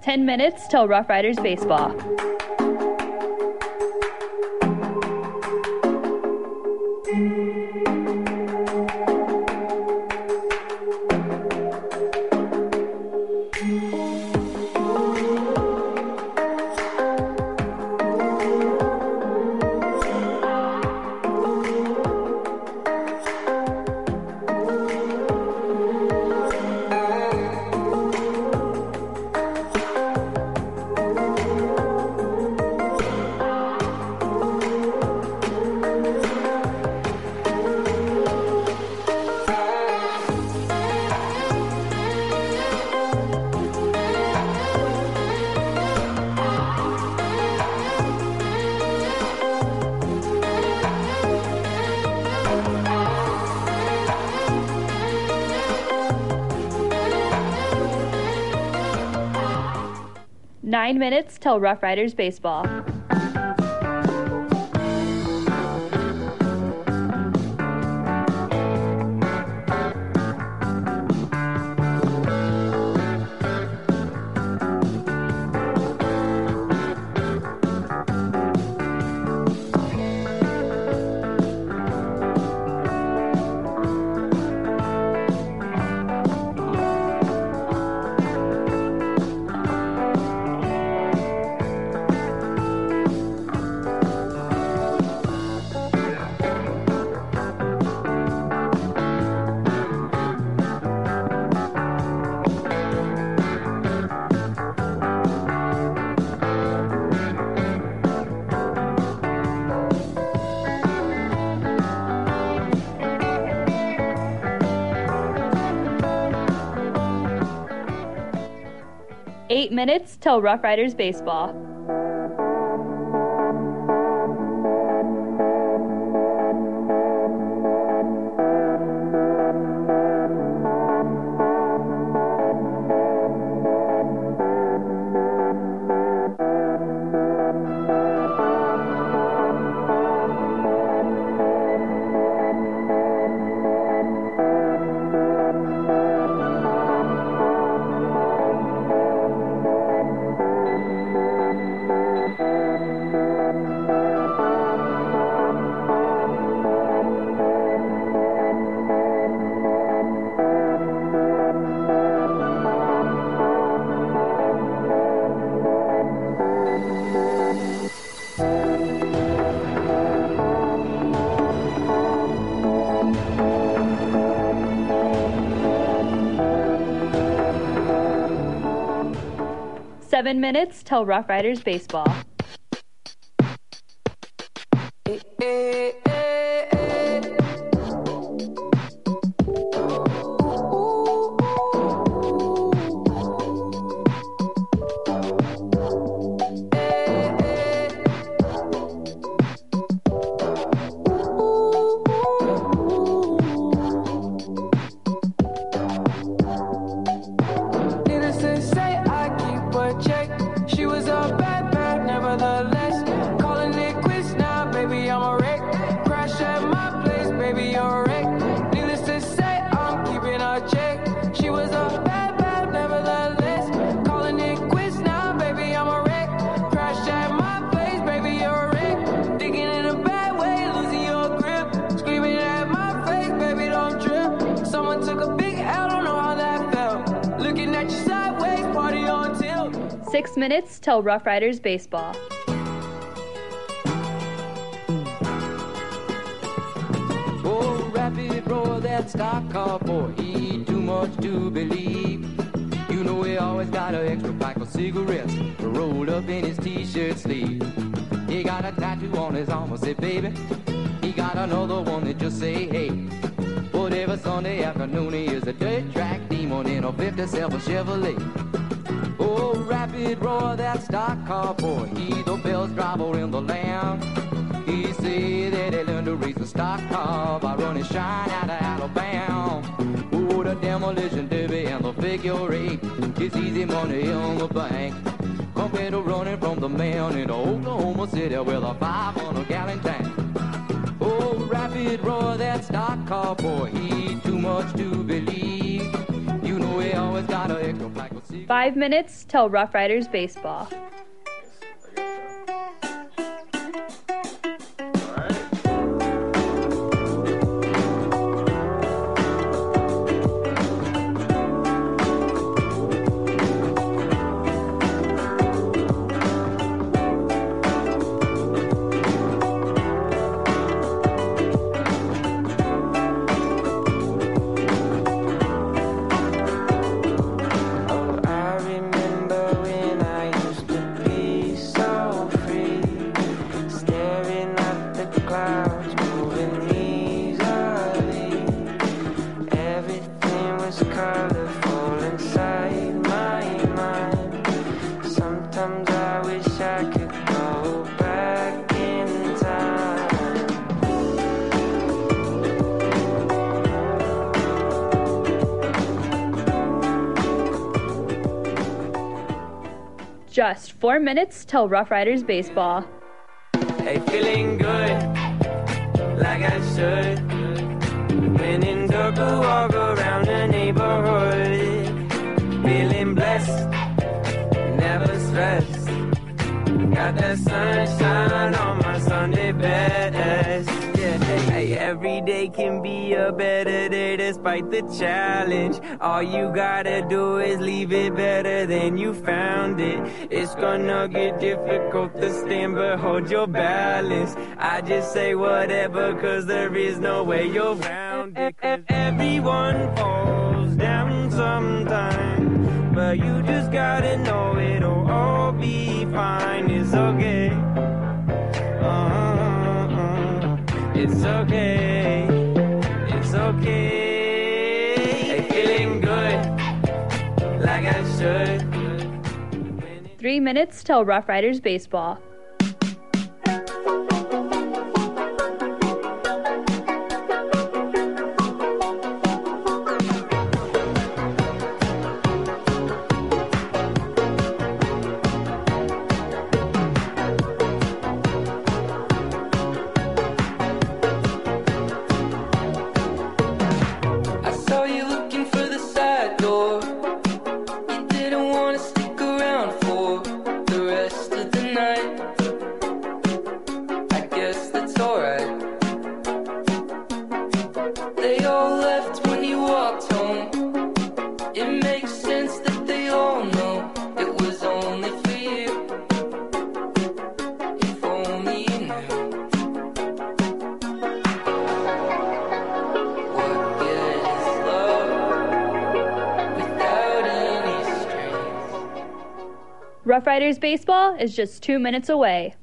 10 minutes till Rough Riders baseball. Nine minutes till Rough Riders baseball. Eight minutes till Rough Riders baseball. Seven minutes till Rough Riders baseball. 6 minutes till Rough Riders baseball. Oh, rapid roar, that stock car boy, he ain't too much to believe. You know he always got an extra pack of cigarettes rolled up in his t-shirt sleeve. He got a tattoo on his arm, I say, baby. He got another one that just say, hey. But every Sunday afternoon he is a dirt track demon in a 57 Chevrolet. Oh, rapid roar, that stock car boy, he the best driver in the land. He say that he learned to race a stock car by running shine out of Alabama. Oh, the demolition derby and the figure eight, it's easy money in the bank compared to running from the man in Oklahoma City with a 500-gallon tank. Oh, rapid roar, that stock car boy, he ain't too much to believe. You know he always got an extra pack of cigarettes. 5 minutes till Rough Riders baseball. Just 4 minutes till Rough Riders baseball. Hey, feeling good, like I should. When in dark, I walk around the neighborhood. Feeling blessed, never stressed. Got that sunshine on my Sunday best. Yeah, hey, every day can be a better day despite the challenge. All you gotta do is leave it better than you found it. It's gonna get difficult to stand, but hold your balance. I just say whatever, cause there is no way you're around it. Cause everyone falls down sometime, but you just gotta know it'll all be fine. It's okay. It's okay. It's okay. Hey, feeling good, like I should. 3 minutes till Rough Riders baseball. Rough Riders baseball is just 2 minutes away.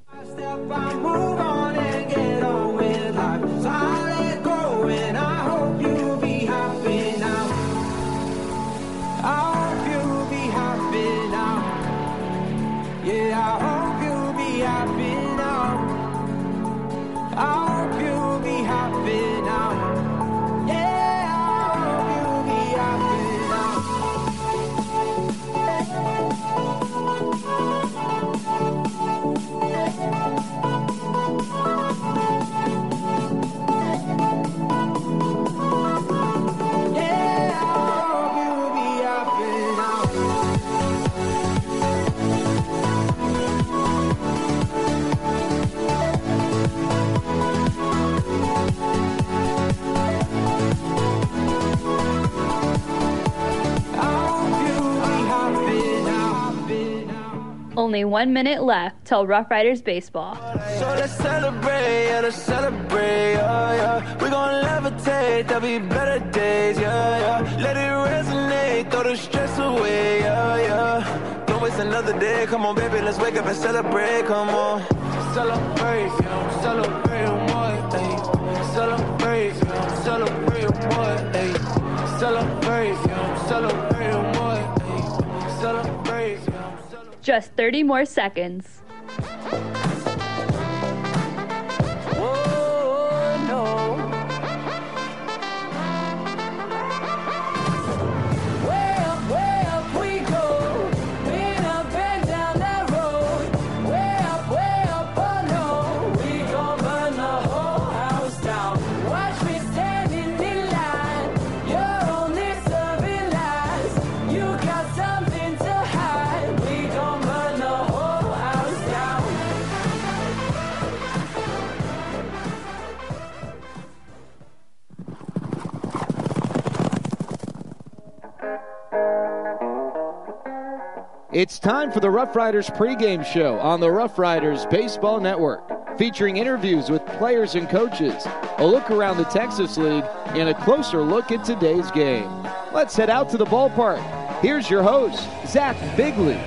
Only 1 minute left till Rough Riders baseball. So let's celebrate, yeah, let's celebrate, yeah, yeah. We're gonna levitate, there'll be better days, yeah, yeah. Let it resonate, throw the stress away, yeah, yeah. Don't waste another day, come on, baby, let's wake up and celebrate, come on. Celebrate, yeah, celebrate what, ayy. Celebrate, yeah, celebrate what, ayy. Celebrate, yeah, celebrate what, ayy. Celebrate, yeah. Just 30 more seconds. Something to It's time for the Rough Riders pregame show on the Rough Riders Baseball Network, featuring interviews with players and coaches, a look around the Texas League, and a closer look at today's game. Let's head out to the ballpark. Here's your host, Zach Bigley.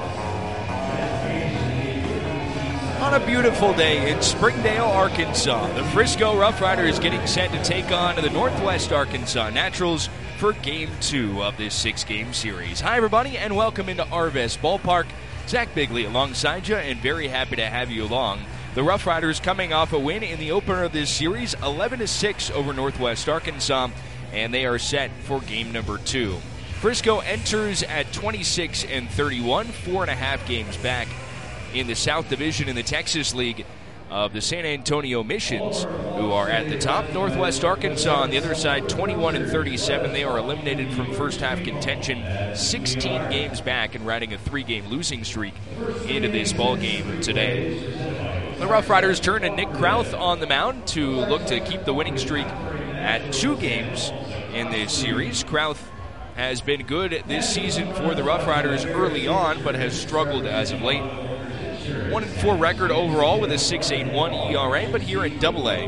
On a beautiful day in Springdale, Arkansas, the Frisco Rough Riders getting set to take on the Northwest Arkansas Naturals for Game 2 of this 6-game series. Hi, everybody, and welcome into Arvest Ballpark. Zach Bigley alongside you, and very happy to have you along. The Rough Riders coming off a win in the opener of this series, 11-6 over Northwest Arkansas, and they are set for game number 2. Frisco enters at 26-31, 4.5 games back in the South Division in the Texas League of the San Antonio Missions, who are at the top. Northwest Arkansas on the other side, 21-37. They are eliminated from first-half contention, 16 games back and riding a 3-game losing streak into this ball game today. The Rough Riders turn to Nick Krauth on the mound to look to keep the winning streak at 2 games in this series. Krauth has been good this season for the Rough Riders early on, but has struggled as of late. 1-4 record overall with a 6.81 ERA, but here in AA,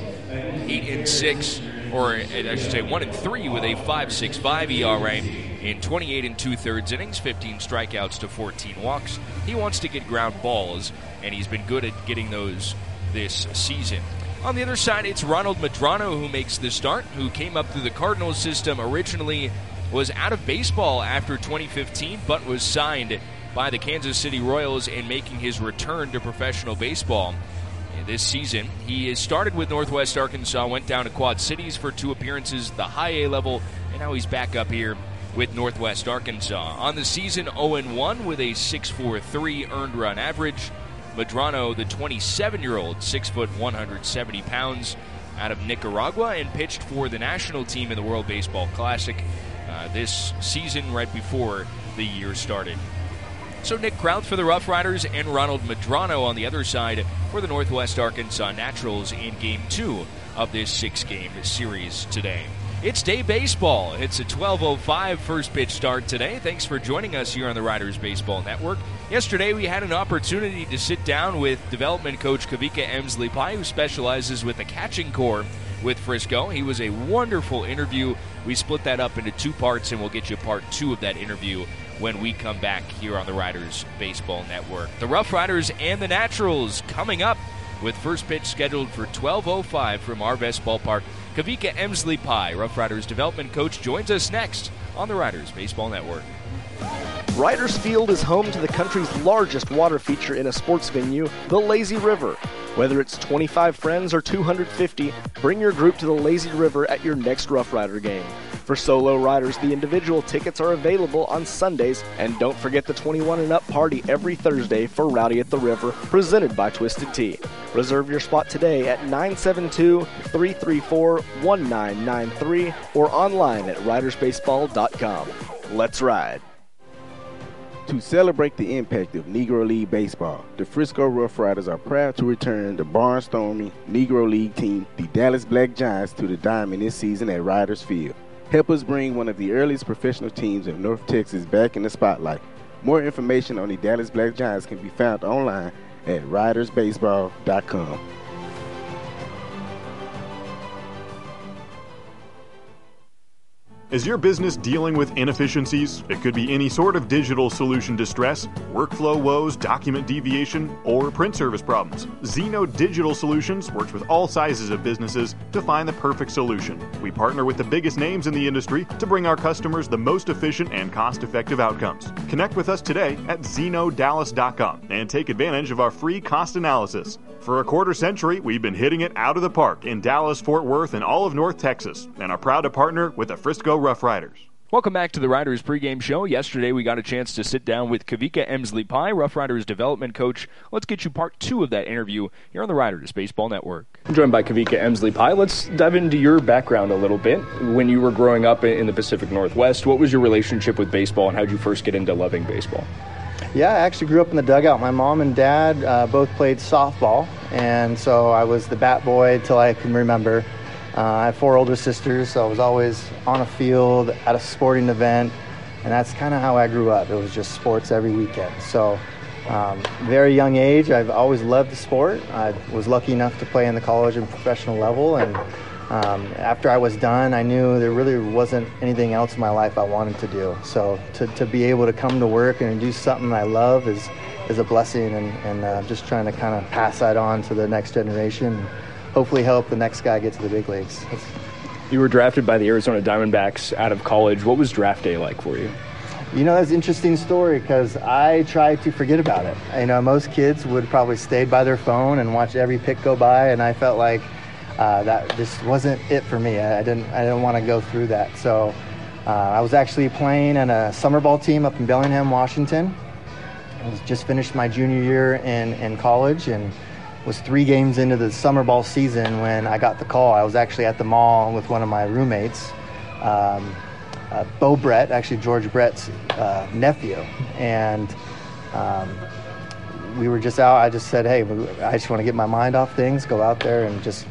8-6, or I should say 1-3 with a 5.65 ERA in 28 2/3 innings, 15 strikeouts to 14 walks. He wants to get ground balls, and he's been good at getting those this season. On the other side, it's Ronald Medrano who makes the start, who came up through the Cardinals system originally, was out of baseball after 2015, but was signed by the Kansas City Royals in making his return to professional baseball this season. He has started with Northwest Arkansas, went down to Quad Cities for 2 appearances, the high A level, and now he's back up here with Northwest Arkansas. On the season, 0-1 with a 6.43 earned run average. Medrano, the 27-year-old, 6 foot 170 pounds, out of Nicaragua, and pitched for the national team in the World Baseball Classic this season right before the year started. So Nick Krauth for the Rough Riders and Ronald Medrano on the other side for the Northwest Arkansas Naturals in Game 2 of this 6-game series today. It's day baseball. It's a 12:05 first pitch start today. Thanks for joining us here on the Riders Baseball Network. Yesterday we had an opportunity to sit down with development coach Kavika Emsley-Pai, who specializes with the catching corps with Frisco. He was a wonderful interview. We split that up into 2 parts, and we'll get you part 2 of that interview when we come back here on the Riders Baseball Network. The Rough Riders and the Naturals coming up with first pitch scheduled for 12:05 from Arvest Ballpark. Kavika Emsley-Pai, Rough Riders development coach, joins us next on the Riders Baseball Network. Riders Field is home to the country's largest water feature in a sports venue, the Lazy River. Whether it's 25 friends or 250, bring your group to the Lazy River at your next Rough Rider game. For solo riders, the individual tickets are available on Sundays, and don't forget the 21 and up party every Thursday for Rowdy at the River, presented by Twisted Tea. Reserve your spot today at 972-334-1993 or online at ridersbaseball.com. Let's ride. To celebrate the impact of Negro League baseball, the Frisco Rough Riders are proud to return the barnstorming Negro League team, the Dallas Black Giants, to the diamond this season at Riders Field. Help us bring one of the earliest professional teams of North Texas back in the spotlight. More information on the Dallas Black Giants can be found online at ridersbaseball.com. Is your business dealing with inefficiencies? It could be any sort of digital solution distress, workflow woes, document deviation, or print service problems. Zeno Digital Solutions works with all sizes of businesses to find the perfect solution. We partner with the biggest names in the industry to bring our customers the most efficient and cost-effective outcomes. Connect with us today at ZenoDallas.com and take advantage of our free cost analysis. For a quarter century, we've been hitting it out of the park in Dallas, Fort Worth, and all of North Texas, and are proud to partner with the Frisco Rough Riders. Welcome back to the Riders pregame show. Yesterday we got a chance to sit down with Kavika Emsley-Pai, Rough Riders development coach. Let's get you part 2 of that interview here on the Riders Baseball Network. I'm joined by Kavika Emsley-Pai. Let's dive into your background a little bit. When you were growing up in the Pacific Northwest, what was your relationship with baseball, and how did you first get into loving baseball? Yeah, I actually grew up in the dugout. My mom and dad both played softball, and so I was the bat boy till I can remember. I have 4 older sisters, so I was always on a field, at a sporting event, And that's kind of how I grew up. It was just sports every weekend. So very young age, I've always loved the sport. I was lucky enough to play in the college and professional level, and after I was done, I knew there really wasn't anything else in my life I wanted to do. So to be able to come to work and do something I love is a blessing, and just trying to kind of pass that on to the next generation and hopefully help the next guy get to the big leagues. You were drafted by the Arizona Diamondbacks out of college. What was draft day like for you? You know, that's an interesting story because I tried to forget about it. You know, most kids would probably stay by their phone and watch every pick go by, and I felt like that just wasn't it for me. I didn't want to go through that. So I was actually playing on a summer ball team up in Bellingham, Washington. I was just finished my junior year in college and was 3 games into the summer ball season when I got the call. I was actually at the mall with one of my roommates, Bo Brett, actually George Brett's nephew, and we were just out. I just said, hey, I just want to get my mind off things, go out there and just,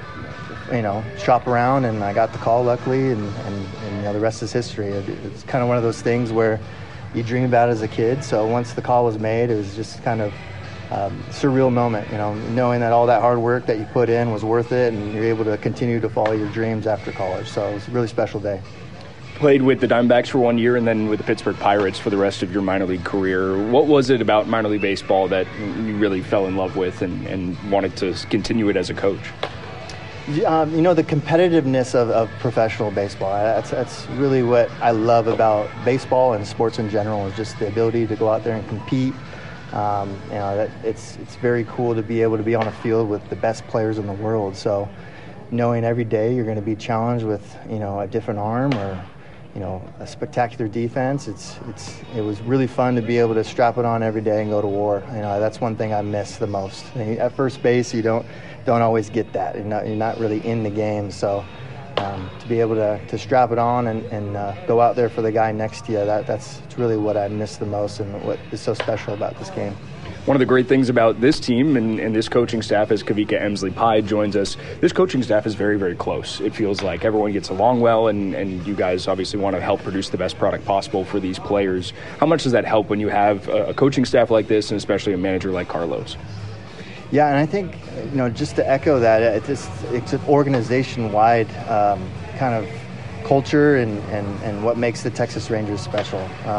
shop around, and I got the call, luckily, and the rest is history. It's kind of one of those things where you dream about it as a kid, so once the call was made, it was just kind of surreal moment, knowing that all that hard work that you put in was worth it, and you're able to continue to follow your dreams after college. So it was a really special day. Played with the Diamondbacks for 1 year and then with the Pittsburgh Pirates for the rest of your minor league career. What was it about minor league baseball that you really fell in love with and wanted to continue it as a coach? The competitiveness of professional baseball. That's really what I love about baseball and sports in general, is just the ability to go out there and compete. It's very cool to be able to be on a field with the best players in the world. So knowing every day you're going to be challenged with, a different arm or, a spectacular defense, it was really fun to be able to strap it on every day and go to war. That's one thing I miss the most. At first base, you don't always get that. You're not really in the game. So to be able to strap it on and go out there for the guy next to you, that's really what I miss the most and what is so special about this game. One of the great things about this team and this coaching staff, as Kavika Emsley-Pye joins us, this coaching staff is very, very close. It feels like everyone gets along well, and you guys obviously want to help produce the best product possible for these players. How much does that help when you have a coaching staff like this, and especially a manager like Carlos? Yeah, and I think, just to echo that, it's an organization-wide kind of culture and what makes the Texas Rangers special.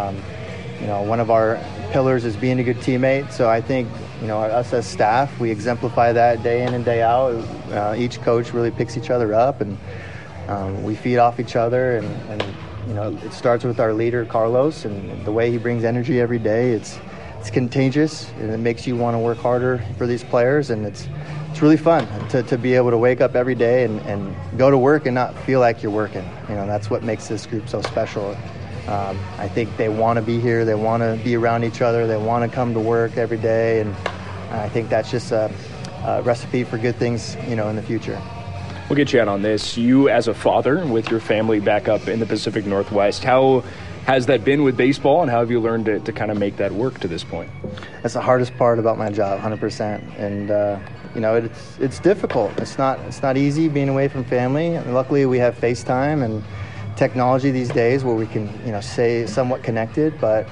One of our pillars is being a good teammate, so I think, us as staff, we exemplify that day in and day out. Each coach really picks each other up, and we feed off each other, and it starts with our leader, Carlos, and the way he brings energy every day. It's contagious, and it makes you want to work harder for these players, and it's really fun to be able to wake up every day and go to work and not feel like you're working. That's what makes this group so special. I think they want to be here, they want to be around each other, they want to come to work every day, and I think that's just a recipe for good things, in the future. We'll get you out on this. You, as a father with your family back up in the Pacific Northwest, how has that been with baseball, and how have you learned to kind of make that work to this point? That's the hardest part about my job, 100%. And it's difficult. It's not easy being away from family. And luckily, we have FaceTime and technology these days where we can stay somewhat connected. But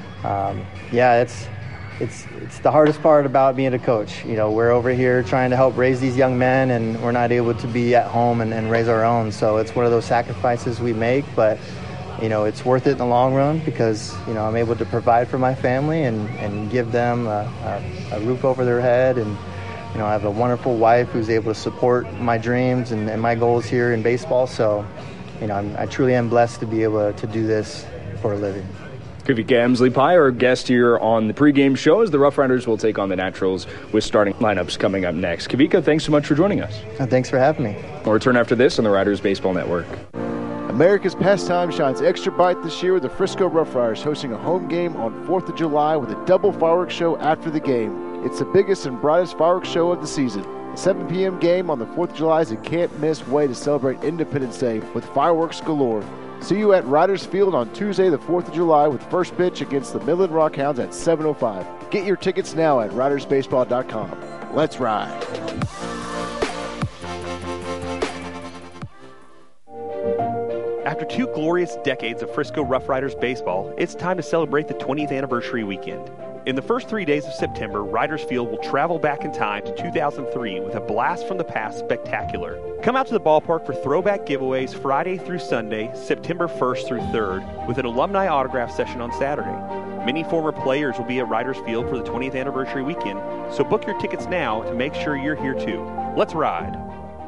it's the hardest part about being a coach. We're over here trying to help raise these young men, and we're not able to be at home and raise our own. So it's one of those sacrifices we make, but it's worth it in the long run because, I'm able to provide for my family and give them a roof over their head. And, I have a wonderful wife who's able to support my dreams and my goals here in baseball. So, I truly am blessed to be able to do this for a living. Kavika Emsley-Pye, our guest here on the pregame show, as the Rough Riders will take on the Naturals with starting lineups coming up next. Kavika, thanks so much for joining us. Thanks for having me. We'll return after this on the Riders Baseball Network. America's pastime shines extra bright this year with the Frisco Rough Riders hosting a home game on 4th of July with a double fireworks show after the game. It's the biggest and brightest fireworks show of the season. The 7 p.m. game on the 4th of July is a can't-miss way to celebrate Independence Day with fireworks galore. See you at Riders Field on Tuesday, the 4th of July, with first pitch against the Midland Rockhounds at 7:05. Get your tickets now at ridersbaseball.com. Let's ride. After 2 glorious decades of Frisco Rough Riders baseball, it's time to celebrate the 20th anniversary weekend. In the first 3 days of September, Riders Field will travel back in time to 2003 with a Blast from the Past spectacular. Come out to the ballpark for throwback giveaways Friday through Sunday, September 1st through 3rd, with an alumni autograph session on Saturday. Many former players will be at Riders Field for the 20th anniversary weekend, so book your tickets now to make sure you're here too. Let's ride!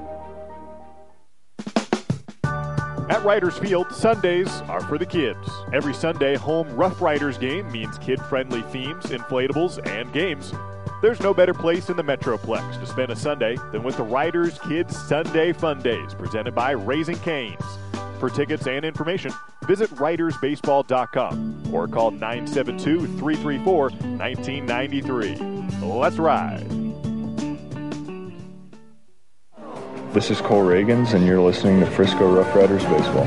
At Riders Field, Sundays are for the kids. Every Sunday, home Rough Riders game means kid-friendly themes, inflatables, and games. There's no better place in the Metroplex to spend a Sunday than with the Riders Kids Sunday Fun Days, presented by Raising Cane's. For tickets and information, visit RidersBaseball.com or call 972-334-1993. Let's ride. This is Cole Reagans, and you're listening to Frisco Rough Riders Baseball.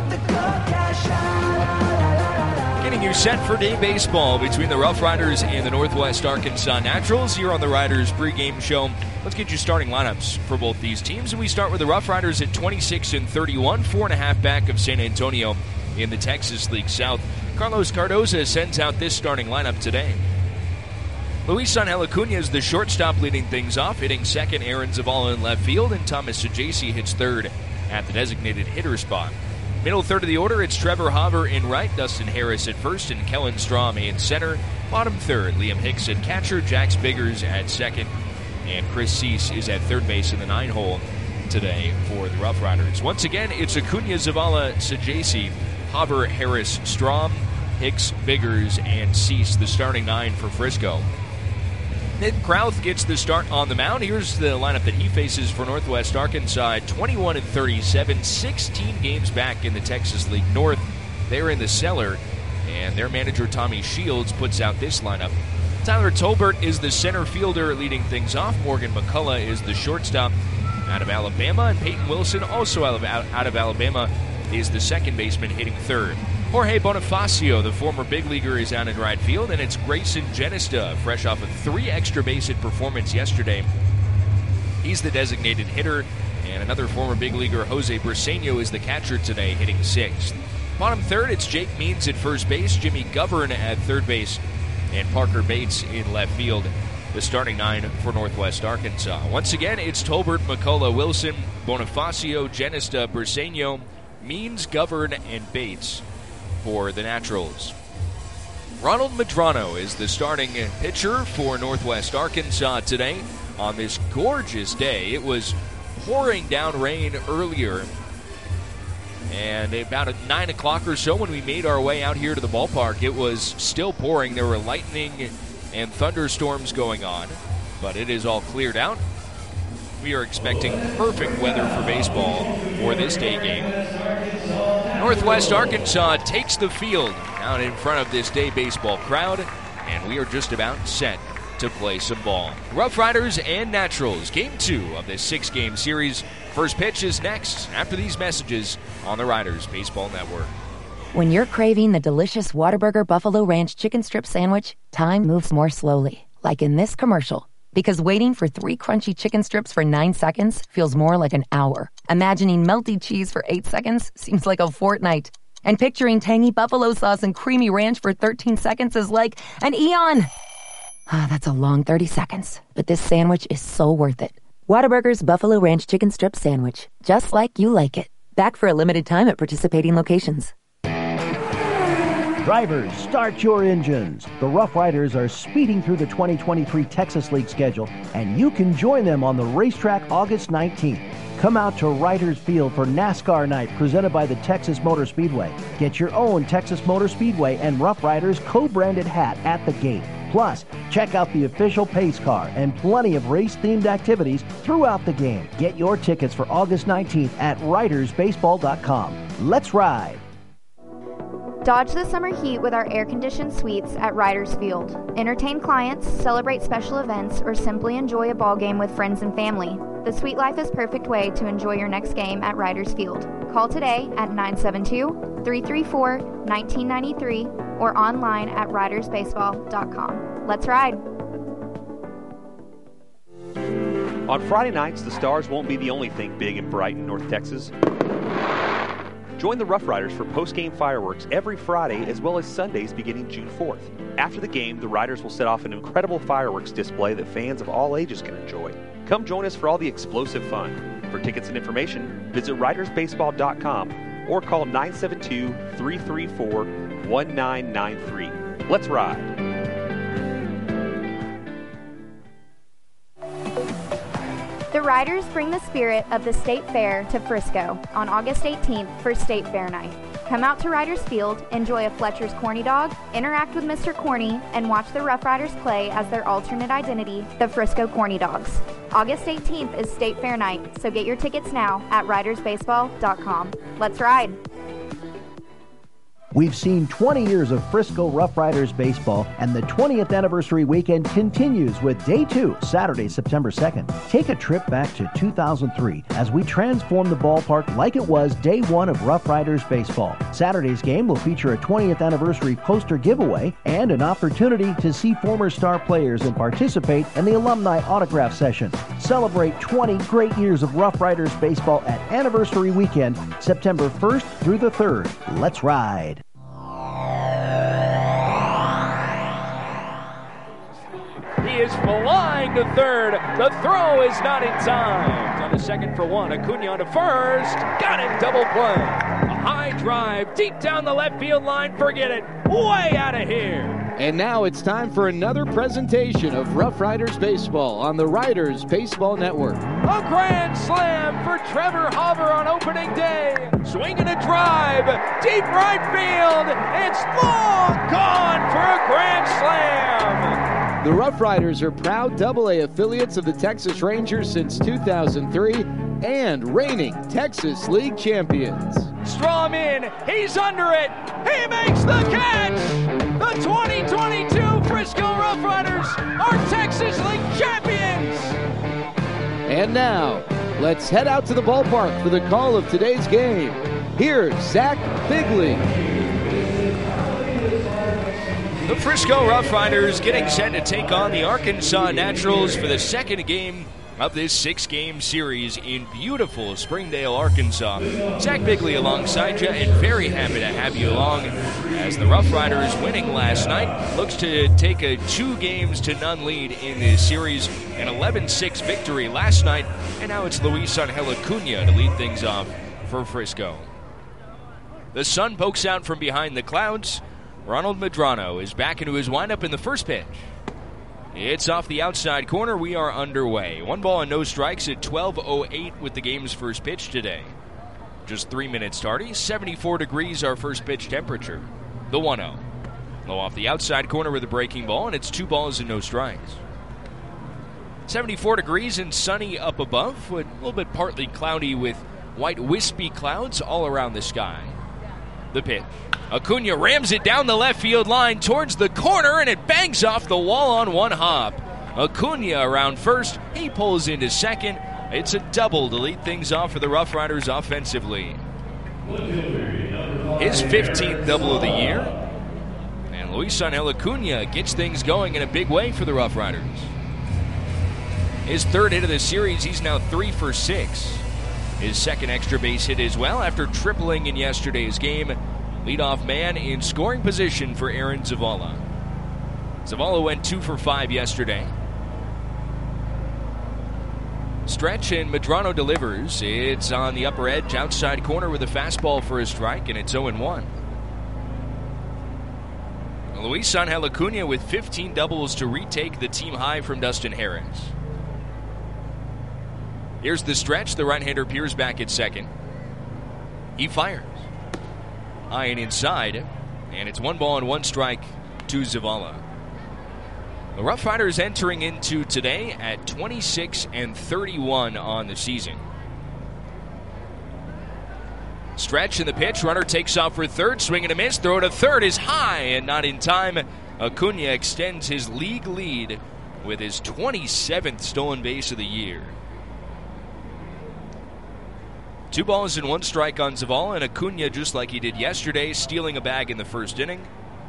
Getting you set for day baseball between the Rough Riders and the Northwest Arkansas Naturals here on the Riders pregame show. Let's get you starting lineups for both these teams, and we start with the Rough Riders at 26-31, 4.5 back of San Antonio in the Texas League South. Carlos Cardoza sends out this starting lineup today. Luis Angel Acuna is the shortstop leading things off, hitting second. Aaron Zavala in left field, and Thomas Saggese hits third at the designated hitter spot. Middle third of the order, it's Trevor Hauver in right, Dustin Harris at first, and Kellen Strom in center. Bottom third, Liam Hicks at catcher, Jax Biggers at second, and Chris Cease is at third base in the 9-hole today for the Rough Riders. Once again, it's Acuna, Zavala, Saggese, Hauver, Harris, Strom, Hicks, Biggers, and Cease, the starting 9 for Frisco. Nick Krauth gets the start on the mound. Here's the lineup that he faces for Northwest Arkansas. 21-37, 16 games back in the Texas League North. They're in the cellar, and their manager Tommy Shields puts out this lineup. Tyler Tolbert is the center fielder leading things off. Morgan McCullough is the shortstop out of Alabama, and Peyton Wilson, also out of Alabama, is the second baseman hitting third. Jorge Bonifacio, the former big leaguer, is out in right field, and it's Grayson Genista, fresh off a 3 extra base hit performance yesterday. He's the designated hitter, and another former big leaguer, Jose Briseño, is the catcher today, hitting sixth. Bottom third, it's Jake Means at first base, Jimmy Govern at third base, and Parker Bates in left field, the starting 9 for Northwest Arkansas. Once again, it's Tolbert, McCullough, Wilson, Bonifacio, Genista, Briseño, Means, Govern, and Bates for the Naturals. Ronald Medrano is the starting pitcher for Northwest Arkansas today on this gorgeous day. It was pouring down rain earlier, and about at 9 o'clock or so when we made our way out here to the ballpark, it was still pouring. There were lightning and thunderstorms going on, but it is all cleared out. We are expecting perfect weather for baseball for this day game. Northwest Arkansas takes the field out in front of this day baseball crowd, and we are just about set to play some ball. Rough Riders and Naturals, Game 2 of this 6-game series. First pitch is next after these messages on the Riders Baseball Network. When you're craving the delicious Whataburger Buffalo Ranch Chicken Strip Sandwich, time moves more slowly, like in this commercial. Because waiting for 3 crunchy chicken strips for 9 seconds feels more like an hour. Imagining melty cheese for 8 seconds seems like a fortnight. And picturing tangy buffalo sauce and creamy ranch for 13 seconds is like an eon. That's a long 30 seconds. But this sandwich is so worth it. Whataburger's Buffalo Ranch Chicken Strip Sandwich. Just like you like it. Back for a limited time at participating locations. Drivers, start your engines. The Rough Riders are speeding through the 2023 Texas League schedule, and you can join them on the racetrack August 19th. Come out to Riders Field for NASCAR Night presented by the Texas Motor Speedway. Get your own Texas Motor Speedway and Rough Riders co-branded hat at the gate. Plus, check out the official pace car and plenty of race-themed activities throughout the game. Get your tickets for August 19th at ridersbaseball.com. Let's ride! Dodge the summer heat with our air-conditioned suites at Riders Field. Entertain clients, celebrate special events, or simply enjoy a ball game with friends and family. The Suite Life is perfect way to enjoy your next game at Riders Field. Call today at 972-334-1993 or online at ridersbaseball.com. Let's ride! On Friday nights, the Stars won't be the only thing big and bright in North Texas. Join the Rough Riders for post-game fireworks every Friday as well as Sundays beginning June 4th. After the game, the Riders will set off an incredible fireworks display that fans of all ages can enjoy. Come join us for all the explosive fun. For tickets and information, visit ridersbaseball.com or call 972-334-1993. Let's ride. The Riders bring the spirit of the State Fair to Frisco on August 18th for State Fair Night. Come out to Riders Field, enjoy a Fletcher's Corny Dog, interact with Mr. Corny, and watch the Rough Riders play as their alternate identity, the Frisco Corny Dogs. August 18th is State Fair Night, so get your tickets now at ridersbaseball.com. Let's ride! We've seen 20 years of Frisco Rough Riders baseball, and the 20th anniversary weekend continues with Day 2, Saturday, September 2nd. Take a trip back to 2003 as we transform the ballpark like it was Day 1 of Rough Riders baseball. Saturday's game will feature a 20th anniversary poster giveaway and an opportunity to see former star players and participate in the alumni autograph session. Celebrate 20 great years of Rough Riders baseball at Anniversary Weekend, September 1st through the 3rd. Let's ride! He is flying to third. The throw is not in time. On the second for one. Acuna on to first. Got it. Double play. A high drive deep down the left field line. Forget it. Way out of here. And now it's time for another presentation of Rough Riders Baseball on the Riders Baseball Network. A grand slam for Trevor Hauber on opening day. Swinging a drive. Deep right field. It's long gone for a grand slam. The Rough Riders are proud Double-A affiliates of the Texas Rangers since 2003 and reigning Texas League champions. Strom in, he's under it, he makes the catch! The 2022 Frisco Rough Riders are Texas League champions! And now, let's head out to the ballpark for the call of today's game. Here's Zach Bigley. The Frisco Rough Riders getting set to take on the Arkansas Naturals for the second game of this 6-game series in beautiful Springdale, Arkansas. Zach Bigley alongside you, and very happy to have you along as the Rough Riders, winning last night, looks to take a 2-0 lead in this series, an 11-6 victory last night, and now it's Luis Angel Acuna to lead things off for Frisco. The sun pokes out from behind the clouds. Ronald Medrano is back into his windup in the first pitch. It's off the outside corner. We are underway. 1 ball and no strikes at 12:08 with the game's first pitch today. Just 3 minutes tardy. 74 degrees our first pitch temperature. The 1-0. Low off the outside corner with a breaking ball, and it's 2 balls and no strikes. 74 degrees and sunny up above, with a little bit partly cloudy with white wispy clouds all around the sky. The pitch. Acuna rams it down the left field line towards the corner, and it bangs off the wall on one hop. Acuna around first. He pulls into second. It's a double to lead things off for the Rough Riders offensively. His 15th double of the year. And Luis Angel Acuna gets things going in a big way for the Rough Riders. His third hit of the series, he's now 3 for 6. His second extra base hit as well after tripling in yesterday's game. Leadoff man in scoring position for Aaron Zavala. Zavala went 2 for 5 yesterday. Stretch and Medrano delivers. It's on the upper edge, outside corner with a fastball for a strike, and it's 0-1. Luis Angel Acuna with 15 doubles to retake the team high from Dustin Harris. Here's the stretch. The right-hander peers back at second. He fires. High and inside, and it's 1 ball and 1 strike to Zavala. The Rough Riders entering into today at 26-31 on the season. Stretch in the pitch. Runner takes off for third. Swing and a miss. Throw to third is high and not in time. Acuna extends his league lead with his 27th stolen base of the year. 2 balls and 1 strike on Zavala, and Acuna, just like he did yesterday, stealing a bag in the first inning.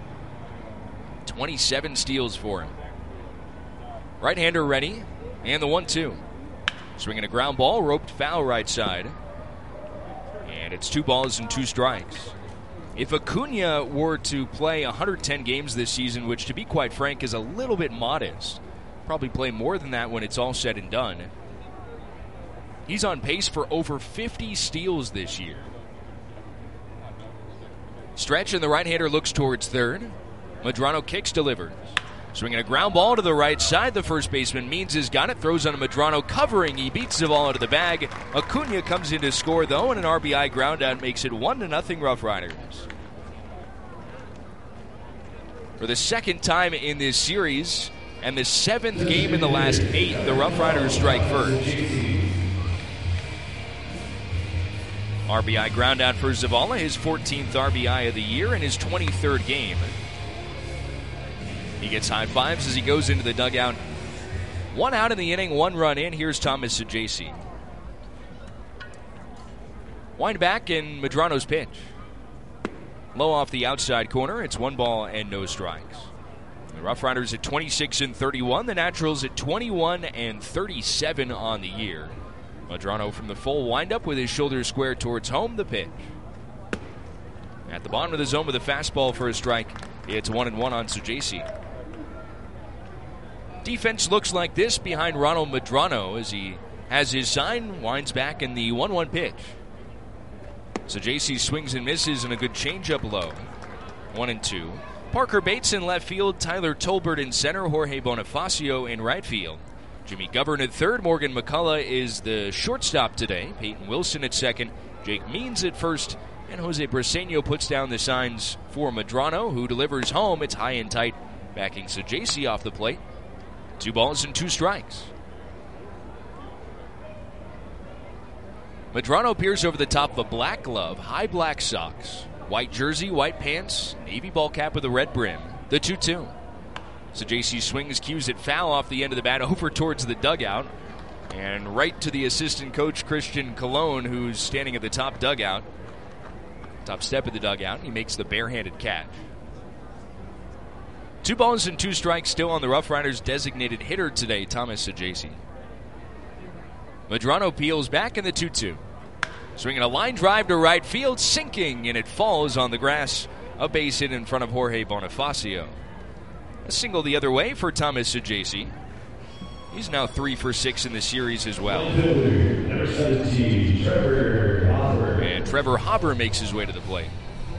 27 steals for him. Right-hander ready, and the 1-2. Swinging a ground ball, roped foul right side. And And it's 2 balls and 2 strikes. If Acuna were to play 110 games this season, which to be quite frank is a little bit modest, probably play more than that when it's all said and done, he's on pace for over 50 steals this year. Stretch and the right-hander looks towards third. Medrano kicks, delivers. Swinging a ground ball to the right side. The first baseman Means has got it. Throws on Medrano, covering. He beats the ball out of the bag. Acuna comes in to score, though, and an RBI ground out makes it 1-0 Rough Riders. For the second time in this series, and the 7th game in the last 8, the Rough Riders strike first. RBI ground out for Zavala, his 14th RBI of the year and his 23rd game. He gets high fives as he goes into the dugout. 1 out in the inning, 1 run in. Here's Thomas Saggese. Wind back in Medrano's pitch. Low off the outside corner. It's 1 ball and no strikes. The Rough Riders at 26-31. The Naturals at 21-37 on the year. Medrano from the full windup with his shoulders square towards home. The pitch. At the bottom of the zone with a fastball for a strike. It's 1-1 on Saggese. Defense looks like this behind Ronald Medrano as he has his sign, winds back in the 1-1 pitch. Saggese swings and misses and a good changeup low. 1-2. Parker Bates in left field, Tyler Tolbert in center, Jorge Bonifacio in right field. Jimmy Govern at third, Morgan McCullough is the shortstop today. Peyton Wilson at second, Jake Means at first, and Jose Briseño puts down the signs for Medrano, who delivers home. It's high and tight, backing Saggese off the plate. 2 balls and 2 strikes. Medrano peers over the top of a black glove, high black socks, white jersey, white pants, navy ball cap with a red brim. The 2-2. Saggese swings, cues it foul off the end of the bat over towards the dugout, and right to the assistant coach, Christian Colon, who's standing at the top dugout. Top step of the dugout. He makes the barehanded catch. 2 balls and 2 strikes still on the Rough Riders' designated hitter today, Thomas Saggese. Medrano peels back in the 2-2. Swinging a line drive to right field, sinking, and it falls on the grass. A base hit in front of Jorge Bonifacio. A single the other way for Thomas Saggese. He's now 3 for 6 in the series as well. Number 17, Trevor Hauber. And Trevor Hauber makes his way to the plate.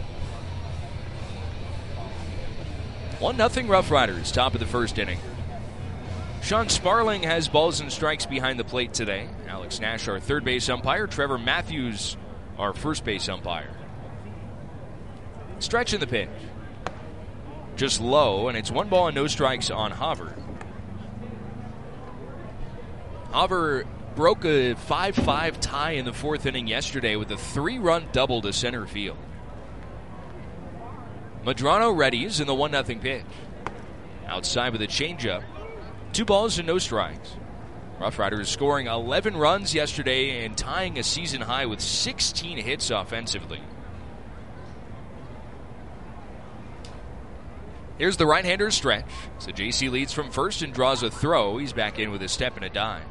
1-0 Rough Riders, top of the first inning. Sean Sparling has balls and strikes behind the plate today. Alex Nash, our third base umpire. Trevor Matthews, our first base umpire. Stretch in the pitch. Just low, and it's 1 ball and no strikes on Hauber. Hauber broke a 5-5 tie in the 4th inning yesterday with a 3-run double to center field. Medrano readies in the 1-0 pitch. Outside with a changeup. 2 balls and no strikes. Rough Riders scoring 11 runs yesterday and tying a season high with 16 hits offensively. Here's the right-hander's stretch. Saggese leads from first and draws a throw. He's back in with a step and a dive.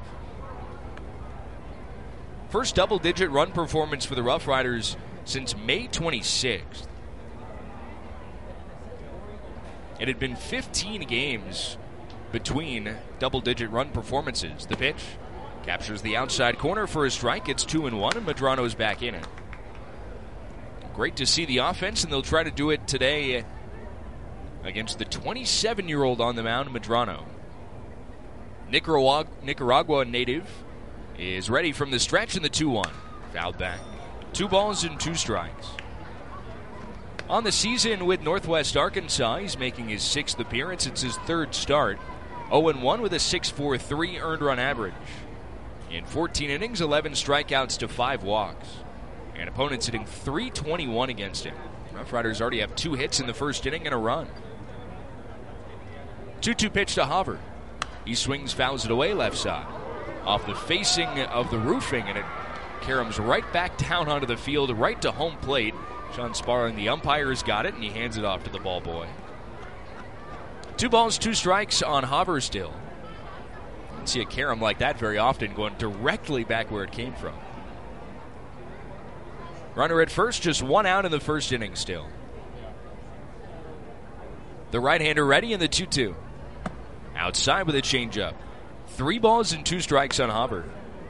First double-digit run performance for the Rough Riders since May 26th. It had been 15 games between double-digit run performances. The pitch captures the outside corner for a strike. It's 2-1, and Medrano's back in it. Great to see the offense, and they'll try to do it today against the 27-year-old on the mound, Medrano. Nicaragua native is ready from the stretch in the 2-1. Fouled back. 2 balls and 2 strikes. On the season with Northwest Arkansas, he's making his 6th appearance. It's his 3rd start. 0-1 with a 6.43 earned run average. In 14 innings, 11 strikeouts to 5 walks. And opponents hitting .321 against him. Rough Riders already have 2 hits in the first inning and a run. 2-2 pitch to Hauber. He swings, fouls it away left side. Off the facing of the roofing, and it caroms right back down onto the field, right to home plate. Sean Sparling, the umpire's got it, and he hands it off to the ball boy. 2 balls, 2 strikes on Hauber still. You don't see a carom like that very often, going directly back where it came from. Runner at first, just 1 out in the first inning still. The right-hander ready in the 2-2. Outside with a changeup. 3 balls and 2 strikes on Hauver.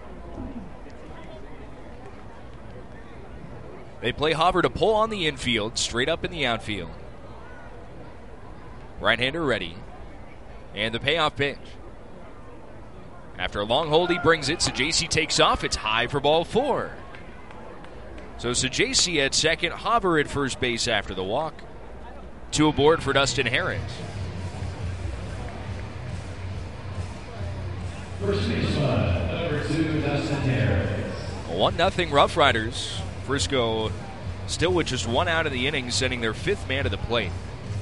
They play Hauver to pull on the infield, straight up in the outfield. Right-hander ready. And the payoff pitch. After a long hold, he brings it. Sajaci takes off. It's high for ball 4. So Sajaci at second, Hauver at first base after the walk. 2 aboard for Dustin Harris. First baseman, number 2, Dustin Harris. 1-0 Rough Riders. Frisco still with just 1 out of the inning, sending their 5th man to the plate.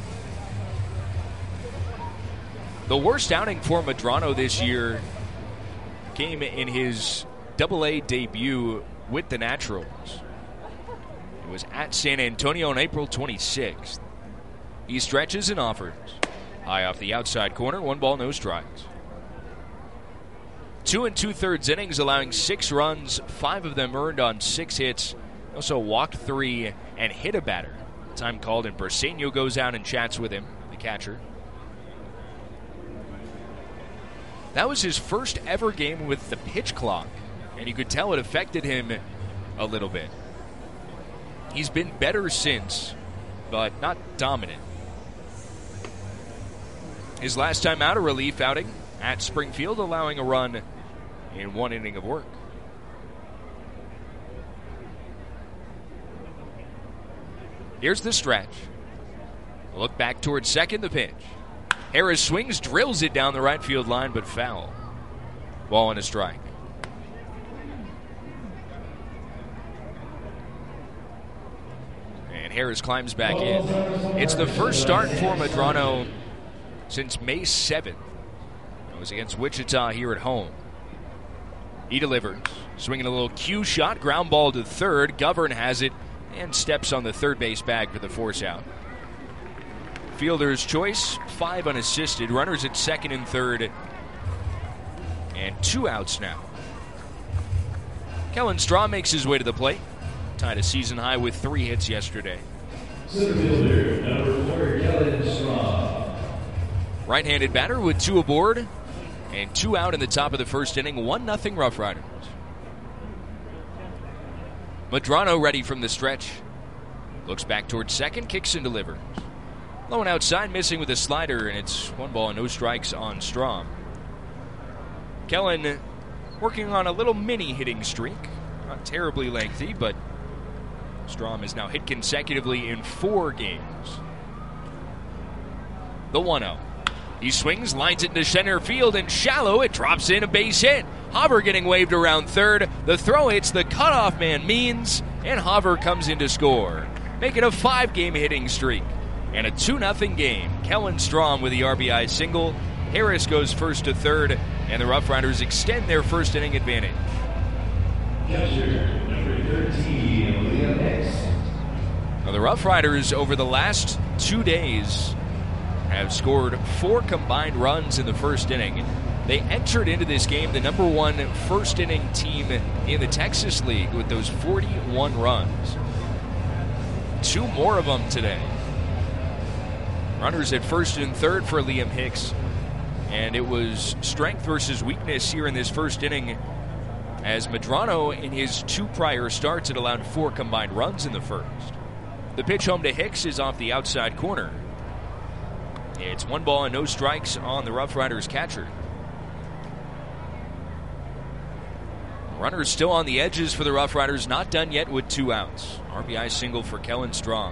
The worst outing for Medrano this year came in his Double-A debut with the Naturals. It was at San Antonio on April 26th. He stretches and offers. High off the outside corner, 1 ball, no strikes. 2 2/3 innings, allowing 6 runs, 5 of them earned on 6 hits. Also walked 3 and hit a batter. Time called, and Briseño goes out and chats with him, the catcher. That was his first ever game with the pitch clock, and you could tell it affected him a little bit. He's been better since, but not dominant. His last time out, a relief outing at Springfield, allowing a run in 1 inning of work. Here's the stretch. A look back towards second, the pitch. Harris swings, drills it down the right field line, but foul. Ball and a strike. And Harris climbs back in. It's the first start for Medrano since May 7th. It was against Wichita here at home. He delivers. Swinging a little cue shot, ground ball to third. Govern has it and steps on the third base bag for the force out. Fielder's choice, 5 unassisted. Runners at second and third. And 2 outs now. Kellen Straw makes his way to the plate. Tied a season high with 3 hits yesterday. Center fielder, number 4, Kellen Straw. Right-handed batter with 2 aboard. And 2 out in the top of the first inning. 1-0 Rough Riders. Medrano ready from the stretch. Looks back towards second, kicks and delivers. Low and outside, missing with a slider, and it's 1 ball and no strikes on Strom. Kellen working on a little mini hitting streak. Not terribly lengthy, but Strom has now hit consecutively in 4 games. The 1-0. He swings, lines it into center field, and shallow. It drops in, a base hit. Hauver getting waved around third. The throw hits the cutoff man Means, and Hauver comes in to score. Make it a 5-game hitting streak. And a 2-0 game. Kellen Strom with the RBI single. Harris goes first to third, and the Rough Riders extend their first inning advantage. Catcher, number 13, Liam Hicks. Now the Rough Riders over the last 2 days have scored 4 combined runs in the first inning. They entered into this game the number 1 first inning team in the Texas League with those 41 runs. 2 more of them today. Runners at first and third for Liam Hicks. And it was strength versus weakness here in this first inning, as Medrano in his 2 prior starts had allowed 4 combined runs in the first. The pitch home to Hicks is off the outside corner. It's 1 ball and no strikes on the Rough Riders catcher. Runners still on the edges for the Rough Riders, not done yet with 2 outs. RBI single for Kellen Strom.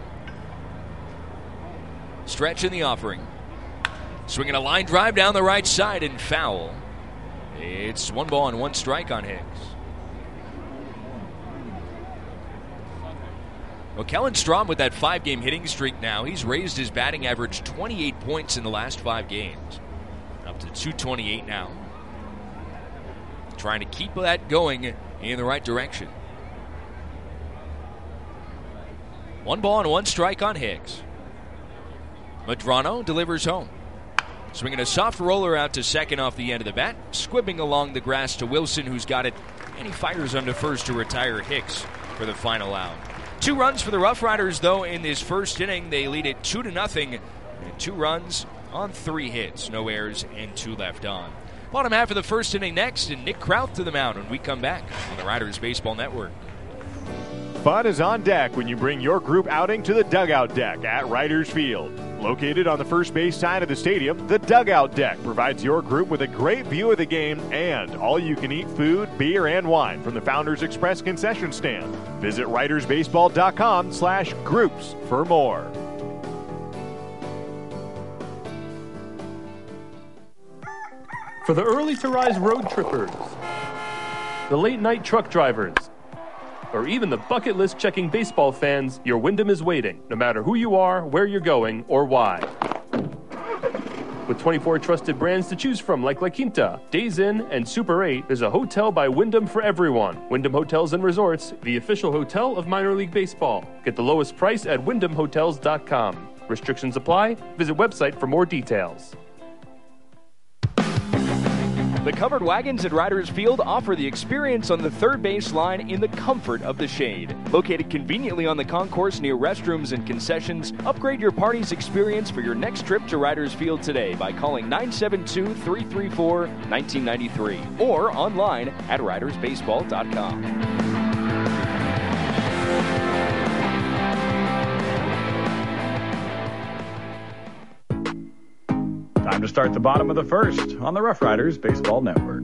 Stretch in the offering. Swinging a line drive down the right side and foul. It's 1 ball and 1 strike on Hicks. Well, Kellen Strom with that 5-game hitting streak now, he's raised his batting average 28 points in the last 5 games. Up to 228 now. Trying to keep that going in the right direction. 1 ball and 1 strike on Hicks. Medrano delivers home. Swinging a soft roller out to second off the end of the bat. Squibbing along the grass to Wilson, who's got it. And he fires onto first to retire Hicks for the final out. 2 runs for the Rough Riders, though, in this first inning. They lead it 2-0, and 2 runs on 3 hits, no errors, and 2 left on. Bottom half of the first inning next, and Nick Krauth to the mound when we come back on the Riders Baseball Network. Fun is on deck when you bring your group outing to the Dugout Deck at Riders Field. Located on the first base side of the stadium, the Dugout Deck provides your group with a great view of the game and all-you-can-eat food, beer, and wine from the Founders Express concession stand. Visit ridersbaseball.com/groups for more. For the early-to-rise road trippers, the late-night truck drivers, or even the bucket list checking baseball fans, your Wyndham is waiting, no matter who you are, where you're going, or why. With 24 trusted brands to choose from like La Quinta, Days Inn, and Super 8, there's a hotel by Wyndham for everyone. Wyndham Hotels and Resorts, the official hotel of minor league baseball. Get the lowest price at wyndhamhotels.com. Restrictions apply. Visit website for more details. The covered wagons at Riders Field offer the experience on the third base line in the comfort of the shade. Located conveniently on the concourse near restrooms and concessions, upgrade your party's experience for your next trip to Riders Field today by calling 972-334-1993 or online at ridersbaseball.com. Time to start the bottom of the first on the Rough Riders Baseball Network.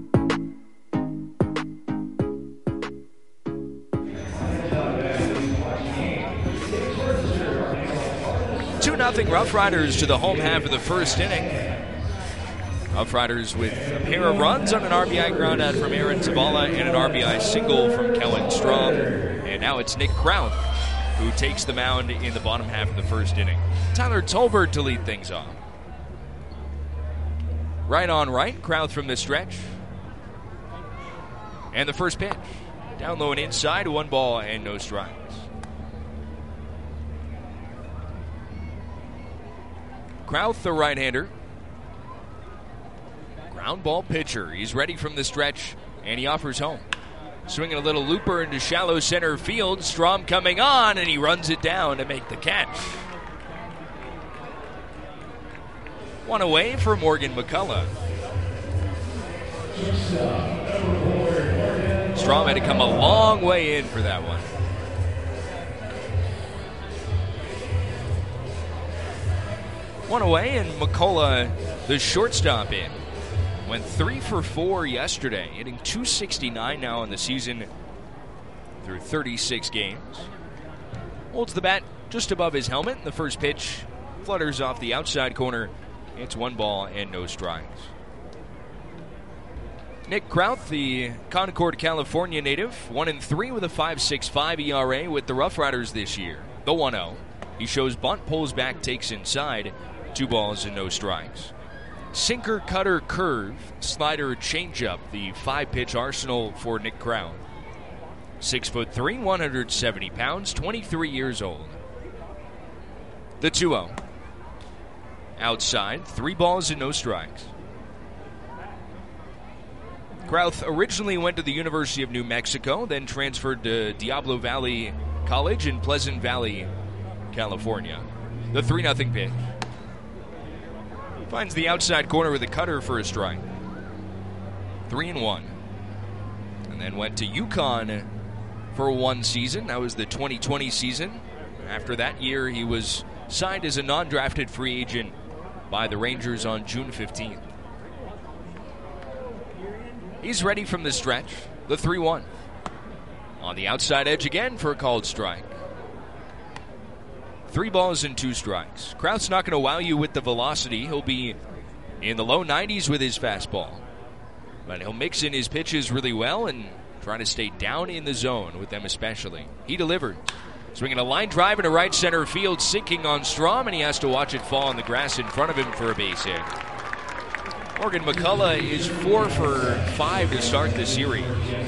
2-0 Rough Riders to the home half of the first inning. Rough Riders with a pair of runs on an RBI ground out from Aaron Zavala and an RBI single from Kellen Strom. And now it's Nick Krauth who takes the mound in the bottom half of the first inning. Tyler Tolbert to lead things off. Right on right, Krauth from the stretch. And the first pitch. Down low and inside, 1 ball and no strikes. Krauth, the right-hander. Ground ball pitcher. He's ready from the stretch, and he offers home. Swinging a little looper into shallow center field. Strom coming on, and he runs it down to make the catch. 1 away for Morgan McCullough. Strom had to come a long way in for that one. One away, and McCullough, the shortstop, in. Went 3 for 4 yesterday, hitting .269 now in the season through 36 games. Holds the bat just above his helmet. The first pitch flutters off the outside corner. It's 1 ball and no strikes. Nick Krauth, the Concord, California native, 1-3 with a 5.65 ERA with the Rough Riders this year. The 1-0. He shows bunt, pulls back, takes inside. 2 balls and no strikes. Sinker, cutter, curve, slider, changeup, the 5-pitch arsenal for Nick Krauth. 6'3", 170 pounds, 23 years old. The 2-0. Outside, 3 balls and no strikes. Krauth originally went to the University of New Mexico, then transferred to Diablo Valley College in Pleasant Valley, California. The 3-0 pitch. Finds the outside corner with a cutter for a strike. 3-1. And then went to UConn for 1 season. That was the 2020 season. After that year, he was signed as a non-drafted free agent by the Rangers on June 15th. He's ready from the stretch. The 3-1. On the outside edge again for a called strike. 3 balls and 2 strikes. Krauth's not going to wow you with the velocity. He'll be in the low 90s with his fastball. But he'll mix in his pitches really well and try to stay down in the zone with them especially. He delivered. Swinging a line drive into right center field, sinking on Strom, and he has to watch it fall on the grass in front of him for a base hit. Morgan McCullough is 4 for 5 to start the series.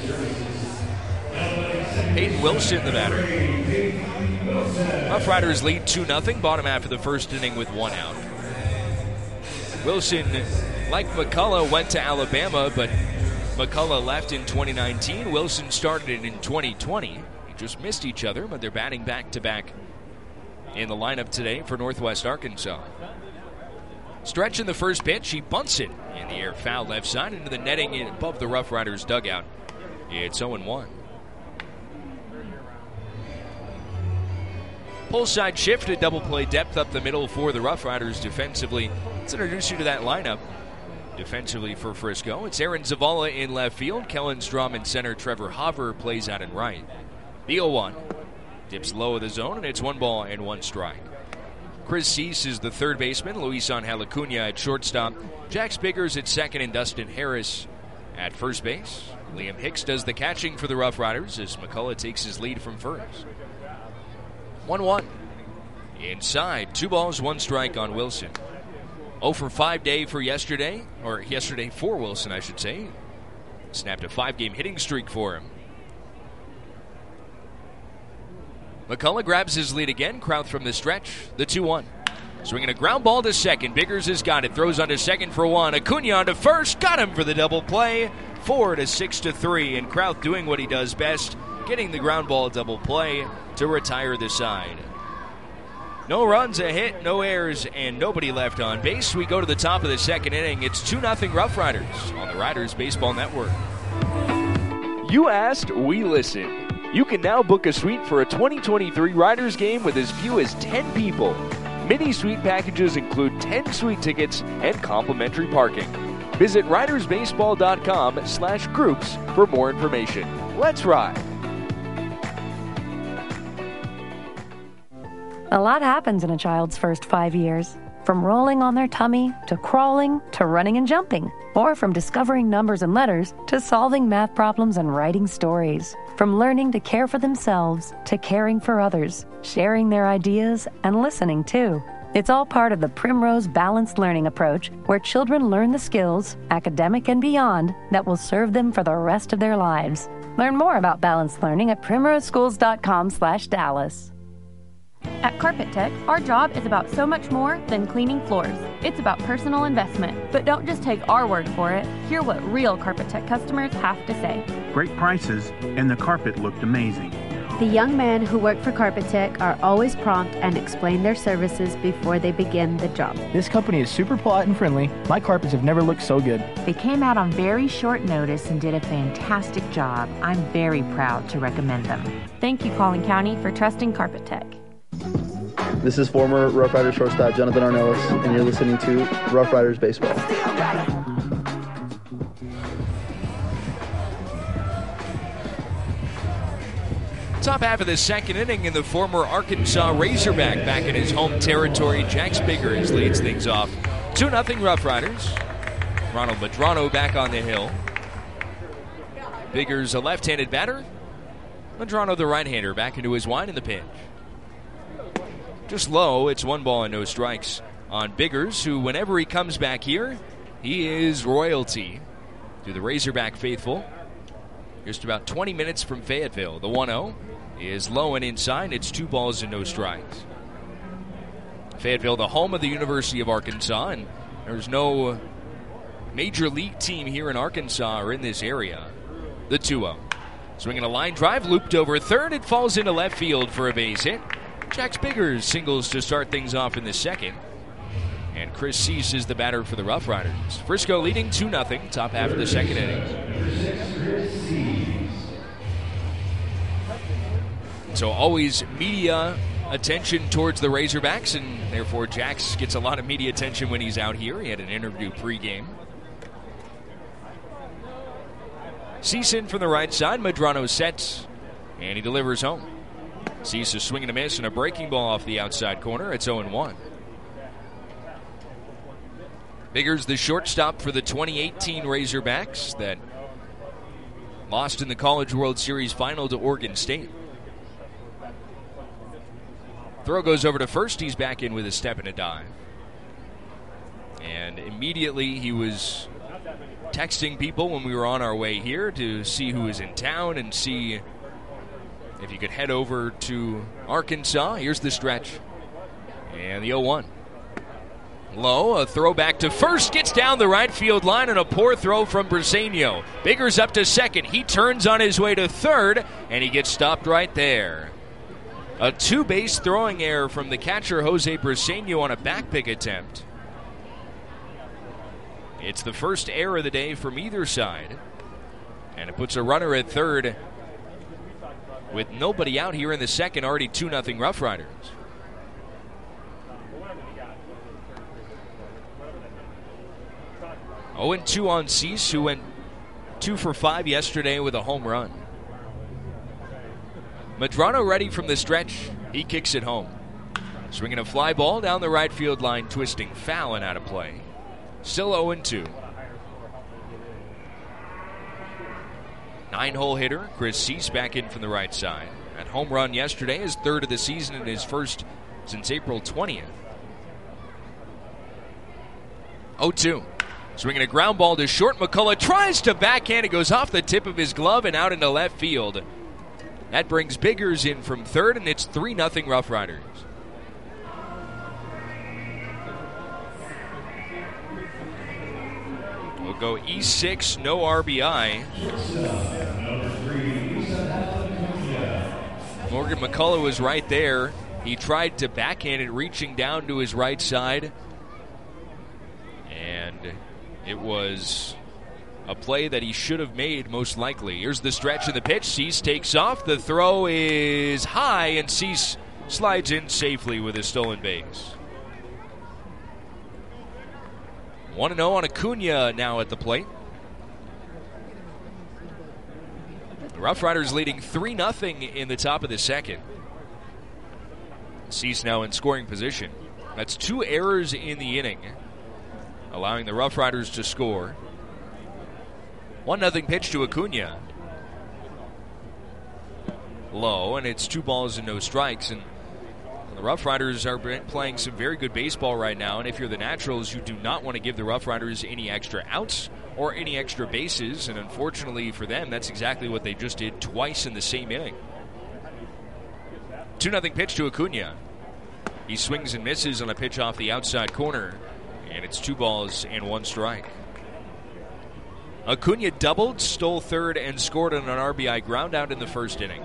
Peyton Wilson, the batter. Rough Riders lead 2-0, bottom half of the first inning with 1 out. Wilson, like McCullough, went to Alabama, but McCullough left in 2019. Wilson started it in 2020. He just missed each other, but they're batting back-to-back in the lineup today for Northwest Arkansas. Stretch in the first pitch. He bunts it in the air, foul left side into the netting above the Rough Riders dugout. It's 0-1. Pull side shift, a double play depth up the middle for the Rough Riders defensively. Let's introduce you to that lineup. Defensively for Frisco, it's Aaron Zavala in left field. Kellen Strom in center. Trevor Hover plays out in right. The 0-1 dips low of the zone, and it's 1 ball and 1 strike. Chris Cease is the third baseman. Luis Angel Acuna at shortstop. Jax Biggers at second, and Dustin Harris at first base. Liam Hicks does the catching for the Rough Riders as McCullough takes his lead from first. 1-1. Inside, 2 balls, 1 strike on Wilson. 0 for 5 day for yesterday for Wilson, I should say. Snapped a 5-game hitting streak for him. McCullough grabs his lead again. Krauth from the stretch. The 2-1. Swinging a ground ball to second. Biggers has got it. Throws on to second for 1. Acuna on to first. Got him for the double play. 4-6-3. And Krauth doing what he does best. Getting the ground ball double play to retire the side. No runs, a hit, no errors, and nobody left on base. We go to the top of the second inning. It's 2-0 Rough Riders on the Riders Baseball Network. You asked, we listened. You can now book a suite for a 2023 Riders game with as few as 10 people. Mini suite packages include 10 suite tickets and complimentary parking. Visit ridersbaseball.com/groups for more information. Let's ride. A lot happens in a child's first 5 years. From rolling on their tummy, to crawling, to running and jumping. Or from discovering numbers and letters, to solving math problems and writing stories. From learning to care for themselves, to caring for others, sharing their ideas, and listening too. It's all part of the Primrose Balanced Learning approach, where children learn the skills, academic and beyond, that will serve them for the rest of their lives. Learn more about balanced learning at primroseschools.com/Dallas. At Carpet Tech, our job is about so much more than cleaning floors. It's about personal investment. But don't just take our word for it. Hear what real Carpet Tech customers have to say. Great prices, and the carpet looked amazing. The young men who work for Carpet Tech are always prompt and explain their services before they begin the job. This company is super polite and friendly. My carpets have never looked so good. They came out on very short notice and did a fantastic job. I'm very proud to recommend them. Thank you, Collin County, for trusting Carpet Tech. This is former Rough Riders shortstop Jonathan Arnellis, and you're listening to Rough Riders Baseball. Top half of the second inning, in the former Arkansas Razorback back in his home territory. Jax Biggers leads things off. 2-0 Rough Riders. Ronald Medrano back on the hill. Biggers a left-handed batter. Medrano the right-hander back into his wind in the pinch. Just low, it's 1 ball and no strikes on Biggers, who whenever he comes back here, he is royalty to the Razorback faithful. Just about 20 minutes from Fayetteville. The 1-0 is low and inside. It's 2 balls and no strikes. Fayetteville, the home of the University of Arkansas, and there's no major league team here in Arkansas or in this area. The 2-0. Swinging a line drive, looped over third. It falls into left field for a base hit. Jax Biggers singles to start things off in the second. And Chris Cease is the batter for the Rough Riders. Frisco leading 2-0, top half of the second inning. So always media attention towards the Razorbacks, and therefore Jax gets a lot of media attention when he's out here. He had an interview pregame. Cease in from the right side. Medrano sets, and he delivers home. Cease is swinging a miss and a breaking ball off the outside corner. It's 0-1. Biggers the shortstop for the 2018 Razorbacks that lost in the College World Series final to Oregon State. Throw goes over to first. He's back in with a step and a dive. And immediately he was texting people when we were on our way here to see who was in town and see if you could head over to Arkansas. Here's the stretch. And the 0-1. Low, a throw back to first, gets down the right field line, and a poor throw from Briseño. Biggers up to second. He turns on his way to third, and he gets stopped right there. A two-base throwing error from the catcher, Jose Briseño, on a back pick attempt. It's the first error of the day from either side, and it puts a runner at third with nobody out here in the second, already 2-0 Rough Riders. 0-2 on Cease, who went 2 for 5 yesterday with a home run. Medrano ready from the stretch. He kicks it home. Swinging a fly ball down the right field line, twisting foul and out of play. Still 0-2. 9-hole hitter Chris Cease back in from the right side. That home run yesterday, his third of the season and his first since April 20th. 0-2. Swinging a ground ball to short. McCullough tries to backhand. It goes off the tip of his glove and out into left field. That brings Biggers in from third, and it's 3-0 Rough Riders. We'll go E6, no RBI. Morgan McCullough was right there. He tried to backhand it, reaching down to his right side. And it was a play that he should have made, most likely. Here's the stretch of the pitch. Cease takes off. The throw is high, and Cease slides in safely with a stolen base. 1-0 on Acuna now at the plate. The Rough Riders leading 3-0 in the top of the second. Cease now in scoring position. That's 2 errors in the inning, allowing the Rough Riders to score. 1-0 pitch to Acuna. Low, and it's 2 balls and no strikes. And the Rough Riders are playing some very good baseball right now, and if you're the Naturals, you do not want to give the Rough Riders any extra outs or any extra bases, and unfortunately for them, that's exactly what they just did twice in the same inning. 2-0 pitch to Acuna. He swings and misses on a pitch off the outside corner, and it's 2 balls and 1 strike. Acuna doubled, stole third, and scored on an RBI ground out in the first inning.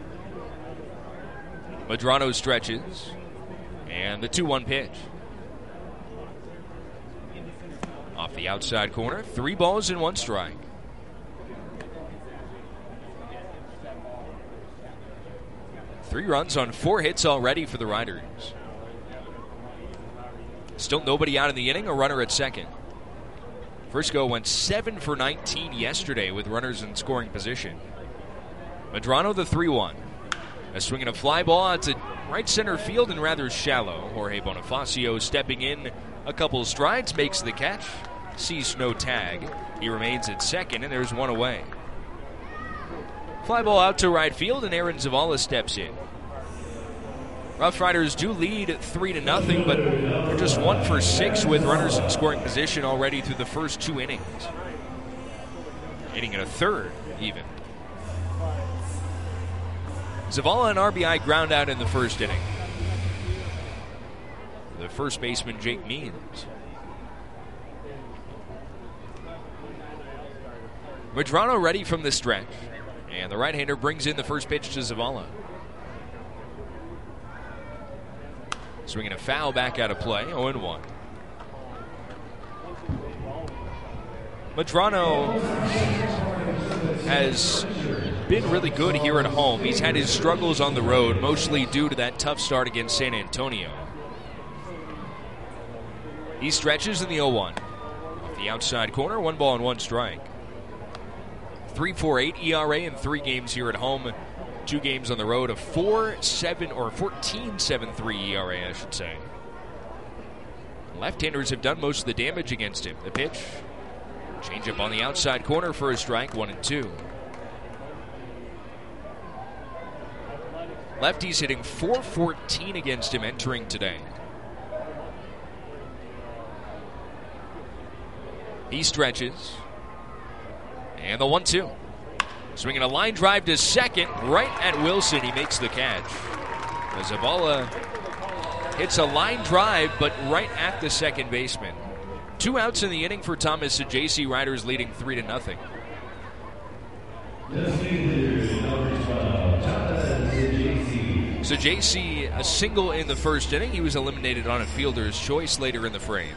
Medrano stretches, and the 2-1 pitch. Off the outside corner, 3 balls and 1 strike. Three runs on 4 hits already for the Riders. Still nobody out in the inning, a runner at second. Frisco went 7 for 19 yesterday with runners in scoring position. Medrano the 3-1. A swing and a fly ball out to right center field and rather shallow. Jorge Bonifacio stepping in a couple strides, makes the catch. Cease no tag. He remains at second, and there's 1 away. Fly ball out to right field, and Aaron Zavala steps in. Rough Riders do lead 3-0, but they're just 1 for 6 with runners in scoring position already through the first 2 innings. Inning and a third, even. Zavala an RBI ground out in the first inning. The first baseman, Jake Means. Medrano ready from the stretch, and the right-hander brings in the first pitch to Zavala. Swinging a foul back out of play, 0-1. Medrano has been really good here at home. He's had his struggles on the road, mostly due to that tough start against San Antonio. He stretches in the 0-1. Off the outside corner, 1 ball and 1 strike. 3.48 ERA in 3 games here at home. 2 games on the road, a 4.7 or 14.73 ERA, I should say. Left-handers have done most of the damage against him. The pitch, changeup on the outside corner for a strike, 1-2. Lefties hitting .414 against him entering today. He stretches. And the 1-2. Swinging a line drive to second, right at Wilson. He makes the catch. Zavala It's a line drive, but right at the second baseman. 2 outs in the inning for Thomas Saggese. Riders leading 3-0. Saggese, a single in the first inning. He was eliminated on a fielder's choice later in the frame.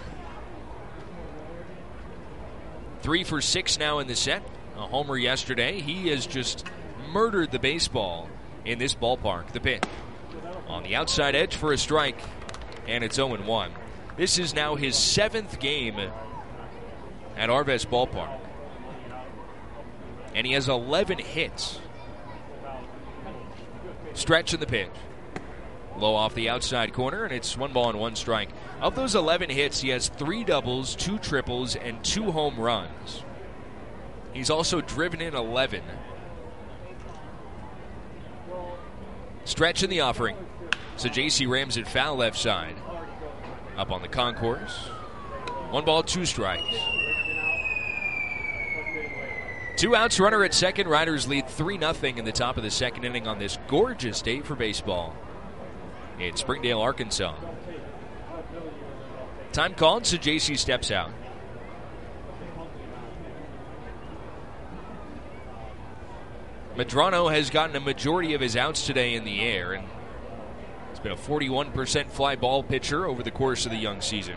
3 for 6 now in the set. A homer yesterday. He has just murdered the baseball in this ballpark. The pitch on the outside edge for a strike, and it's 0-1. This is now his 7th game at Arvest Ballpark, and he has 11 hits. Stretch in the pitch. Low off the outside corner, and it's 1-1 strike. Of those 11 hits, he has 3 doubles, 2 triples, and 2 home runs. He's also driven in 11. Stretch in the offering. Saggese rams it foul left side. Up on the concourse. 1 ball, 2 strikes. 2 outs, runner at second. Riders lead 3-0 in the top of the second inning on this gorgeous day for baseball in Springdale, Arkansas. Time called. Saggese steps out. Medrano has gotten a majority of his outs today in the air, and he's been a 41% fly ball pitcher over the course of the young season.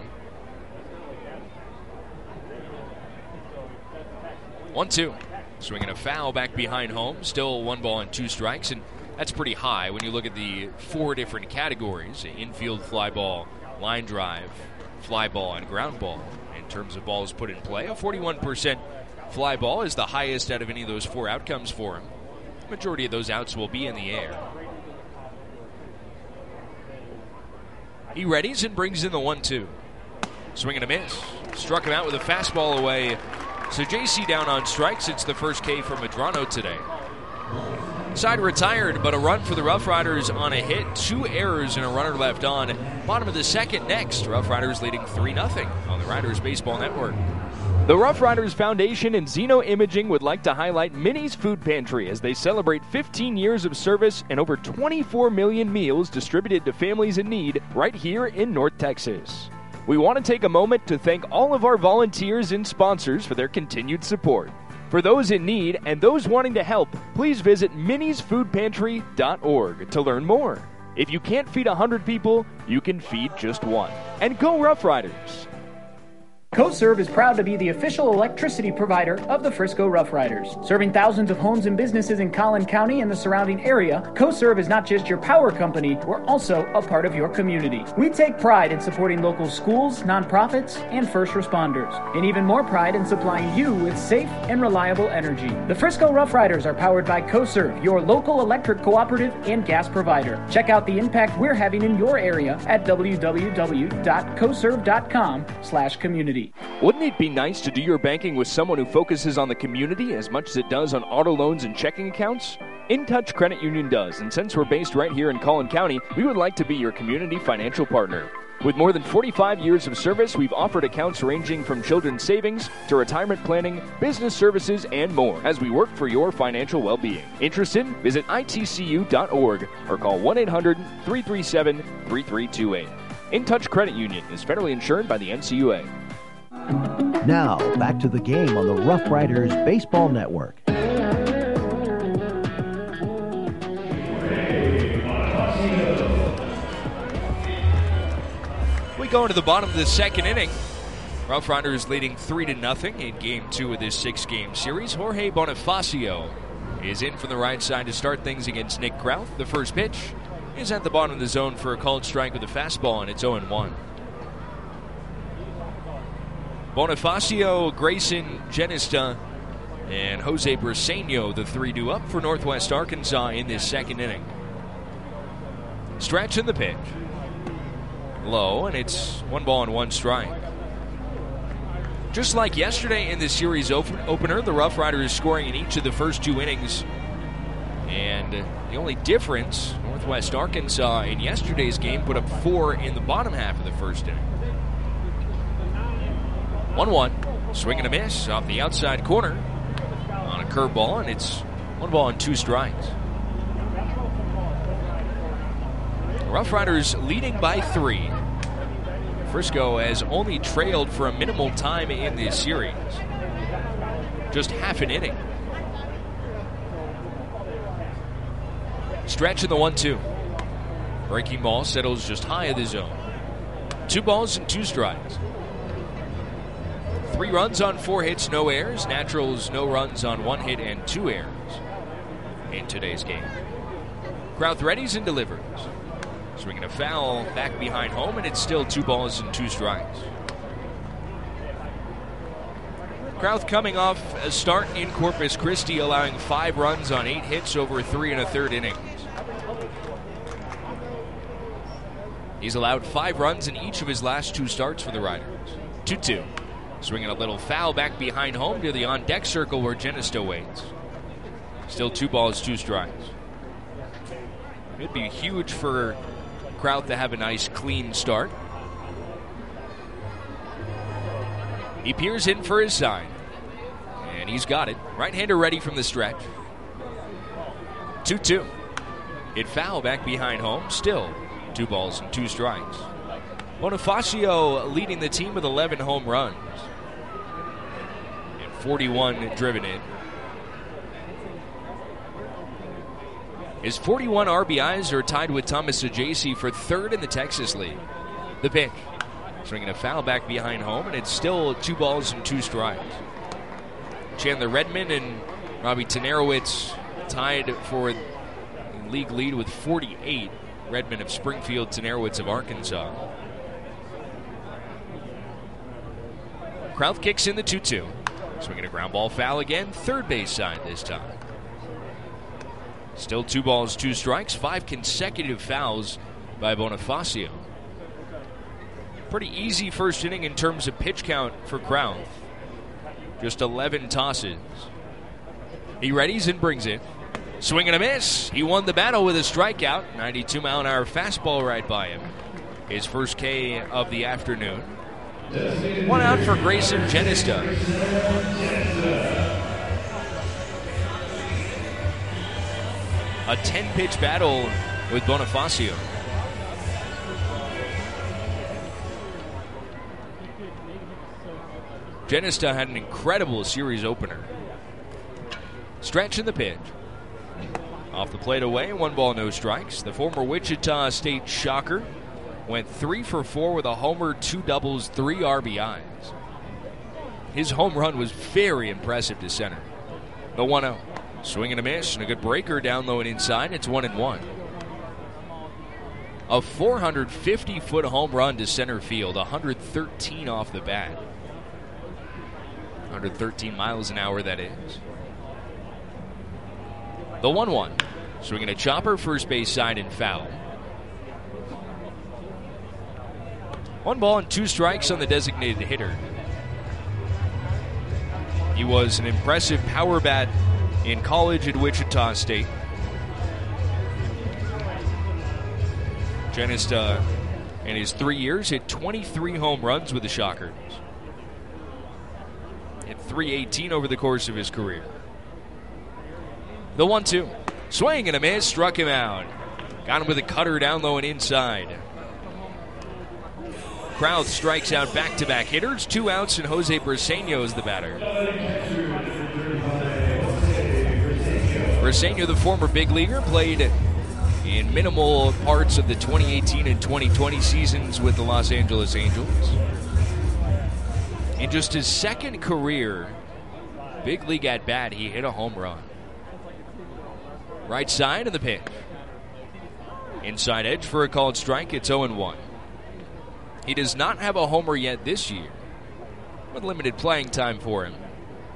1-2. Swinging a foul back behind home. Still 1 ball and 2 strikes, and that's pretty high when you look at the 4 different categories: infield fly ball, line drive, fly ball, and ground ball. In terms of balls put in play, a 41% fly ball is the highest out of any of those 4 outcomes for him. The majority of those outs will be in the air. He readies and brings in the 1-2. Swing and a miss. Struck him out with a fastball away. Saggese down on strikes. It's the first K for Medrano today. Side retired, but a run for the Rough Riders on a hit. 2 errors and a runner left on. Bottom of the second next. Rough Riders leading 3-0 on the Riders Baseball Network. The Rough Riders Foundation and Zeno Imaging would like to highlight Minnie's Food Pantry as they celebrate 15 years of service and over 24 million meals distributed to families in need right here in North Texas. We want to take a moment to thank all of our volunteers and sponsors for their continued support. For those in need and those wanting to help, please visit minniesfoodpantry.org to learn more. If you can't feed 100 people, you can feed just 1. And go Rough Riders! CoServe is proud to be the official electricity provider of the Frisco Rough Riders. Serving thousands of homes and businesses in Collin County and the surrounding area, CoServe is not just your power company, we're also a part of your community. We take pride in supporting local schools, nonprofits, and first responders, and even more pride in supplying you with safe and reliable energy. The Frisco Rough Riders are powered by CoServe, your local electric cooperative and gas provider. Check out the impact we're having in your area at www.coserve.com/community. Wouldn't it be nice to do your banking with someone who focuses on the community as much as it does on auto loans and checking accounts? InTouch Credit Union does, and since we're based right here in Collin County, we would like to be your community financial partner. With more than 45 years of service, we've offered accounts ranging from children's savings to retirement planning, business services, and more as we work for your financial well-being. Interested? Visit itcu.org or call 1-800-337-3328. InTouch Credit Union is federally insured by the NCUA. Now, back to the game on the Rough Riders Baseball Network. We go into the bottom of the second inning. Rough Riders leading 3-0 in Game 2 of this 6-game series. Jorge Bonifacio is in from the right side to start things against Nick Krauth. The first pitch is at the bottom of the zone for a called strike with a fastball, and it's 0-1. Bonifacio, Grayson, Genista, and Jose Briseño, the 3 due up for Northwest Arkansas in this second inning. Stretch in the pitch. Low, and it's 1 ball and 1 strike. Just like yesterday in the series opener, the Rough Riders scoring in each of the first 2 innings. And the only difference, Northwest Arkansas in yesterday's game put up 4 in the bottom half of the first inning. 1-1. Swing and a miss off the outside corner on a curveball, and it's 1 ball and 2 strikes. Rough Riders leading by 3. Frisco has only trailed for a minimal time in this series. Just half an inning. Stretch in the 1-2. Breaking ball settles just high of the zone. 2 balls and 2 strikes. 3 runs on 4 hits, no errors. Naturals, no runs on 1 hit and 2 errors in today's game. Krauth readies and delivers. Swinging a foul back behind home, and it's still 2 balls and 2 strikes. Krauth coming off a start in Corpus Christi, allowing 5 runs on 8 hits over 3 1/3 innings. He's allowed 5 runs in each of his last 2 starts for the Riders. 2-2. Swinging a little foul back behind home to the on-deck circle where Genesta waits. Still 2 balls, 2 strikes. It'd be huge for Krauth to have a nice, clean start. He peers in for his sign. And he's got it. Right-hander ready from the stretch. 2-2. Hit foul back behind home. Still 2 balls and 2 strikes. Bonifacio leading the team with 11 home runs. And 41 driven in. His 41 RBIs are tied with Thomas Ajacey for 3rd in the Texas League. The pitch. Swinging a foul back behind home, and it's still 2 balls and 2 strikes. Chandler Redmond and Robbie Tenerowitz tied for the league lead with 48. Redmond of Springfield, Tenerowitz of Arkansas. Krauth kicks in the 2-2. Swinging a ground ball foul again, 3rd base side this time. Still 2 balls, 2 strikes, 5 consecutive fouls by Bonifacio. Pretty easy first inning in terms of pitch count for Krauth. Just 11 tosses. He readies and brings it. Swing and a miss. He won the battle with a strikeout. 92-mile-an-hour fastball right by him. His first K of the afternoon. 1 out for Grayson Genesta. A 10-pitch battle with Bonifacio. Genesta had an incredible series opener. Stretch in the pitch. Off the plate away, 1 ball, no strikes. The former Wichita State Shocker went 3 for 4 with a homer, 2 doubles, 3 RBIs. His home run was very impressive to center. The 1-0. Swing and a miss, and a good breaker down low and inside. It's 1-1. A 450-foot home run to center field, 113 off the bat. 113 miles an hour, that is. The 1-1. Swinging a chopper, first base side and foul. 1 ball and 2 strikes on the designated hitter. He was an impressive power bat in college at Wichita State. Genesta, in his 3 years, hit 23 home runs with the Shockers. Hit .318 over the course of his career. The 1-2. Swing and a miss, struck him out. Got him with a cutter down low and inside. Krauth strikes out back-to-back hitters. 2 outs, and Jose Briseño is the batter. Briseño, the former big leaguer, played in minimal parts of the 2018 and 2020 seasons with the Los Angeles Angels. In just his 2nd career big league at-bat, he hit a home run. Right side of the pitch. Inside edge for a called strike. It's 0-1. He does not have a homer yet this year, with limited playing time for him.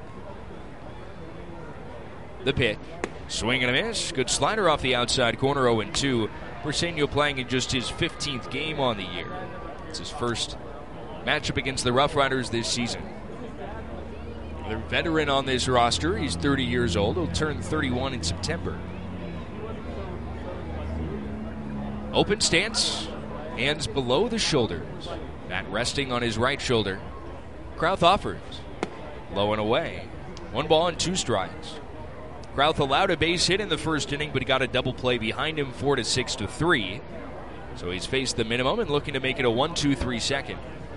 The pitch. Swing and a miss. Good slider off the outside corner, 0-2. Briseño playing in just his 15th game on the year. It's his first matchup against the Rough Riders this season. Another veteran on this roster. He's 30 years old. He'll turn 31 in September. Open stance. Hands below the shoulders. Bat resting on his right shoulder. Krauth offers. Low and away. 1 ball and 2 strikes. Krauth allowed a base hit in the first inning, but he got a double play behind him, 4-6-3. So he's faced the minimum and looking to make it a 1-2-3 second.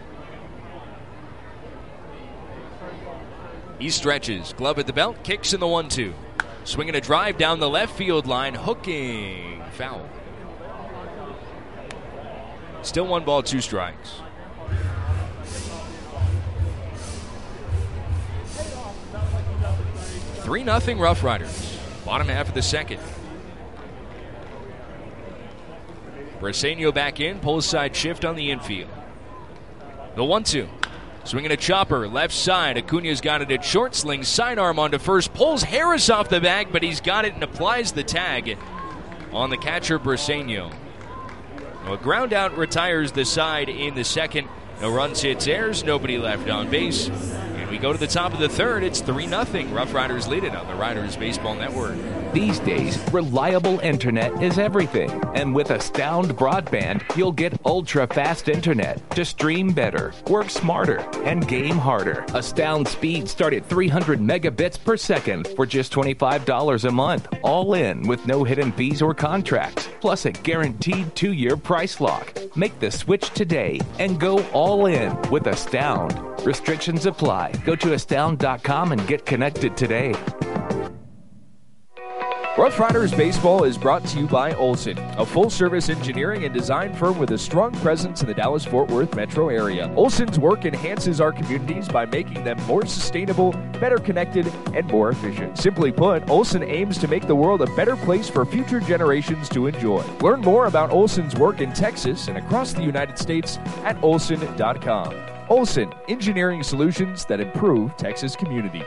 He stretches, glove at the belt, kicks in the 1-2. Swinging a drive down the left field line, hooking, foul. Still 1 ball, 2 strikes. Three 3-0 Rough Riders. Bottom half of the second. Briseño back in, pulls side shift on the infield. The 1-2. Swinging a chopper, left side. Acuna's got it at short, slings sidearm onto first, pulls Harris off the bag, but he's got it and applies the tag on the catcher, Briseño. A ground out retires the side in the second. No runs, hits, errors, nobody left on base. And we go to the top of the third. It's 3-0. Rough Riders lead it on the Riders Baseball Network. These days, reliable internet is everything. And with Astound Broadband, you'll get ultra-fast internet to stream better, work smarter, and game harder. Astound speeds start at 300 megabits per second for just $25 a month. All in with no hidden fees or contracts. Plus a guaranteed 2-year price lock. Make the switch today and go all in with Astound. Restrictions apply. Go to astound.com and get connected today. Rough Riders Baseball is brought to you by Olson, a full-service engineering and design firm with a strong presence in the Dallas-Fort Worth metro area. Olson's work enhances our communities by making them more sustainable, better connected, and more efficient. Simply put, Olson aims to make the world a better place for future generations to enjoy. Learn more about Olson's work in Texas and across the United States at olson.com. Olson, engineering solutions that improve Texas communities.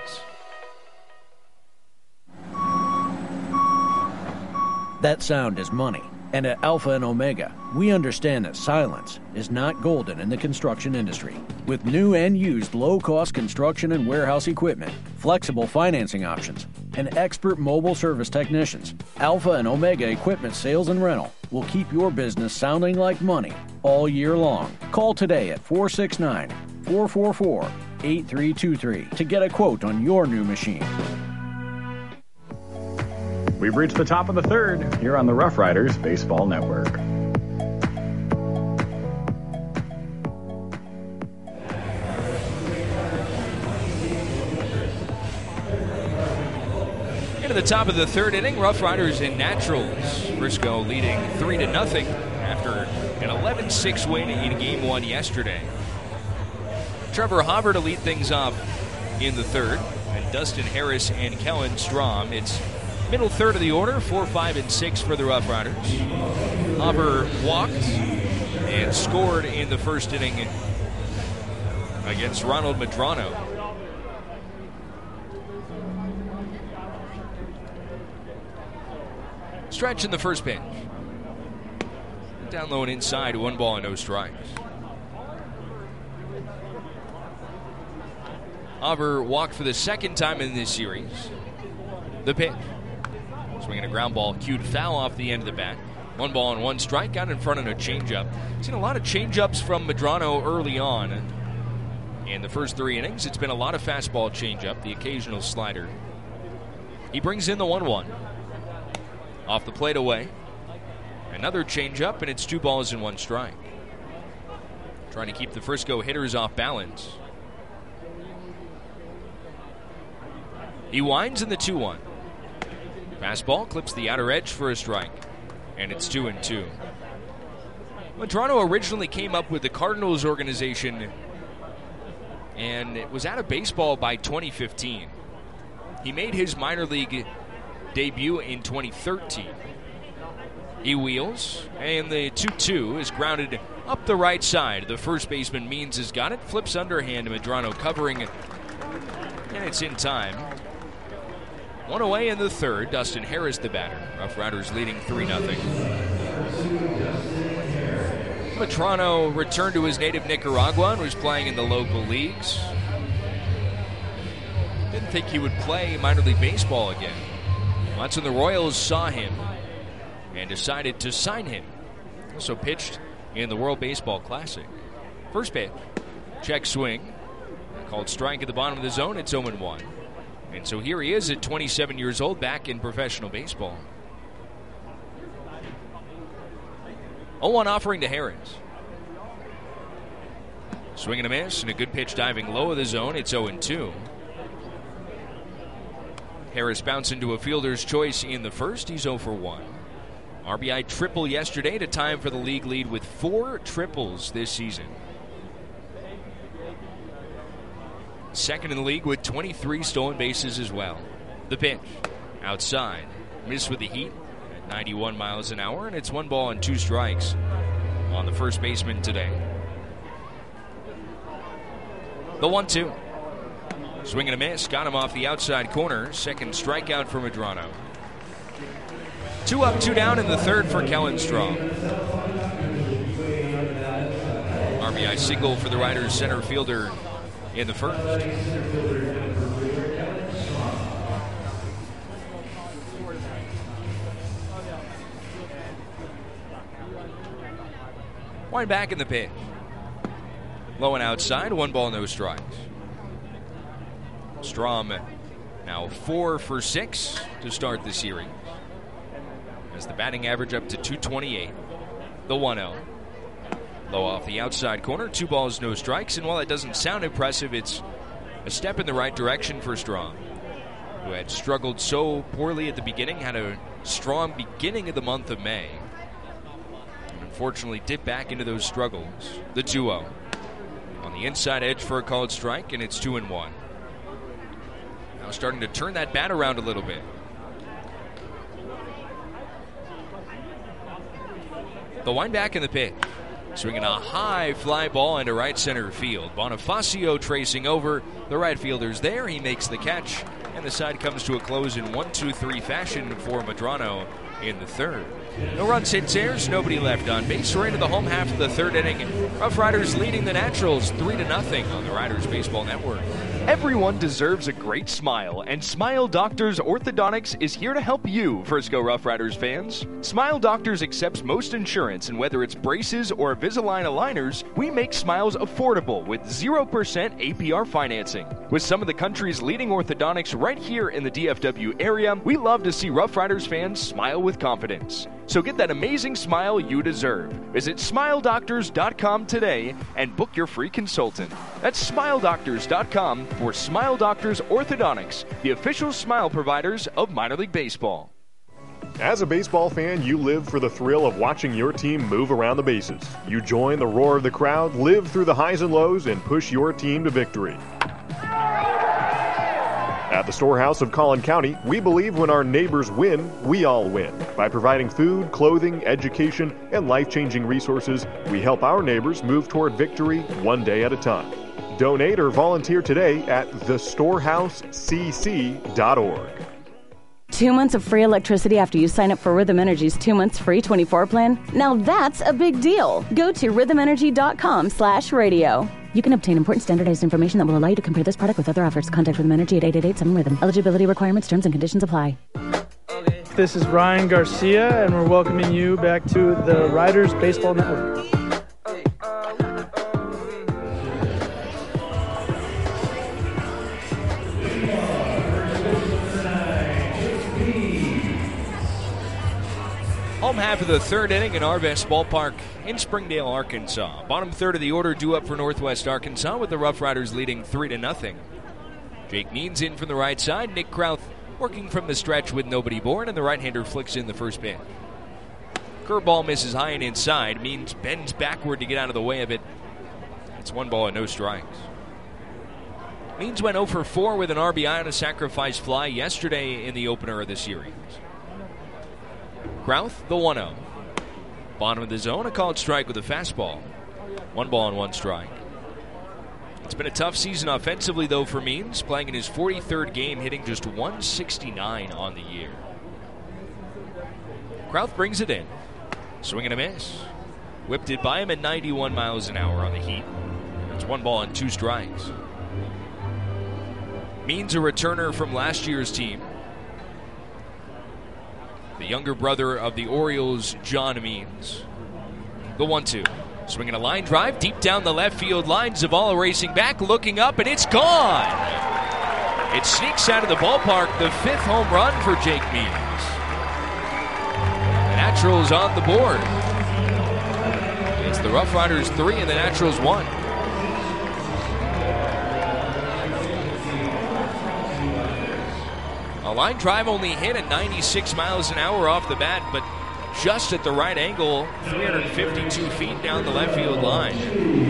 That sound is money. And at Alpha and Omega, we understand that silence is not golden in the construction industry. With new and used low-cost construction and warehouse equipment, flexible financing options, and expert mobile service technicians, Alpha and Omega Equipment Sales and Rental will keep your business sounding like money all year long. Call today at 469-444-8323 to get a quote on your new machine. We've reached the top of the third here on the Rough Riders Baseball Network. Into the top of the third inning, Rough Riders in naturals. Frisco leading 3-0 after an 11-6 win in Game 1 yesterday. Trevor Hopper to lead things off in the third, and Dustin Harris and Kellen Strom. It's middle third of the order, 4, 5, and 6 for the Rough Riders. Hopper walked and scored in the first inning against Ronald Medrano. Stretch in the first pitch. Down low and inside, 1 ball and no strikes. Hopper walked for the second time in this series. The pitch. Swinging a ground ball, cued foul off the end of the bat. 1 ball and 1 strike, out in front of a changeup. Seen a lot of changeups from Medrano early on. In the first 3 innings, it's been a lot of fastball changeup, the occasional slider. He brings in the 1-1. Off the plate away. Another changeup, and it's 2 balls and 1 strike. Trying to keep the Frisco hitters off balance. He winds in the 2-1. Fastball clips the outer edge for a strike, and it's 2-2. Medrano originally came up with the Cardinals organization, and it was out of baseball by 2015. He made his minor league debut in 2013. He wheels, and the 2-2 is grounded up the right side. The first baseman Means has got it, flips underhand to Medrano covering, and it's in time. 1 away in the third. Dustin Harris the batter. Rough Riders leading 3-0. Medrano returned to his native Nicaragua and was playing in the local leagues. Didn't think he would play minor league baseball again. That's when the Royals saw him and decided to sign him. Also pitched in the World Baseball Classic. First pitch. Check swing. Called strike at the bottom of the zone. It's 0-1. And so here he is at 27 years old, back in professional baseball. 0-1 offering to Harris. Swing and a miss, and a good pitch diving low of the zone. It's 0-2. Harris bounced into a fielder's choice in the first. He's 0 for 1. RBI triple yesterday to tie him for the league lead with 4 triples this season. Second in the league with 23 stolen bases as well. The pitch outside. Missed with the heat at 91 miles an hour, and it's 1 ball and 2 strikes on the first baseman today. The 1-2. Swing and a miss. Got him off the outside corner. Second strikeout for Medrano. 2 up, 2 down in the third for Kellen Strahm. RBI single for the Riders center fielder in the first. Wind back in the pitch. Low and outside, 1 ball, no strikes. Strahm now 4 for 6 to start the series. As the batting average up to 228. The 1-0. Low off the outside corner, 2 balls, no strikes. And while it doesn't sound impressive, it's a step in the right direction for Strahm, who had struggled so poorly at the beginning, had a strong beginning of the month of May. And unfortunately dipped back into those struggles. The 2-0. On the inside edge for a called strike, and it's 2-1. Now starting to turn that bat around a little bit. The wind back in the pitch. Swinging a high fly ball into right center field. Bonifacio tracing over. The right fielder's there. He makes the catch, and the side comes to a close in 1-2-3 fashion for Medrano in the third. No runs, hits, errors, nobody left on base. We're into the home half of the third inning. Rough Riders leading the Naturals 3-0 on the Riders Baseball Network. Everyone deserves a great smile, and Smile Doctors Orthodontics is here to help you, Frisco Rough Riders fans. Smile Doctors accepts most insurance, and whether it's braces or Invisalign aligners, we make smiles affordable with 0% APR financing. With some of the country's leading orthodontics right here in the DFW area, we love to see Rough Riders fans smile with confidence. So get that amazing smile you deserve. Visit SmileDoctors.com today and book your free consultant. That's SmileDoctors.com for Smile Doctors Orthodontics, the official smile providers of minor league baseball. As a baseball fan, you live for the thrill of watching your team move around the bases. You join the roar of the crowd, live through the highs and lows, and push your team to victory. At the Storehouse of Collin County, we believe when our neighbors win, we all win. By providing food, clothing, education, and life-changing resources, we help our neighbors move toward victory one day at a time. Donate or volunteer today at thestorehousecc.org. 2 months of free electricity after you sign up for Rhythm Energy's 2 months free 24 plan? Now that's a big deal. Go to rhythmenergy.com/radio. You can obtain important standardized information that will allow you to compare this product with other offers. Contact Rhythm Energy at 888-7-RHYTHM. Eligibility requirements, terms, and conditions apply. This is Ryan Garcia, and we're welcoming you back to the Riders Baseball Network. Home half of the third inning in Arvest Ballpark in Springdale, Arkansas. Bottom third of the order due up for Northwest Arkansas with the Rough Riders leading 3-0. Jake Means in from the right side. Nick Krauth working from the stretch with nobody born, and the right-hander flicks in the first pitch. Curveball misses high and inside. Means bends backward to get out of the way of it. It's 1 ball and no strikes. Means went 0 for 4 with an RBI on a sacrifice fly yesterday in the opener of the series. Krauth, the 1-0. Bottom of the zone, a called strike with a fastball. 1 ball and 1 strike. It's been a tough season offensively, though, for Means, playing in his 43rd game, hitting just 169 on the year. Krauth brings it in. Swing and a miss. Whipped it by him at 91 miles an hour on the heat. It's 1 ball and 2 strikes. Means a returner from last year's team. The younger brother of the Orioles, John Means. The 1-2. Swinging a line drive deep down the left field line. Zavala racing back, looking up, and it's gone. It sneaks out of the ballpark, the 5th home run for Jake Means. The Naturals on the board. It's the Rough Riders 3 and the Naturals 1. A line drive only hit at 96 miles an hour off the bat, but just at the right angle, 352 feet down the left field line.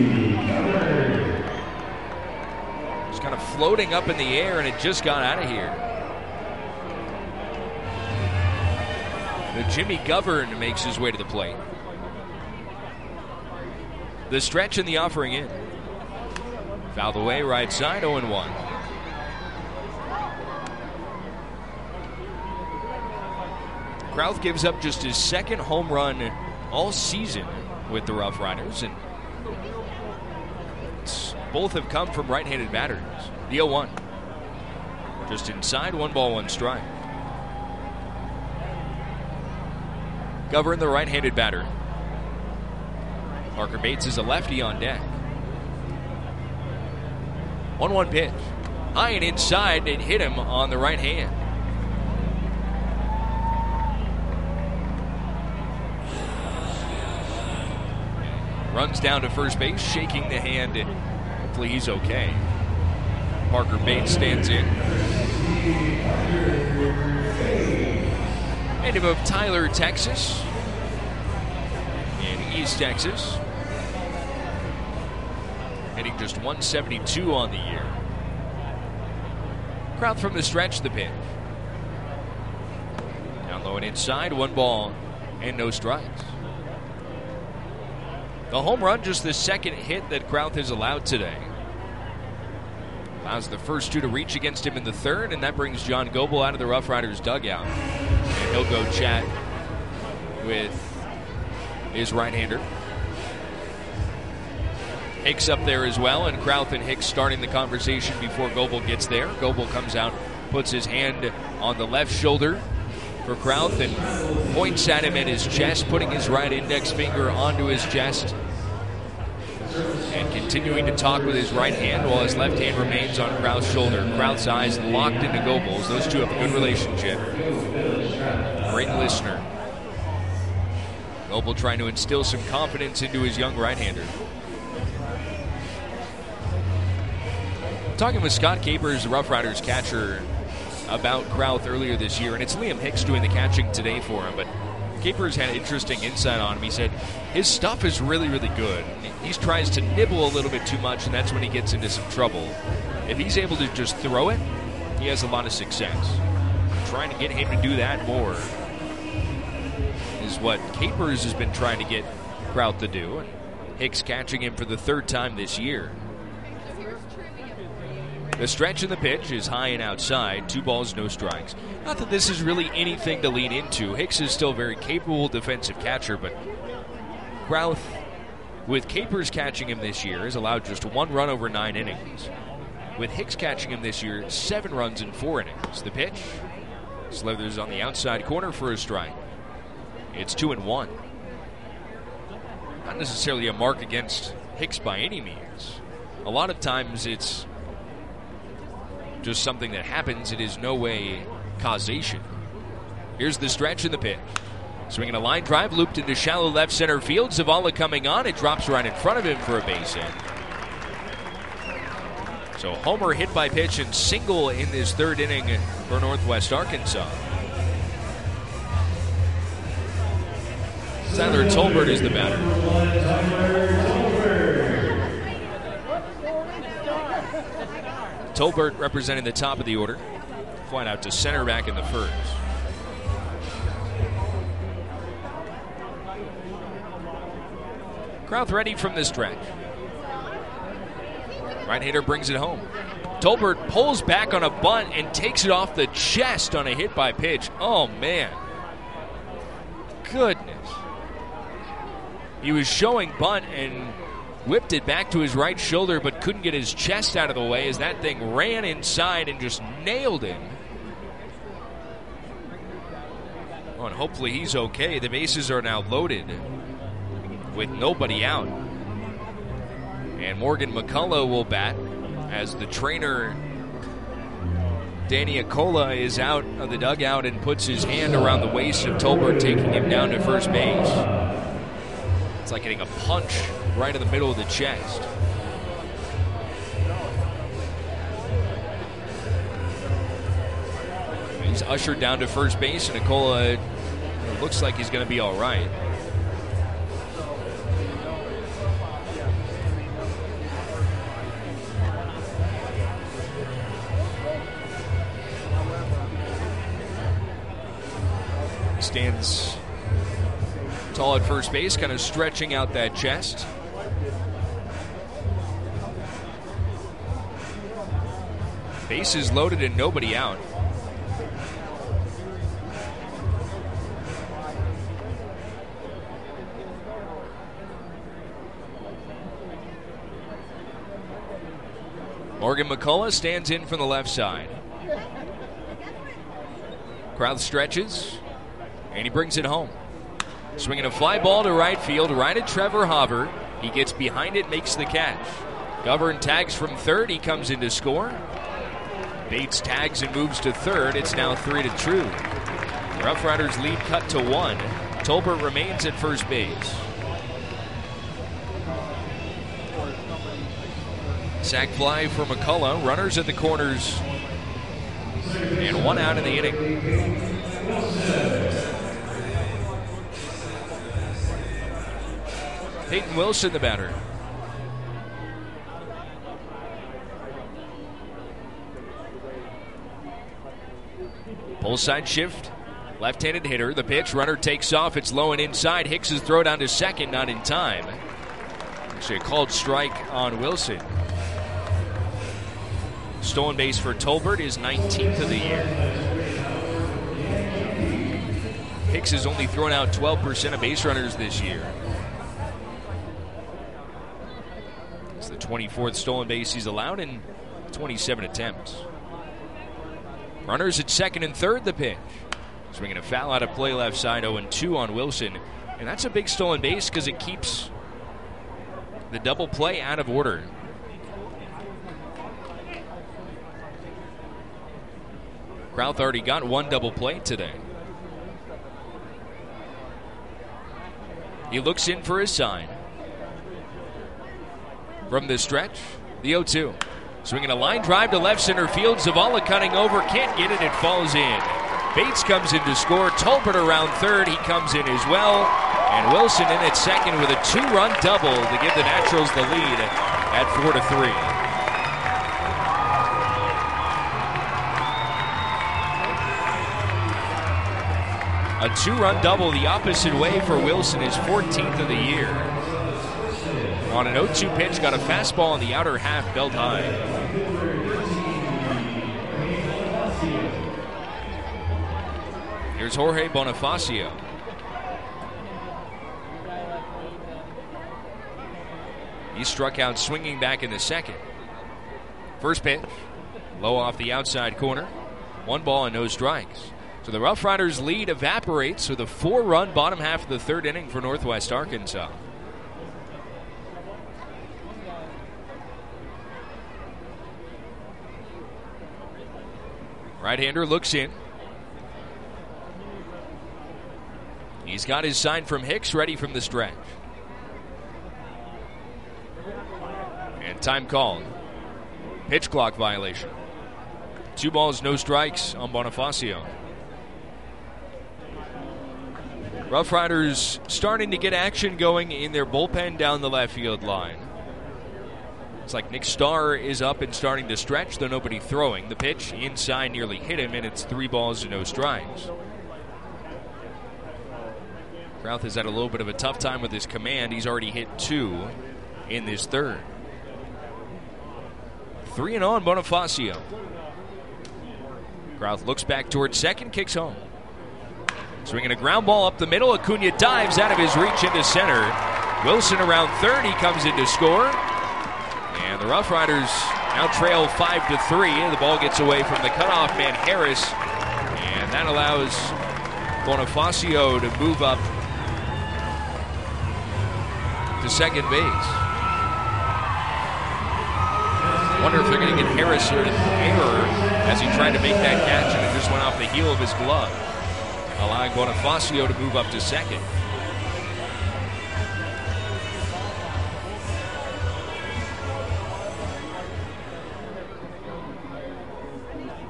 It's kind of floating up in the air, and it just got out of here. The Jimmy Govern makes his way to the plate. The stretch and the offering in. Fouled away, right side, 0-1. Krauth gives up just his second home run all season with the Rough Riders, and both have come from right-handed batters. The 0-1. Just inside, 1 ball, 1 strike. Govern, the right-handed batter. Parker Bates is a lefty on deck. 1-1 pitch. High and inside, it hit him on the right hand. Runs down to first base, shaking the hand, and hopefully he's okay. Parker Bates stands in. Native of Tyler, Texas, in East Texas. Hitting just 172 on the year. Krauth from the stretch, the pitch. Down low and inside, 1 ball and no strikes. The home run, just the second hit that Krauth has allowed today. Allows the first 2 to reach against him in the third, and that brings John Goebel out of the Rough Riders dugout. And he'll go chat with his right-hander. Hicks up there as well, and Krauth and Hicks starting the conversation before Goebel gets there. Goebel comes out, puts his hand on the left shoulder for Krauth and points at him at his chest, putting his right index finger onto his chest and continuing to talk with his right hand while his left hand remains on Krauth's shoulder. Krauth's eyes locked into Goebel's. Those two have a good relationship. Great listener. Goebel trying to instill some confidence into his young right-hander. Talking with Scott Capers, the Rough Riders catcher, about Krauth earlier this year, and it's Liam Hicks doing the catching today for him, but Capers had interesting insight on him. He said his stuff is really, really good. He tries to nibble a little bit too much, and that's when he gets into some trouble. If he's able to just throw it, he has a lot of success. Trying to get him to do that more is what Capers has been trying to get Krauth to do. And Hicks catching him for the 3rd time this year. The stretch in the pitch is high and outside. 2 balls, no strikes. Not that this is really anything to lean into. Hicks is still a very capable defensive catcher, but Krauth, with Capers catching him this year, has allowed just 1 run over 9 innings. With Hicks catching him this year, 7 runs in 4 innings. The pitch, Slithers on the outside corner for a strike. It's 2-1. Not necessarily a mark against Hicks by any means. A lot of times it's just something that happens. It is no way causation. Here's the stretch in the pitch. Swinging a line drive, looped into shallow left center field. Zavala coming on. It drops right in front of him for a base hit. So homer hit by pitch and single in this 3rd inning for Northwest Arkansas. Tyler Tolbert is the batter. Tolbert representing the top of the order. Fly out to center back in the 1st. Krauth ready from the stretch. Right-hander brings it home. Tolbert pulls back on a bunt and takes it off the chest on a hit by pitch. Oh, man. Goodness. He was showing bunt and whipped it back to his right shoulder, but couldn't get his chest out of the way as that thing ran inside and just nailed him. Oh, and hopefully he's okay. The bases are now loaded with nobody out. And Morgan McCullough will bat as the trainer, Danny Acola, is out of the dugout and puts his hand around the waist of Tolbert, taking him down to first base. It's like getting a punch right in the middle of the chest. He's ushered down to first base, and Nicola looks like he's going to be all right. He stands tall at first base, kind of stretching out that chest. Bases loaded and nobody out. Morgan McCullough stands in from the left side. Crowd stretches, and he brings it home. Swinging a fly ball to right field, right at Trevor Hauver. He gets behind it, makes the catch. Govern tags from third, he comes in to score. Bates tags and moves to third. It's now 3-2. The Rough Riders lead cut to 1. Tolbert remains at first base. Sac fly for McCullough. Runners at the corners. And 1 out in the inning. Peyton Wilson, the batter. Pull side shift. Left-handed hitter. The pitch. Runner takes off. It's low and inside. Hicks's throw down to second. Not in time. Actually a called strike on Wilson. Stolen base for Tolbert is 19th of the year. Hicks has only thrown out 12% of base runners this year. It's the 24th stolen base he's allowed in 27 attempts. Runners at second and third, the pitch. Swinging a foul out of play left side, 0-2 on Wilson. And that's a big stolen base because it keeps the double play out of order. Krauth already got 1 double play today. He looks in for his sign. From the stretch, the 0-2. Swinging a line drive to left center field. Zavala cutting over, can't get it, it falls in. Bates comes in to score. Tolbert around third, he comes in as well. And Wilson in at second with a 2-run double to give the Naturals the lead at 4-3. A 2-run double the opposite way for Wilson, his 14th of the year. On an 0-2 pitch, got a fastball on the outer half, belt high. Here's Jorge Bonifacio. He struck out swinging back in the second. First pitch, low off the outside corner. 1 ball and no strikes. So the Rough Riders' lead evaporates with a 4-run bottom half of the third inning for Northwest Arkansas. Right-hander looks in. He's got his sign from Hicks ready from the stretch. And time called. Pitch clock violation. 2 balls, no strikes on Bonifacio. Rough Riders starting to get action going in their bullpen down the left field line. It's like Nick Starr is up and starting to stretch, though nobody throwing. The pitch inside nearly hit him, and it's 3 balls and no strikes. Krauth has had a little bit of a tough time with his command. He's already hit 2 in this third. 3-0 Bonifacio. Krauth looks back towards second, kicks home. Swinging a ground ball up the middle. Acuna dives out of his reach into center. Wilson around third. He comes in to score. And the Rough Riders now trail 5-3. The ball gets away from the cutoff man, Harris. And that allows Bonifacio to move up to second base. I wonder if they're going to get Harris an error as he tried to make that catch and it just went off the heel of his glove, allowing Bonifacio to move up to second.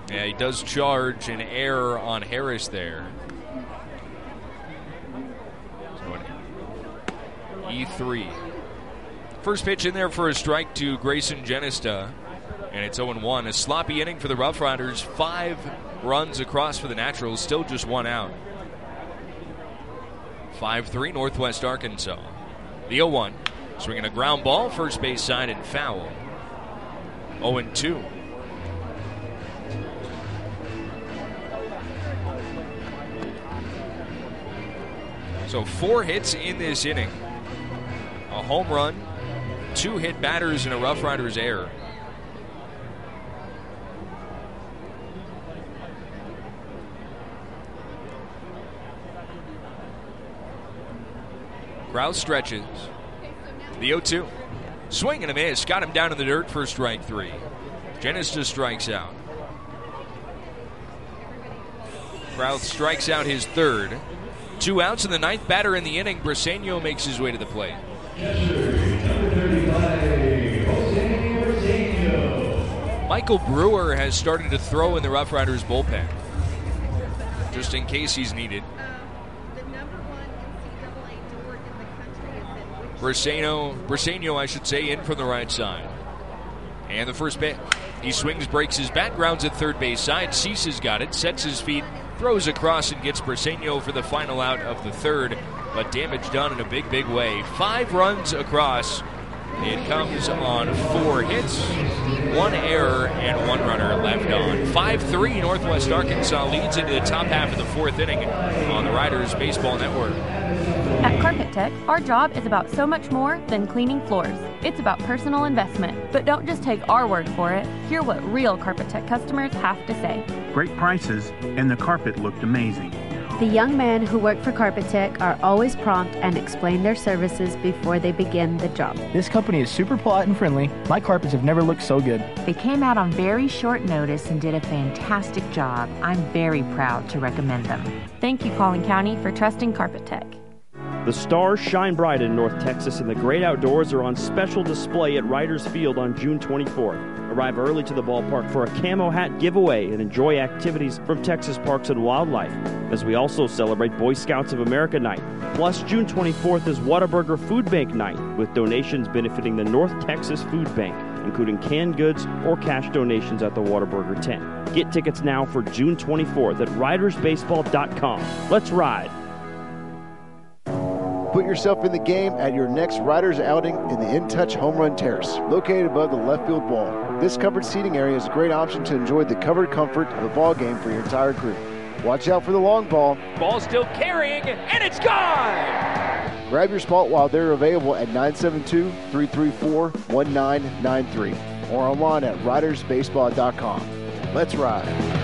Yeah, he does charge an error on Harris there. So an E3. First pitch in there for a strike to Grayson Genesta, and it's 0-1. A sloppy inning for the Rough Riders. 5 runs across for the Naturals, still just 1 out. 5-3 Northwest Arkansas. The 0-1. Swinging a ground ball, first base side and foul. 0-2. So 4 hits in this inning. A home run, 2 hit batters, and a Rough Riders error. Grouse stretches. The 0-2. Swing and a miss. Got him down in the dirt for strike 3. Genesta strikes out. Grouse strikes out his third. 2 outs in the 9th. Batter in the inning. Briseño makes his way to the plate. Michael Brewer has started to throw in the Rough Riders bullpen, just in case he's needed. Briseño, I should say, in from the right side. And the first bat, he swings, breaks his bat, grounds at third base side. Cease's got it, sets his feet, throws across, and gets Briseño for the final out of the third. But damage done in a big, big way. 5 runs across. It comes on 4 hits, 1 error, and 1 runner left on. 5-3 Northwest Arkansas leads into the top half of the 4th inning on the Riders Baseball Network. At Carpet Tech, our job is about so much more than cleaning floors. It's about personal investment. But don't just take our word for it. Hear what real Carpet Tech customers have to say. Great prices, and the carpet looked amazing. The young men who work for Carpet Tech are always prompt and explain their services before they begin the job. This company is super polite and friendly. My carpets have never looked so good. They came out on very short notice and did a fantastic job. I'm very proud to recommend them. Thank you, Collin County, for trusting Carpet Tech. The stars shine bright in North Texas, and the great outdoors are on special display at Riders Field on June 24th. Arrive early to the ballpark for a camo hat giveaway and enjoy activities from Texas Parks and Wildlife, as we also celebrate Boy Scouts of America Night. Plus, June 24th is Whataburger Food Bank Night, with donations benefiting the North Texas Food Bank, including canned goods or cash donations at the Whataburger tent. Get tickets now for June 24th at ridersbaseball.com. Let's ride! Put yourself in the game at your next Riders outing in the In Touch Home Run Terrace, located above the left field wall. This covered seating area is a great option to enjoy the covered comfort of a ball game for your entire crew. Watch out for the long ball. Ball still carrying, and it's gone! Grab your spot while they're available at 972-334-1993 or online at ridersbaseball.com. Let's ride.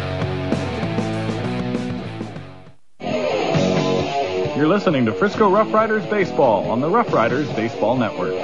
You're listening to Frisco Rough Riders Baseball on the Rough Riders Baseball Network.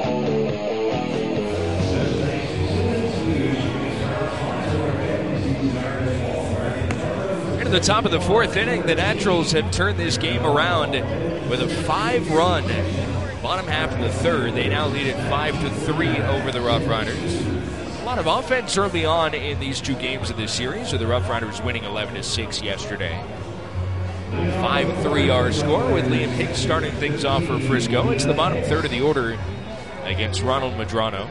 Into the top of the 4th inning, the Naturals have turned this game around with a 5-run bottom half of the 3rd. They now lead it 5-3 over the Rough Riders. A lot of offense early on in these 2 games of this series, with the Rough Riders winning 11-6 yesterday. 5-3 our score, with Liam Hicks starting things off for Frisco. It's the bottom 3rd of the order against Ronald Medrano.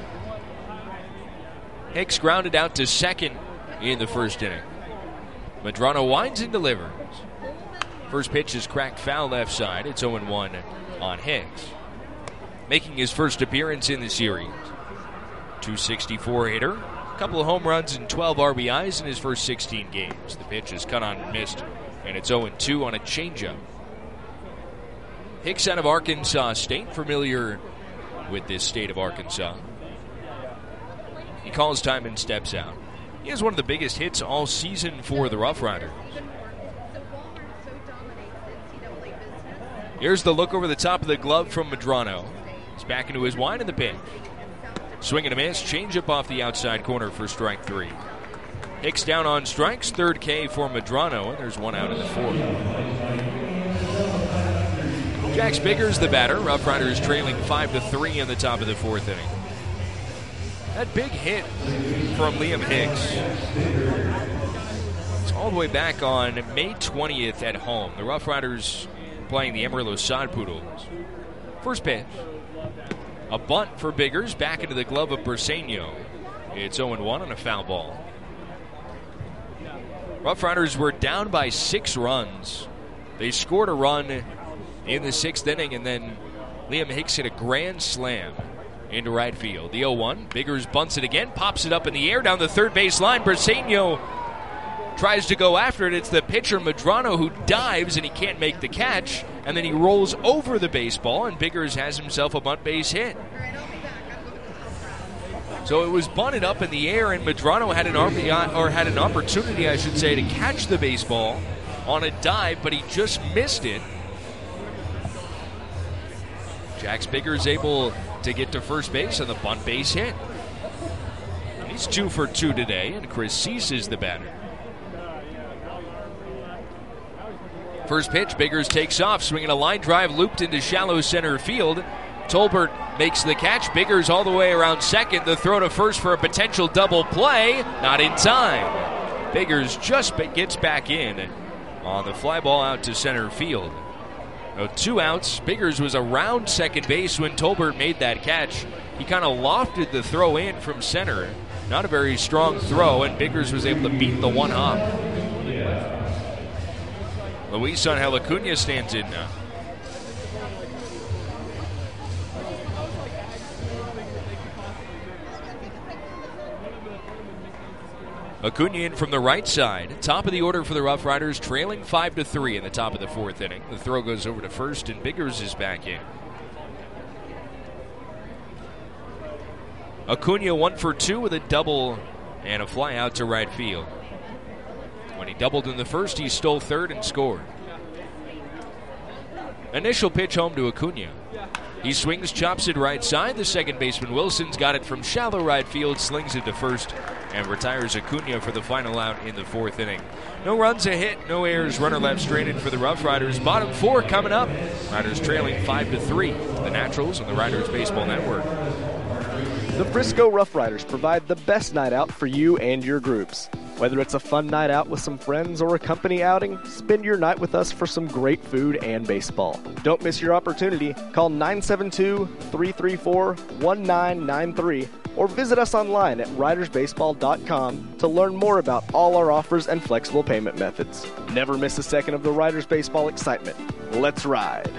Hicks grounded out to second in the 1st inning. Medrano winds and delivers. First pitch is cracked foul left side. It's 0-1 on Hicks. Making his first appearance in the series. 264 hitter. A couple of home runs and 12 RBIs in his first 16 games. The pitch is cut on and missed, and it's 0-2 on a changeup. Hicks out of Arkansas State, familiar with this state of Arkansas. He calls time and steps out. He has one of the biggest hits all season for the Rough Riders. Here's the look over the top of the glove from Medrano. He's back into his wind in the pitch. Swing and a miss, changeup off the outside corner for strike 3. Hicks down on strikes, 3rd K for Medrano, and there's 1 out in the 4th. Jack Spiggers the batter. Rough Riders trailing 5-3 in the top of the 4th inning. That big hit from Liam Hicks all the way back on May 20th at home. The Rough Riders playing the Amarillo Sod Poodles. First pitch. A bunt for Biggers, back into the glove of Briseño. It's 0-1 on a foul ball. Rough Riders were down by 6 runs. They scored a run in the 6th inning, and then Liam Hicks hit a grand slam into right field. The 0-1. Biggers bunts it again, pops it up in the air down the third base line. Briseño tries to go after it. It's the pitcher Medrano who dives, and he can't make the catch. And then he rolls over the baseball, and Biggers has himself a bunt base hit. So it was bunted up in the air, and Medrano had an opportunity, I should say, to catch the baseball on a dive, but he just missed it. Jax Biggers able to get to first base on the bunt base hit. He's 2 for 2 today, and Chris Cease is the batter. First pitch, Biggers takes off, swinging a line drive looped into shallow center field. Tolbert makes the catch. Biggers all the way around second. The throw to first for a potential double play. Not in time. Biggers just gets back in on the fly ball out to center field. 2 outs. Biggers was around second base when Tolbert made that catch. He kind of lofted the throw in from center. Not a very strong throw, and Biggers was able to beat the one hop. Luis Angel Acuna stands in now. Acuna in from the right side. Top of the order for the Rough Riders, trailing 5-3 in the top of the 4th inning. The throw goes over to first, and Biggers is back in. Acuna 1 for 2 with a double and a fly out to right field. When he doubled in the first, he stole third and scored. Initial pitch home to Acuna. He swings, chops it right side. The second baseman Wilson's got it from shallow right field, slings it to first, and retires Acuna for the final out in the 4th inning. No runs, a hit, no errors, runner left stranded for the Rough Riders. Bottom 4 coming up. Riders trailing 5-3. The Naturals on the Riders Baseball Network. The Frisco Rough Riders provide the best night out for you and your groups. Whether it's a fun night out with some friends or a company outing, spend your night with us for some great food and baseball. Don't miss your opportunity. Call 972-334-1993 or visit us online at ridersbaseball.com to learn more about all our offers and flexible payment methods. Never miss a second of the Riders Baseball excitement. Let's ride.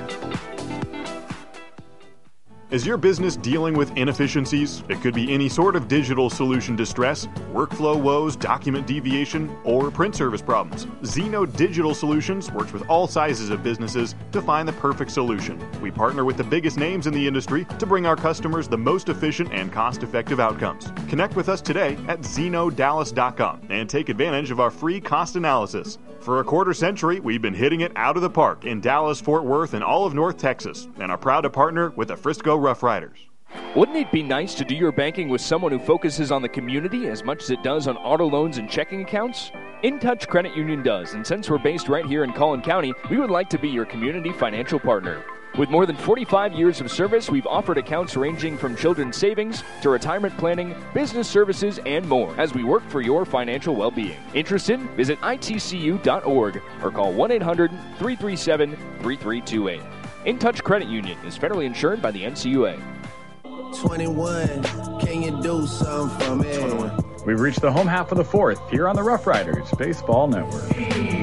Is your business dealing with inefficiencies? It could be any sort of digital solution distress, workflow woes, document deviation, or print service problems. Zeno Digital Solutions works with all sizes of businesses to find the perfect solution. We partner with the biggest names in the industry to bring our customers the most efficient and cost-effective outcomes. Connect with us today at ZenoDallas.com and take advantage of our free cost analysis. For a quarter century, we've been hitting it out of the park in Dallas, Fort Worth, and all of North Texas, and are proud to partner with the Frisco Rough Riders. Wouldn't it be nice to do your banking with someone who focuses on the community as much as it does on auto loans and checking accounts? InTouch Credit Union does, and since we're based right here in Collin County, we would like to be your community financial partner. With more than 45 years of service, we've offered accounts ranging from children's savings to retirement planning, business services, and more as we work for your financial well-being. Interested? Visit itcu.org or call 1-800-337-3328. InTouch Credit Union is federally insured by the NCUA. 21, can you do something for me? 21. We've reached the home half of the 4th here on the Rough Riders Baseball Network.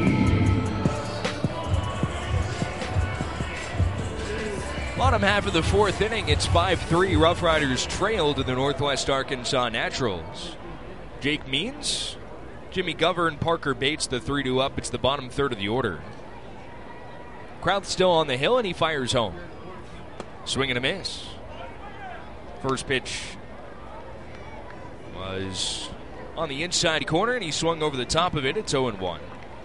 Bottom half of the 4th inning, it's 5-3. Rough Riders trail to the Northwest Arkansas Naturals. Jake Means, Jimmy Govern, Parker Bates, the 3-2 up. It's the bottom third of the order. Crowd's still on the hill, and he fires home. Swing and a miss. First pitch was on the inside corner, and he swung over the top of it. It's 0-1.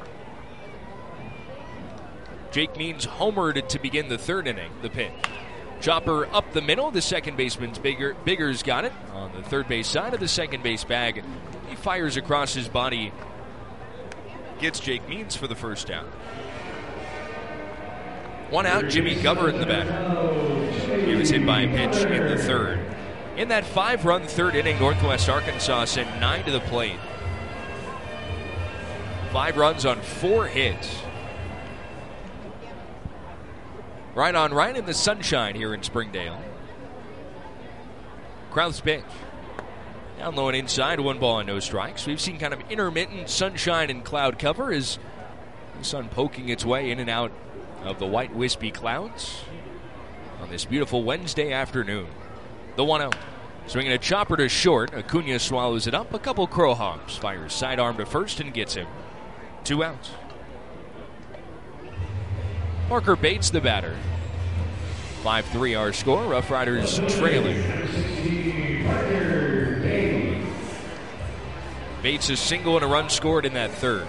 Jake Means homered to begin the 3rd inning. The pitch. Chopper up the middle. The second baseman's Biggers got it on the third base side of the second base bag. He fires across his body. Gets Jake Means for the first down. 1 out, Jimmy Govern, the batter. He was hit by a pitch in the 3rd. In that 5-run 3rd inning, Northwest Arkansas sent 9 to the plate. 5 runs on 4 hits. Right on right in the sunshine here in Springdale. Krauth's pitch. Down low and inside, 1 ball and no strikes. We've seen kind of intermittent sunshine and cloud cover as the sun poking its way in and out of the white wispy clouds on this beautiful Wednesday afternoon. The 1-0. Swinging a chopper to short. Acuna swallows it up. A couple crow hops. Fires sidearm to first and gets him. 2 outs. Parker Bates the batter. 5-3 our score. Rough Riders trailing. Bates a single and a run scored in that third.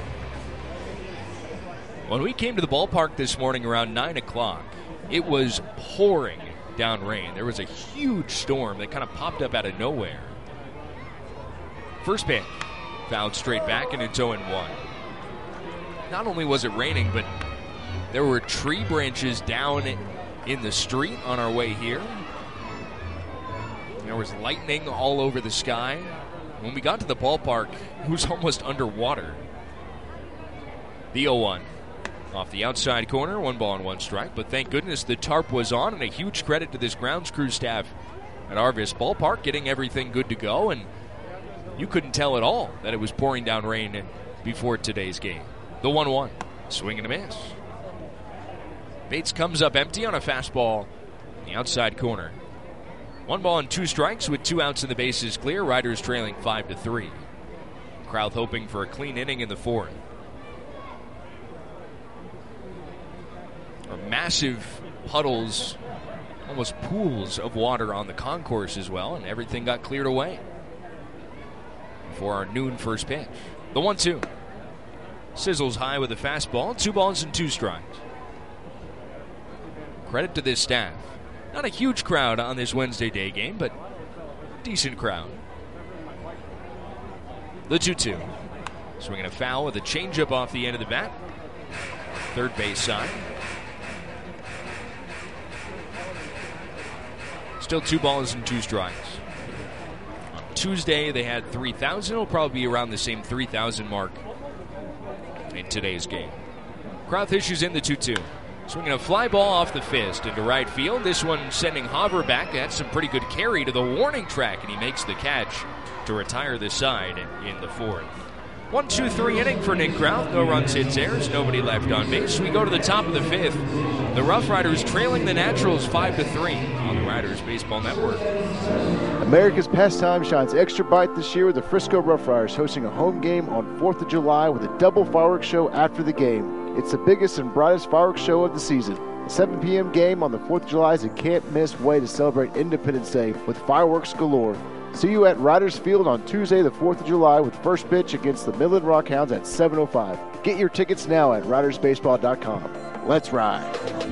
When we came to the ballpark this morning around 9 o'clock, it was pouring down rain. There was a huge storm that kind of popped up out of nowhere. First pitch, fouled straight back, and it's 0-1. Not only was it raining, but there were tree branches down in the street on our way here. There was lightning all over the sky. When we got to the ballpark, it was almost underwater. The 0-1. Off the outside corner, 1 ball and 1 strike. But thank goodness the tarp was on, and a huge credit to this grounds crew staff at Arvis Ballpark getting everything good to go. And you couldn't tell at all that it was pouring down rain before today's game. The 1-1. Swing and a miss. Bates comes up empty on a fastball in the outside corner. 1 ball and 2 strikes with 2 outs and the bases clear. Riders trailing 5-3. Krauth hoping for a clean inning in the 4th. Massive puddles, almost pools of water on the concourse as well, and everything got cleared away for our noon first pitch. The 1-2. Sizzles high with a fastball. 2 balls and 2 strikes. Credit to this staff. Not a huge crowd on this Wednesday day game, but decent crowd. The 2-2. Swinging a foul with a changeup off the end of the bat. Third base side. Still 2 balls and 2 strikes. On Tuesday, they had 3,000. It'll probably be around the same 3,000 mark in today's game. Krauth issues in the 2-2. Swinging a fly ball off the fist into right field. This one sending Hauber back. That's some pretty good carry to the warning track, and he makes the catch to retire the side in the 4th. 1-2-3 inning for Nick Krauth. No runs, hits, errors. Nobody left on base. We go to the top of the 5th. The Rough Riders trailing the Naturals 5-3 on the Riders Baseball Network. America's pastime shines extra bright this year with the Frisco Rough Riders hosting a home game on 4th of July with a double fireworks show after the game. It's the biggest and brightest fireworks show of the season. The 7 p.m. game on the 4th of July is a can't-miss way to celebrate Independence Day with fireworks galore. See you at Riders Field on Tuesday, the 4th of July, with first pitch against the Midland Rockhounds at 7:05. Get your tickets now at ridersbaseball.com. Let's ride.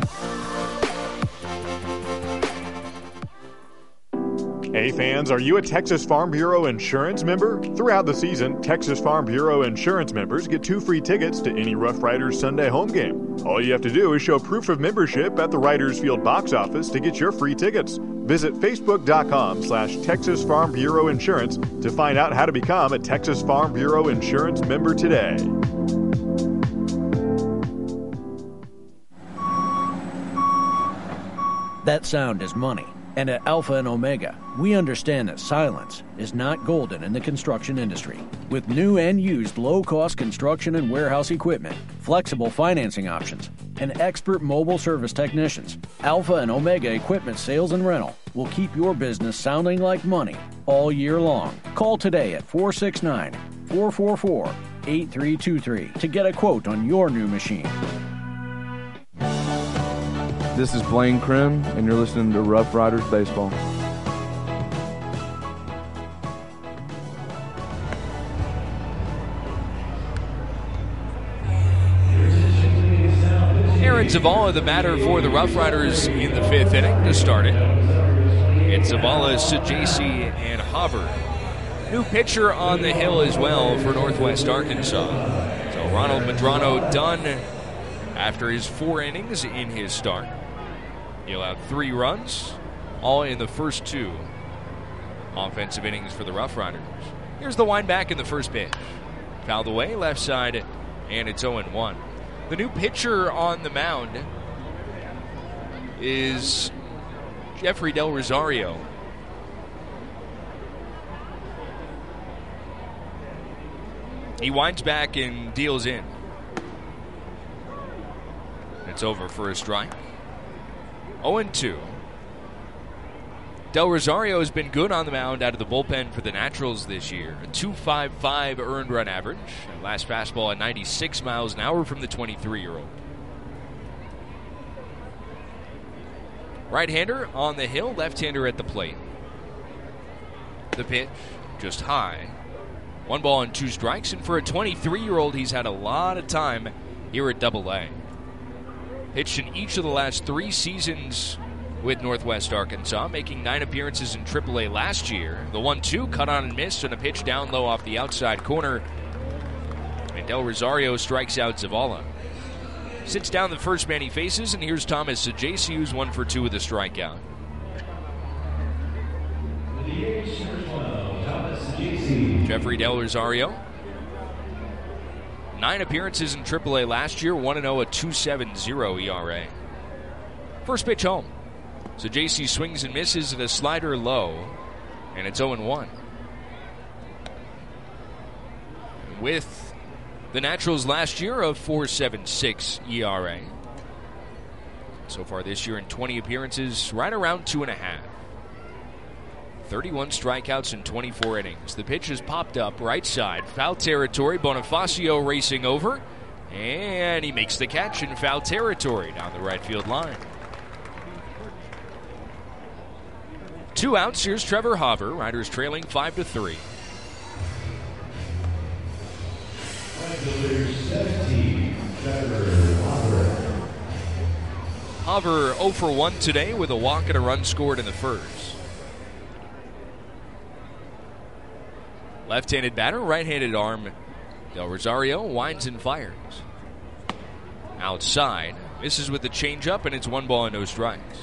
Hey fans, are you a Texas Farm Bureau Insurance member? Throughout the season, Texas Farm Bureau Insurance members get 2 free tickets to any Rough Riders Sunday home game. All you have to do is show proof of membership at the Riders Field box office to get your free tickets. Visit Facebook.com/Texas Farm Bureau Insurance to find out how to become a Texas Farm Bureau Insurance member today. That sound is money. And at Alpha and Omega, we understand that silence is not golden in the construction industry. With new and used low-cost construction and warehouse equipment, flexible financing options, and expert mobile service technicians, Alpha and Omega Equipment Sales and Rental will keep your business sounding like money all year long. Call today at 469-444-8323 to get a quote on your new machine. This is Blaine Krim, and you're listening to Rough Riders Baseball. Aaron Zavala, the batter for the Rough Riders in the 5th inning to start it. It's Zavala, Sajasi, and Hauber. New pitcher on the hill as well for Northwest Arkansas. So Ronald Medrano done after his 4 innings in his start. He allowed 3 runs, all in the first 2 offensive innings for the Rough Riders. Here's the wind back in the first pitch. Fouled away, left side, and it's 0-1. The new pitcher on the mound is Jeffrey Del Rosario. He winds back and deals in. It's over for a strike. 0-2. Del Rosario has been good on the mound out of the bullpen for the Naturals this year. A 2.55 earned run average. Last fastball at 96 miles an hour from the 23-year-old. Right-hander on the hill, left-hander at the plate. The pitch, just high. 1 ball and 2 strikes, and for a 23-year-old, he's had a lot of time here at Double-A. Pitched in each of the last 3 seasons with Northwest Arkansas, making 9 appearances in AAA last year. The 1-2 cut on and missed on a pitch down low off the outside corner. And Del Rosario strikes out Zavala. Sits down the first man he faces, and here's Thomas Saggese, who's 1 for 2 with a strikeout. Jeffrey Del Rosario. 9 appearances in AAA last year, 1-0, a 2.70 ERA. First pitch home. Saggese swings and misses at a slider low, and it's 0-1. With the Naturals last year of 4.76 ERA. So far this year in 20 appearances, right around 2.5. 31 strikeouts in 24 innings. The pitch has popped up right side. Foul territory. Bonifacio racing over. And he makes the catch in foul territory down the right field line. 2 outs. Here's Trevor Hauver. Riders trailing 5-3. Hauver 0 for 1 today with a walk and a run scored in the first. Left-handed batter, right-handed arm. Del Rosario winds and fires. Outside. Misses with the changeup, and it's 1 ball and no strikes.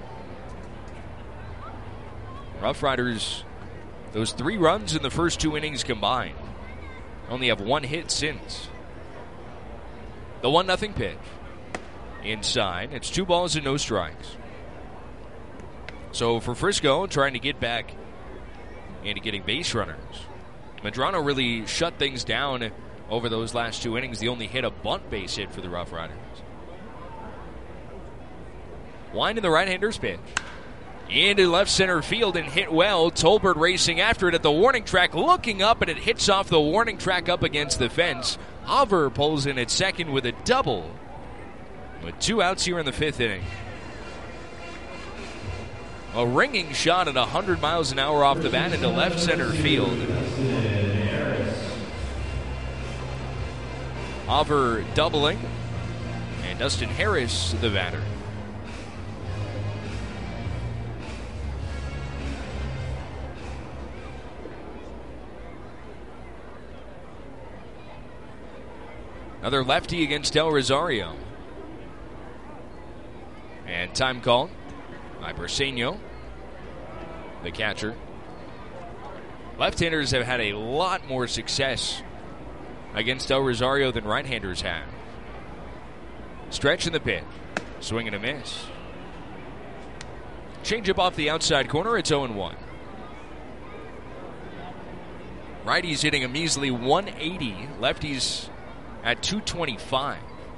Rough Riders, those 3 runs in the first 2 innings combined. Only have 1 hit since. The 1-0 pitch. Inside. It's 2 balls and no strikes. So for Frisco, trying to get back into getting base runners. Medrano really shut things down over those last 2 innings. He only hit a bunt base hit for the Rough Riders. Wind in the right-hander's pitch. Into left center field and hit well. Tolbert racing after it at the warning track, looking up, and it hits off the warning track up against the fence. Hauver pulls in at second with a double. With 2 outs here in the 5th inning. A ringing shot at 100 miles an hour off the bat into left center field. Hauver doubling, and Dustin Harris the batter. Another lefty against Del Rosario. And time called by Briseño, the catcher. Left-handers have had a lot more success against Del Rosario than right-handers have. Stretch in the pitch. Swing and a miss. Change up off the outside corner. It's 0-1. Righties hitting a measly 180. Lefties at 225.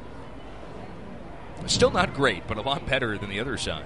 Still not great, but a lot better than the other side.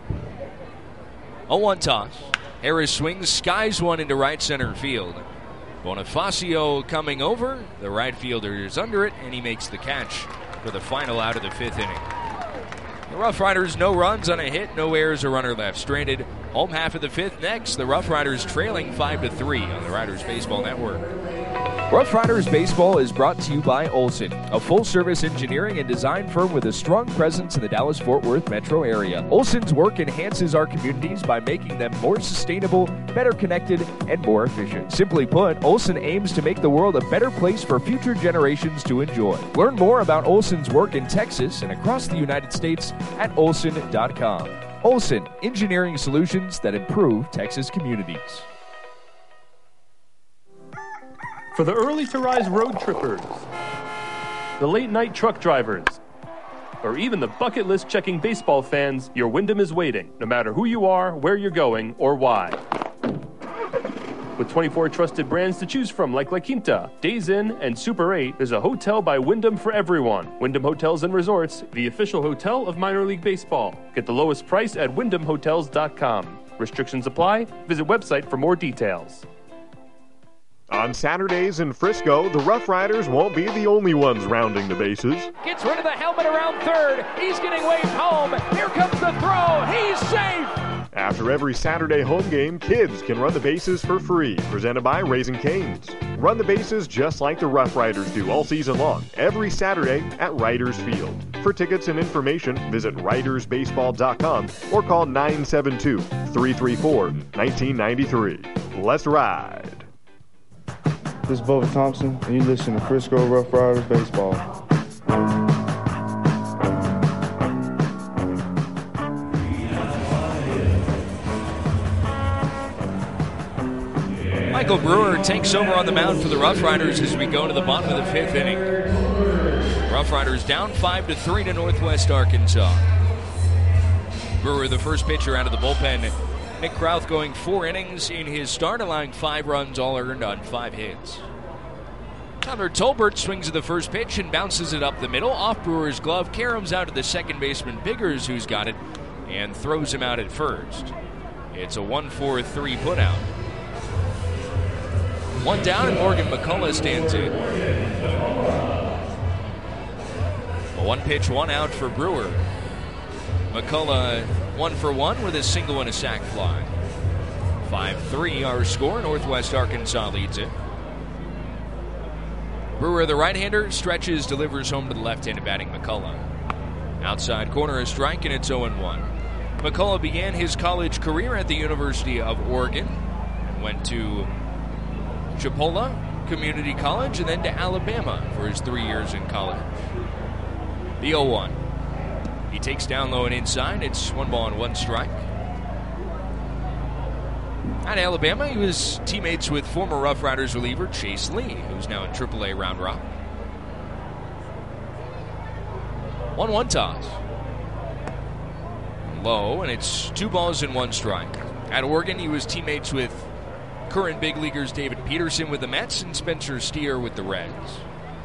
0-1 toss. Harris swings, skies one into right center field. Bonifacio coming over. The right fielder is under it, and he makes the catch for the final out of the 5th inning. The Rough Riders, no runs on a hit, no errors, a runner left stranded. Home half of the 5th next. The Rough Riders trailing 5-3 on the Riders Baseball Network. Rough Riders Baseball is brought to you by Olson, a full-service engineering and design firm with a strong presence in the Dallas-Fort Worth metro area. Olson's work enhances our communities by making them more sustainable, better connected, and more efficient. Simply put, Olson aims to make the world a better place for future generations to enjoy. Learn more about Olson's work in Texas and across the United States at olson.com. Olson, engineering solutions that improve Texas communities. For the early-to-rise road trippers, the late-night truck drivers, or even the bucket list checking baseball fans, your Wyndham is waiting, no matter who you are, where you're going, or why. With 24 trusted brands to choose from like La Quinta, Days Inn, and Super 8, there's a hotel by Wyndham for everyone. Wyndham Hotels and Resorts, the official hotel of minor league baseball. Get the lowest price at wyndhamhotels.com. Restrictions apply. Visit website for more details. On Saturdays in Frisco, the Rough Riders won't be the only ones rounding the bases. Gets rid of the helmet around third. He's getting waved home. Here comes the throw. He's safe. After every Saturday home game, kids can run the bases for free. Presented by Raising Cane's. Run the bases just like the Rough Riders do all season long, every Saturday at Riders Field. For tickets and information, visit ridersbaseball.com or call 972-334-1993. Let's ride. This is Bubba Thompson, and you listen to Frisco Rough Riders Baseball. Michael Brewer takes over on the mound for the Rough Riders as we go to the bottom of the fifth inning. Rough Riders down 5-3 to Northwest Arkansas. Brewer, the first pitcher out of the bullpen. Nick Krauth going 4 innings in his start, allowing 5 runs, all earned on 5 hits. Tyler Tolbert swings at the first pitch and bounces it up the middle. Off Brewer's glove, caroms out to the second baseman, Biggers, who's got it, and throws him out at first. It's a 1-4-3 putout. 1 down, and Morgan McCullough stands in. A 1 pitch, 1 out for Brewer. McCullough 1 for 1 with a single and a sac fly. 5-3 our score. Northwest Arkansas leads it. Brewer, the right-hander, stretches, delivers home to the left-handed batting McCullough. Outside corner, a strike, and it's 0-1. McCullough began his college career at the University of Oregon and went to Chipola Community College and then to Alabama for his 3 years in college. The 0-1. He takes down low and inside. It's 1 ball and 1 strike. At Alabama, he was teammates with former Rough Riders reliever Chase Lee, who's now in AAA Round Rock. 1-1 toss. Low, and it's 2 balls and 1 strike. At Oregon, he was teammates with current big leaguers David Peterson with the Mets and Spencer Steer with the Reds.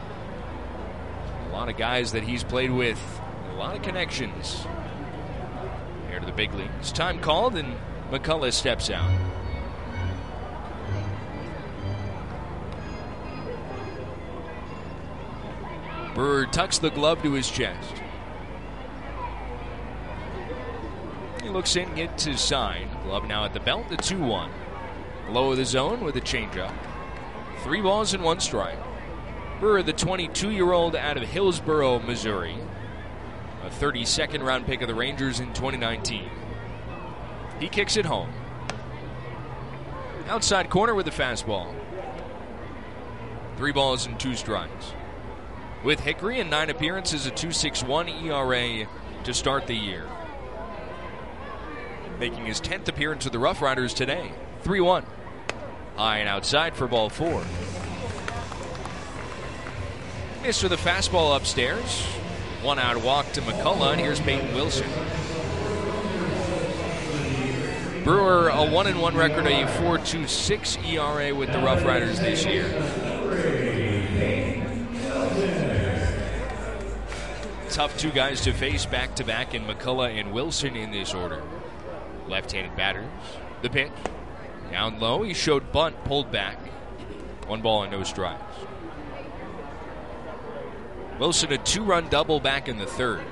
A lot of guys that he's played with, a lot of connections here to the big leagues. Time called, and McCullough steps out. Brewer tucks the glove to his chest. He looks in, gets his sign. Glove now at the belt, the 2-1. Low of the zone with a changeup. 3 balls and 1 strike. Brewer, the 22-year-old out of Hillsboro, Missouri. A 32nd round pick of the Rangers in 2019. He kicks it home. Outside corner with the fastball. 3 balls and 2 strikes. With Hickory in 9 appearances, a 2.61 ERA to start the year. Making his 10th appearance with the Rough Riders today. 3-1. High and outside for ball 4. Missed with a fastball upstairs. 1 out walk to McCullough, and here's Peyton Wilson. Brewer, a 1-1 record, a 4.26 ERA with the Rough Riders this year. Tough 2 guys to face back-to-back in McCullough and Wilson in this order. Left-handed batters. The pitch. Down low, he showed bunt, pulled back. 1 ball and no strikes. Wilson, a 2-run double back in the 3rd.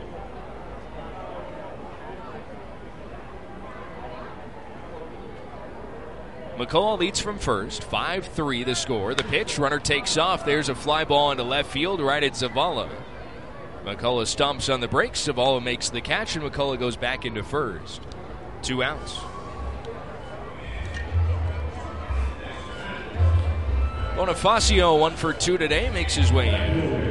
McCullough leads from first. 5-3 the score. The pitch, runner takes off. There's a fly ball into left field right at Zavala. McCullough stomps on the brakes. Zavala makes the catch, and McCullough goes back into first. 2 outs. Bonifacio 1 for 2 today, makes his way in.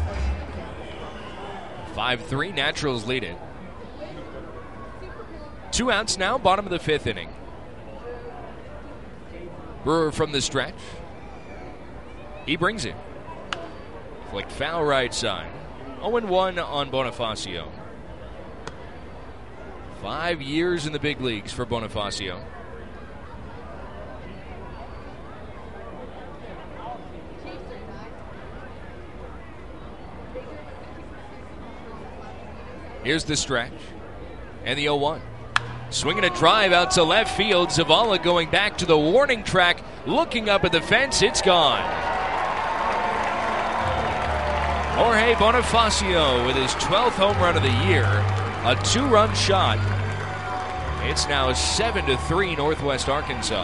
Five-3, Naturals lead it. 2 outs now, bottom of the 5th inning. Brewer from the stretch. He brings it. Flicked foul right side. 0-1 on Bonifacio. 5 years in the big leagues for Bonifacio. Here's the stretch. And the 0-1. Swinging a drive out to left field. Zavala going back to the warning track. Looking up at the fence. It's gone. Jorge Bonifacio with his 12th home run of the year. A 2-run shot. It's now 7-3 Northwest Arkansas.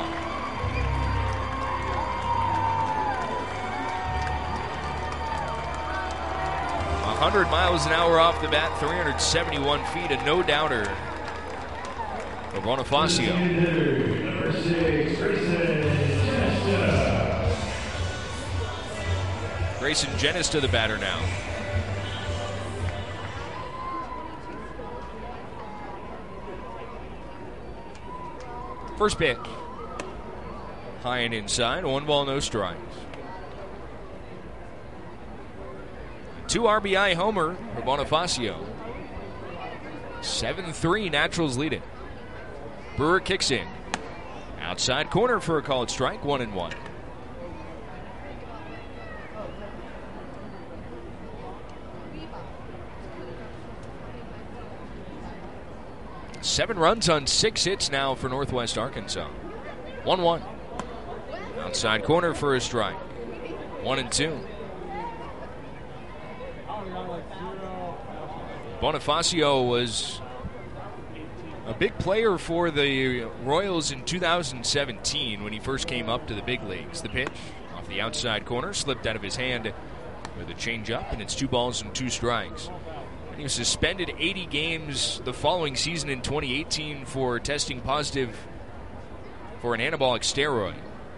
100 miles an hour off the bat, 371 feet, a no-doubter for Bonifacio. Number 6, Grayson Jenis to the batter now. First pitch. High and inside, 1 ball, no strikes. 2 RBI homer for Bonifacio. 7-3, Naturals lead it. Brewer kicks in. Outside corner for a called strike, 1-1. Seven runs on 6 hits now for Northwest Arkansas. 1-1. Outside corner for a strike. 1-2. Bonifacio was a big player for the Royals in 2017 when he first came up to the big leagues. The pitch off the outside corner slipped out of his hand with a changeup, and it's 2 balls and 2 strikes. And he was suspended 80 games the following season in 2018 for testing positive for an anabolic steroid.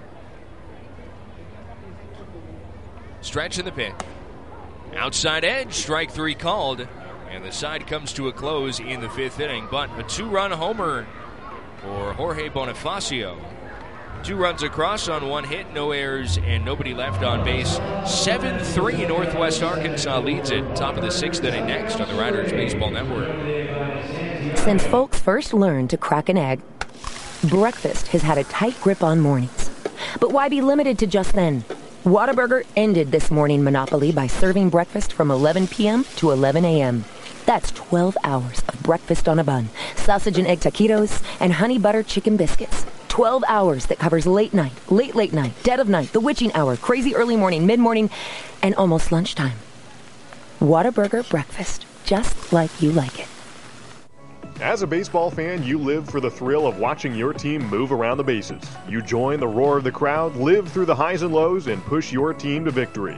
Stretch in the pitch. Outside edge, strike 3 called. And the side comes to a close in the 5th inning. But a 2-run homer for Jorge Bonifacio. 2 runs across on 1 hit, no errors, and nobody left on base. 7-3, Northwest Arkansas leads it. Top of the 6th inning next on the Riders Baseball Network. Since folks first learned to crack an egg, breakfast has had a tight grip on mornings. But why be limited to just then? Whataburger ended this morning monopoly by serving breakfast from 11 p.m. to 11 a.m. That's 12 hours of breakfast on a bun, sausage and egg taquitos, and honey butter chicken biscuits. 12 hours that covers late night, late night, dead of night, the witching hour, crazy early morning, mid-morning, and almost lunchtime. Whataburger breakfast, just like you like it. As a baseball fan, you live for the thrill of watching your team move around the bases. You join the roar of the crowd, live through the highs and lows, and push your team to victory.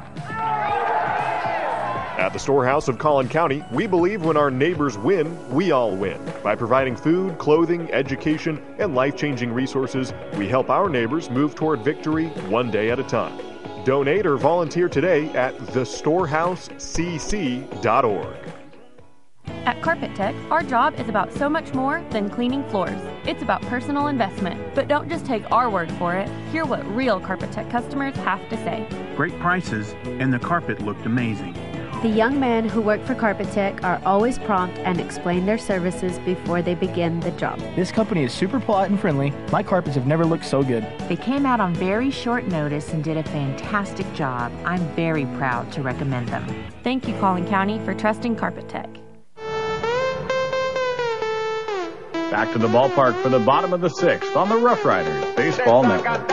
At the Storehouse of Collin County, we believe when our neighbors win, we all win. By providing food, clothing, education, and life-changing resources, we help our neighbors move toward victory one day at a time. Donate or volunteer today at thestorehousecc.org. At Carpet Tech, our job is about so much more than cleaning floors. It's about personal investment. But don't just take our word for it. Hear what real Carpet Tech customers have to say. Great prices, and the carpet looked amazing. The young men who work for Carpet Tech are always prompt and explain their services before they begin the job. This company is super polite and friendly. My carpets have never looked so good. They came out on very short notice and did a fantastic job. I'm very proud to recommend them. Thank you, Collin County, for trusting Carpet Tech. Back to the ballpark for the bottom of the 6th on the Rough Riders Baseball Network.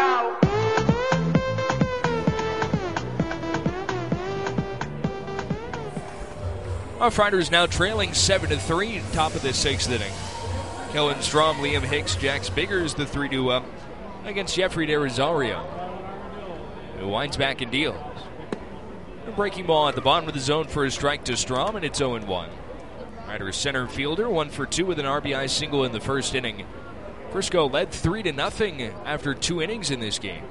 Rough Riders now trailing 7-3, top of the 6th inning. Kellen Strom, Liam Hicks, Jax Biggers, the 3-2 up against Jeffrey De Rosario, who winds back and deals. A breaking ball at the bottom of the zone for a strike to Strom, and it's 0-1. Riders center fielder, 1 for 2 with an RBI single in the 1st inning. Frisco led 3-0 after 2 innings in this game.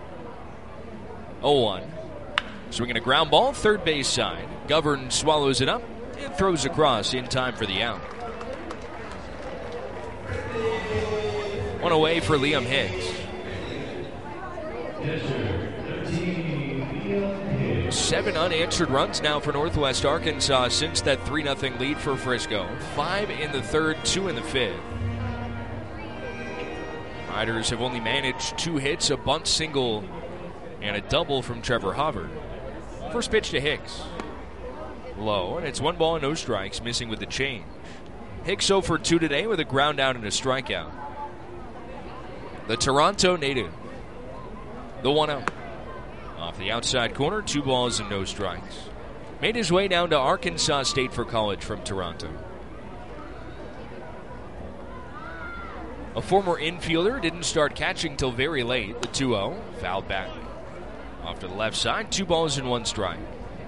0-1. Swinging a ground ball, third base side. Govern swallows it up and throws across in time for the out. One away for Liam Hicks. 7 unanswered runs now for Northwest Arkansas since that 3-0 lead for Frisco. 5 in the third, 2 in the fifth. Riders have only managed 2 hits, a bunt single, and a double from Trevor Hubbard. First pitch to Hicks. Low, and it's 1 ball and no strikes, missing with the change. Hicks 0 for 2 today with a ground out and a strikeout. The Toronto native. The 1-0. Off the outside corner, 2 balls and no strikes. Made his way down to Arkansas State for college from Toronto. A former infielder, didn't start catching till very late. The 2-0, fouled back. Off to the left side, 2 balls and 1 strike.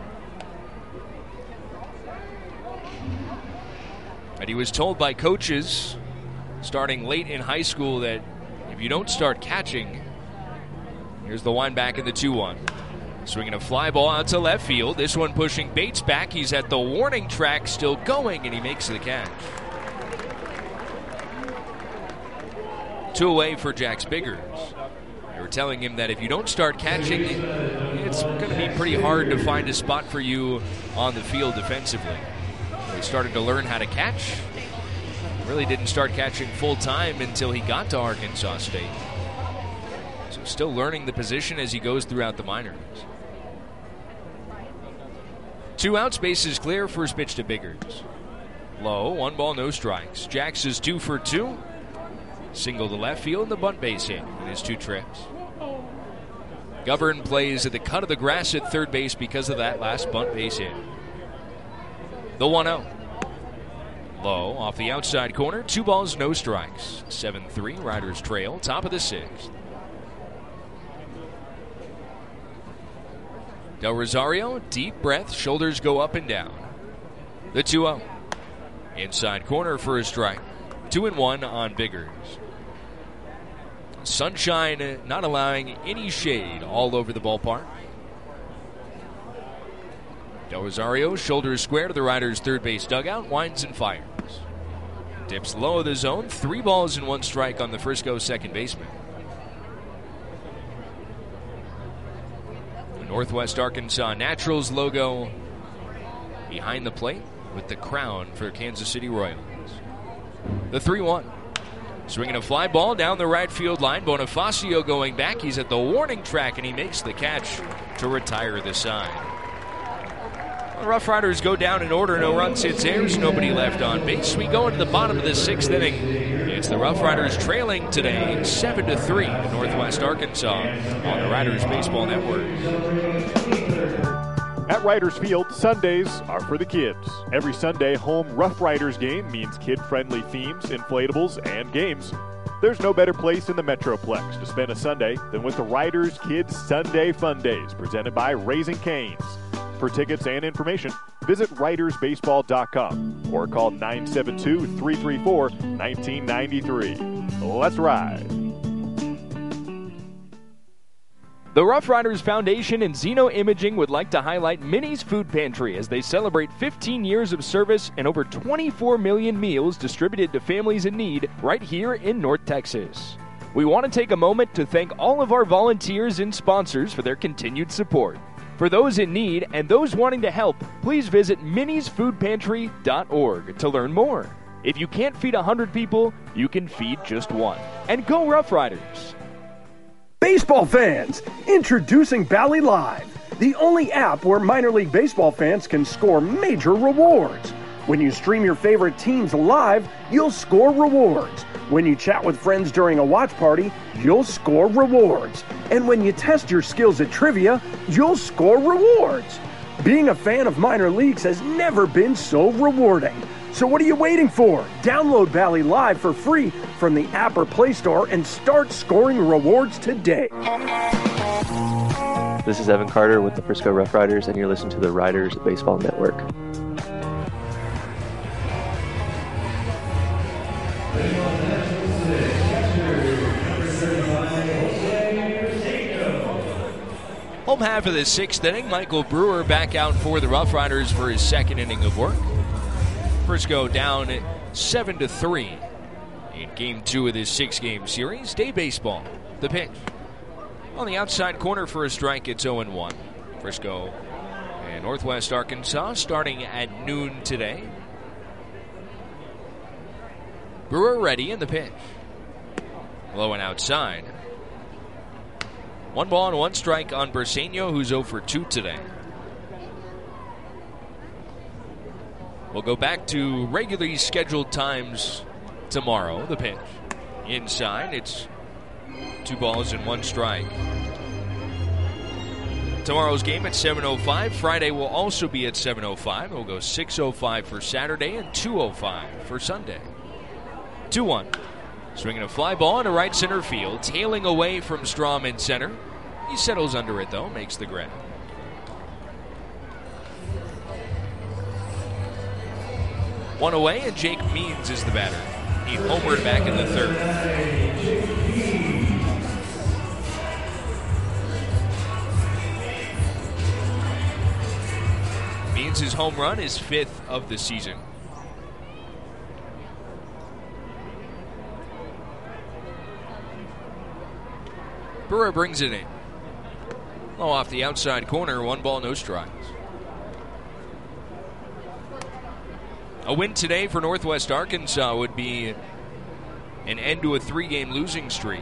And he was told by coaches starting late in high school that if you don't start catching, here's the wind back in the 2-1. Swinging a fly ball out to left field. This one pushing Bates back. He's at the warning track, still going, and he makes the catch. 2 away for Jax Biggers. They were telling him that if you don't start catching, it's going to be pretty hard to find a spot for you on the field defensively. He started to learn how to catch. Really didn't start catching full time until he got to Arkansas State. So still learning the position as he goes throughout the minors. 2 outs, bases clear. First pitch to Biggers. Low, 1 ball, no strikes. Jax is 2 for 2. Single to left field and the bunt base hit in his 2 trips. Govern plays at the cut of the grass at third base because of that last bunt base hit. The 1-0. Low, off the outside corner, 2 balls, no strikes. 7-3, Riders trail, top of the 6th. Del Rosario, deep breath, shoulders go up and down. The 2-0. Inside corner for a strike. 2-1 on Biggers. Sunshine not allowing any shade all over the ballpark. Del Rosario, shoulders square to the Riders' third base dugout, winds and fires. Dips low of the zone, 3 balls and 1 strike on the Frisco second baseman. The Northwest Arkansas Naturals logo behind the plate with the crown for Kansas City Royals. The 3-1. Swinging a fly ball down the right field line. Bonifacio going back. He's at the warning track, and he makes the catch to retire the side. The Rough Riders go down in order. No runs, hits, errors, nobody left on base. We go into the bottom of the 6th inning. It's the Rough Riders trailing today 7-3 to Northwest Arkansas on the Riders Baseball Network. At Riders Field, Sundays are for the kids. Every Sunday, home Rough Riders game means kid-friendly themes, inflatables, and games. There's no better place in the Metroplex to spend a Sunday than with the Riders Kids Sunday Fun Days, presented by Raising Cane's. For tickets and information, visit RidersBaseball.com or call 972-334-1993. Let's ride. The Rough Riders Foundation and Zeno Imaging would like to highlight Minnie's Food Pantry as they celebrate 15 years of service and over 24 million meals distributed to families in need right here in North Texas. We want to take a moment to thank all of our volunteers and sponsors for their continued support. For those in need and those wanting to help, please visit minniesfoodpantry.org to learn more. If you can't feed 100 people, you can feed just 1. And go Rough Riders! Baseball fans, introducing Bally Live, the only app where minor league baseball fans can score major rewards. When you stream your favorite teams live, you'll score rewards. When you chat with friends during a watch party, you'll score rewards. And when you test your skills at trivia, you'll score rewards. Being a fan of minor leagues has never been so rewarding. So what are you waiting for? Download Bally Live for free from the app or Play Store and start scoring rewards today. This is Evan Carter with the Frisco Rough Riders, and you're listening to the Riders Baseball Network. Home half of the 6th inning, Michael Brewer back out for the Rough Riders for his second inning of work. Frisco down 7-3 in Game 2 of this 6-game series. Day baseball. The pitch. On the outside corner for a strike, it's 0-1. Frisco and Northwest Arkansas starting at noon today. Brewer ready in the pitch. Low and outside. 1 ball and 1 strike on Briseño, who's 0 for 2 today. We'll go back to regularly scheduled times tomorrow. The pitch. Inside, it's 2 balls and 1 strike. Tomorrow's game at 7:05. Friday will also be at 7:05. We'll go 6:05 for Saturday and 2:05 for Sunday. 2-1. Swinging a fly ball into right center field. Tailing away from Strom in center. He settles under it, though. Makes the grab. One away, and Jake Means is the batter. He homered back in the third. Means' home run is 5th of the season. Brewer brings it in. Low off the outside corner, 1 ball, no strikes. A win today for Northwest Arkansas would be an end to a 3-game losing streak.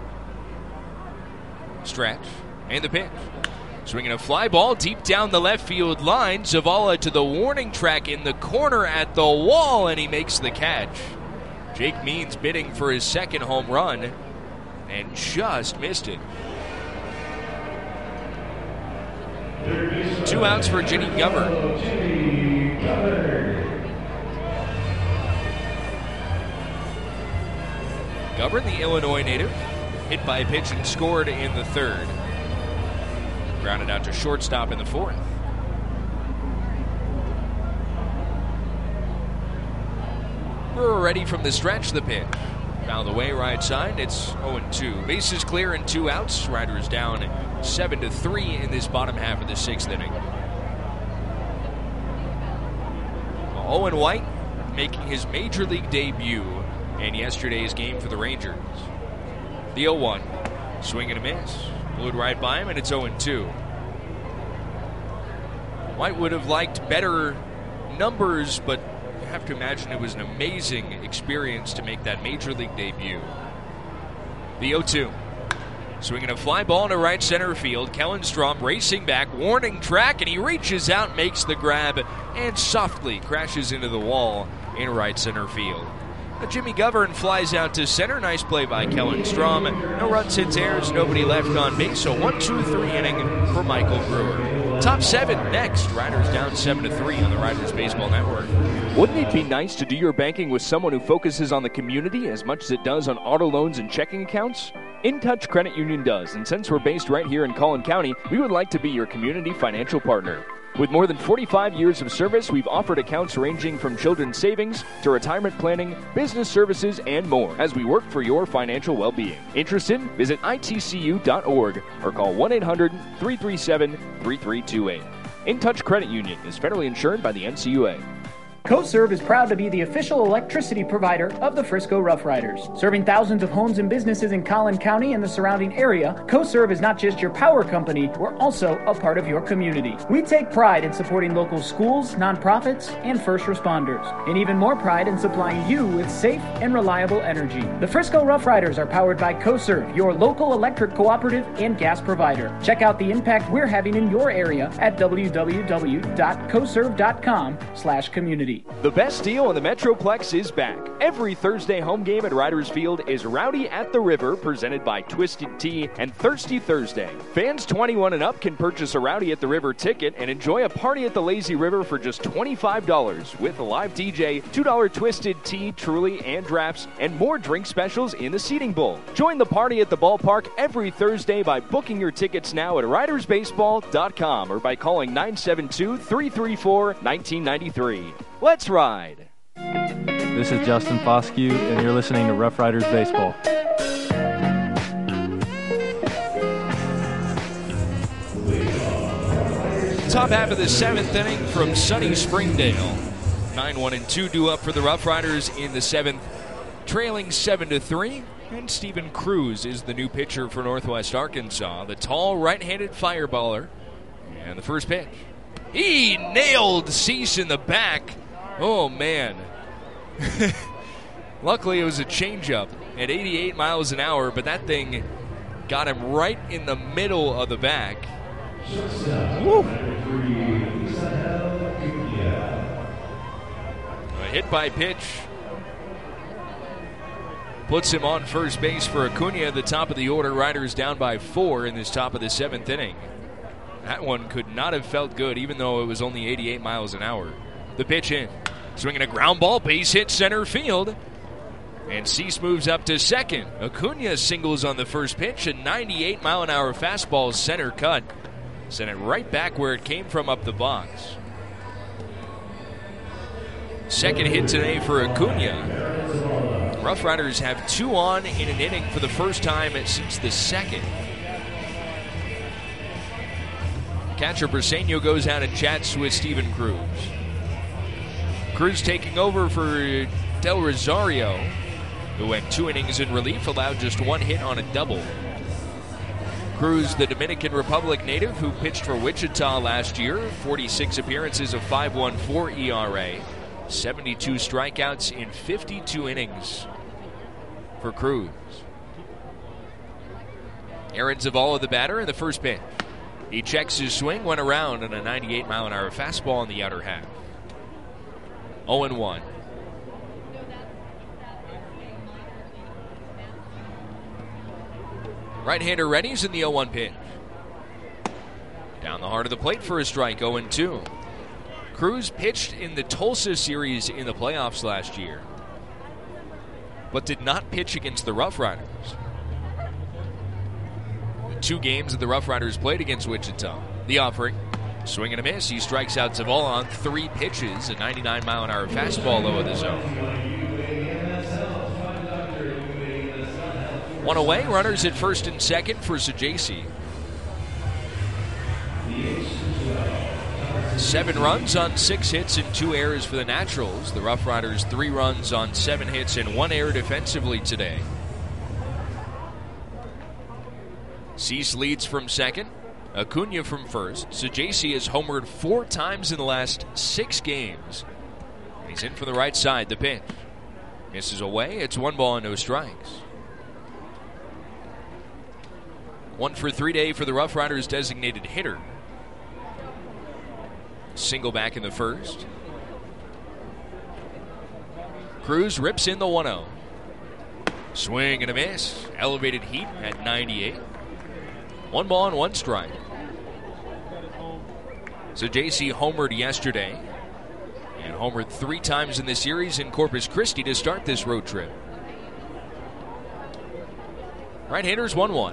Stretch, and the pitch. Swinging a fly ball deep down the left field line. Zavala to the warning track in the corner at the wall, and he makes the catch. Jake Means bidding for his 2nd home run, and just missed it. 2 outs for Ginny Govern. Govern, the Illinois native, hit by a pitch and scored in the 3rd. Grounded out to shortstop in the 4th. Brewer ready from the stretch, the pitch. Fouled away right side, it's 0-2. Bases clear and 2 outs. Riders down 7-3 in this bottom half of the 6th inning. Owen White making his major league debut in yesterday's game for the Rangers. The 0-1. Swing and a miss. Blew it right by him, and it's 0-2. White would have liked better numbers, but you have to imagine it was an amazing experience to make that major league debut. The 0-2. Swinging a fly ball into right center field. Kellen Strom racing back, warning track, and he reaches out, makes the grab, and softly crashes into the wall in right center field. Jimmy Govern flies out to center. Nice play by Kellen Strom. No runs, hits, errors, nobody left on base. So 1-2-3 inning for Michael Brewer. Top 7 next. Riders down 7-3 on the Riders Baseball Network. Wouldn't it be nice to do your banking with someone who focuses on the community as much as it does on auto loans and checking accounts? InTouch Credit Union does, and since we're based right here in Collin County, we would like to be your community financial partner. With more than 45 years of service, we've offered accounts ranging from children's savings to retirement planning, business services, and more as we work for your financial well-being. Interested? Visit itcu.org or call 1-800-337-3328. InTouch Credit Union is federally insured by the NCUA. CoServe is proud to be the official electricity provider of the Frisco Rough Riders. Serving thousands of homes and businesses in Collin County and the surrounding area, CoServe is not just your power company, we're also a part of your community. We take pride in supporting local schools, nonprofits, and first responders, and even more pride in supplying you with safe and reliable energy. The Frisco Rough Riders are powered by CoServe, your local electric cooperative and gas provider. Check out the impact we're having in your area at www.coserve.com/community. The best deal on the Metroplex is back. Every Thursday home game at Riders Field is Rowdy at the River, presented by Twisted Tea and Thirsty Thursday. Fans 21 and up can purchase a Rowdy at the River ticket and enjoy a party at the Lazy River for just $25 with a live DJ, $2 Twisted Tea, Truly, and drafts, and more drink specials in the seating bowl. Join the party at the ballpark every Thursday by booking your tickets now at ridersbaseball.com or by calling 972-334-1993. Let's ride. This is Justin Foscue, and you're listening to Rough Riders Baseball. Top half of the 7th inning from sunny Springdale. 9-1-2 due up for the Rough Riders in the 7th. trailing 7-3. And Stephen Cruz is the new pitcher for Northwest Arkansas, the tall right-handed fireballer. And the first pitch. He nailed Cease in the back. Oh, man. Luckily, it was a changeup at 88 miles an hour, but that thing got him right in the middle of the back. Woo. A hit by pitch puts him on first base for Acuna at the top of the order. Riders down by 4 in this top of the 7th inning. That one could not have felt good, even though it was only 88 miles an hour. The pitch in. Swinging a ground ball, base hit center field. And Cease moves up to second. Acuna singles on the first pitch. A 98-mile-an-hour fastball center cut. Sent it right back where it came from up the box. Second hit today for Acuna. Rough Riders have 2 on in an inning for the first time since the second. Catcher Briseño goes out and chats with Stephen Cruz. Cruz taking over for Del Rosario, who went 2 innings in relief, allowed just 1 hit on a double. Cruz, the Dominican Republic native who pitched for Wichita last year, 46 appearances, a 5.14 ERA. 72 strikeouts in 52 innings for Cruz. Aaron Zavala, the batter, in the first pitch. He checks his swing, went around on a 98-mile-an-hour fastball in the outer half. 0-1. Right-hander readies in the 0-1 pitch. Down the heart of the plate for a strike, 0-2. Cruz pitched in the Tulsa series in the playoffs last year, but did not pitch against the Rough Riders. The 2 games that the Rough Riders played against Wichita. The offering, swing and a miss. He strikes out Zavala on 3 pitches, a 99-mile-an-hour fastball low of the zone. 1 away, runners at first and second for Sajaci. 7 runs on 6 hits and 2 errors for the Naturals. The Rough Riders 3 runs on 7 hits and 1 error defensively today. Cease leads from second. Acuna from first. Sajaci has homered 4 times in the last 6 games. He's in from the right side. The pitch misses away. It's 1 ball and no strikes. 1 for 3 day for the Rough Riders designated hitter. Single back in the first. Cruz rips in the 1-0. Swing and a miss. Elevated heat at 98. 1 ball and 1 strike. Sajaci homered yesterday and homered 3 times in the series in Corpus Christi to start this road trip. Right-handers 1-1.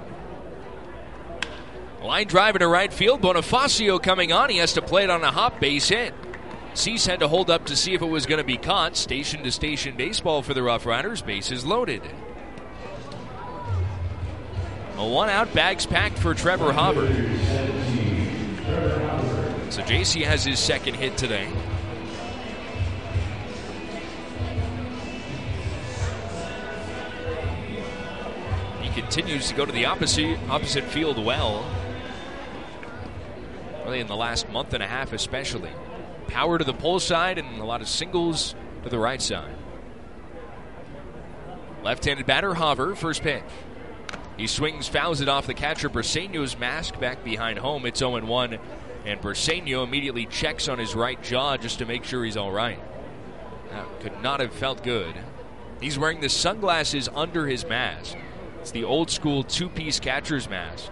Line drive into right field. Bonifacio coming on. He has to play it on a hop, base hit. Cease had to hold up to see if it was going to be caught. Station-to-station baseball for the Rough Riders. Bases loaded. A 1-out, bags packed for Trevor Hauber. Sajaci has his second hit today. He continues to go to the opposite field well. Really in the last month and a half especially. Power to the pull side and a lot of singles to the right side. Left-handed batter Hauber, first pitch. He swings, fouls it off the catcher Briseño's mask back behind home. It's 0-1, and Briseño immediately checks on his right jaw just to make sure he's all right. That could not have felt good. He's wearing the sunglasses under his mask. It's the old school 2-piece catcher's mask.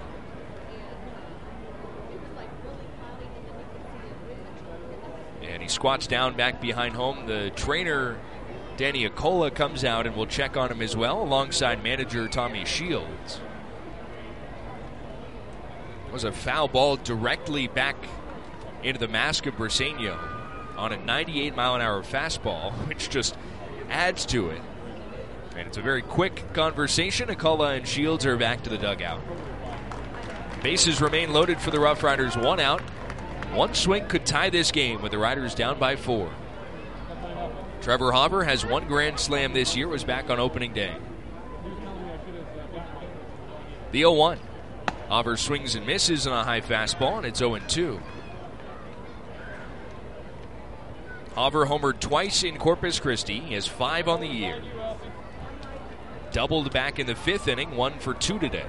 And he squats down back behind home. The trainer, Danny Acola, comes out and will check on him as well, alongside manager Tommy Shields. It was a foul ball directly back into the mask of Briseño on a 98-mile-an-hour fastball, which just adds to it. And it's a very quick conversation. Acola and Shields are back to the dugout. Bases remain loaded for the Rough Riders. 1 out. 1 swing could tie this game with the Riders down by 4. Trevor Hauver has one grand slam this year, was back on opening day. The 0-1. Hauver swings and misses on a high fastball, and it's 0-2. Hauver homered twice in Corpus Christi. He has 5 on the year. Doubled back in the 5th inning, 1 for 2 today.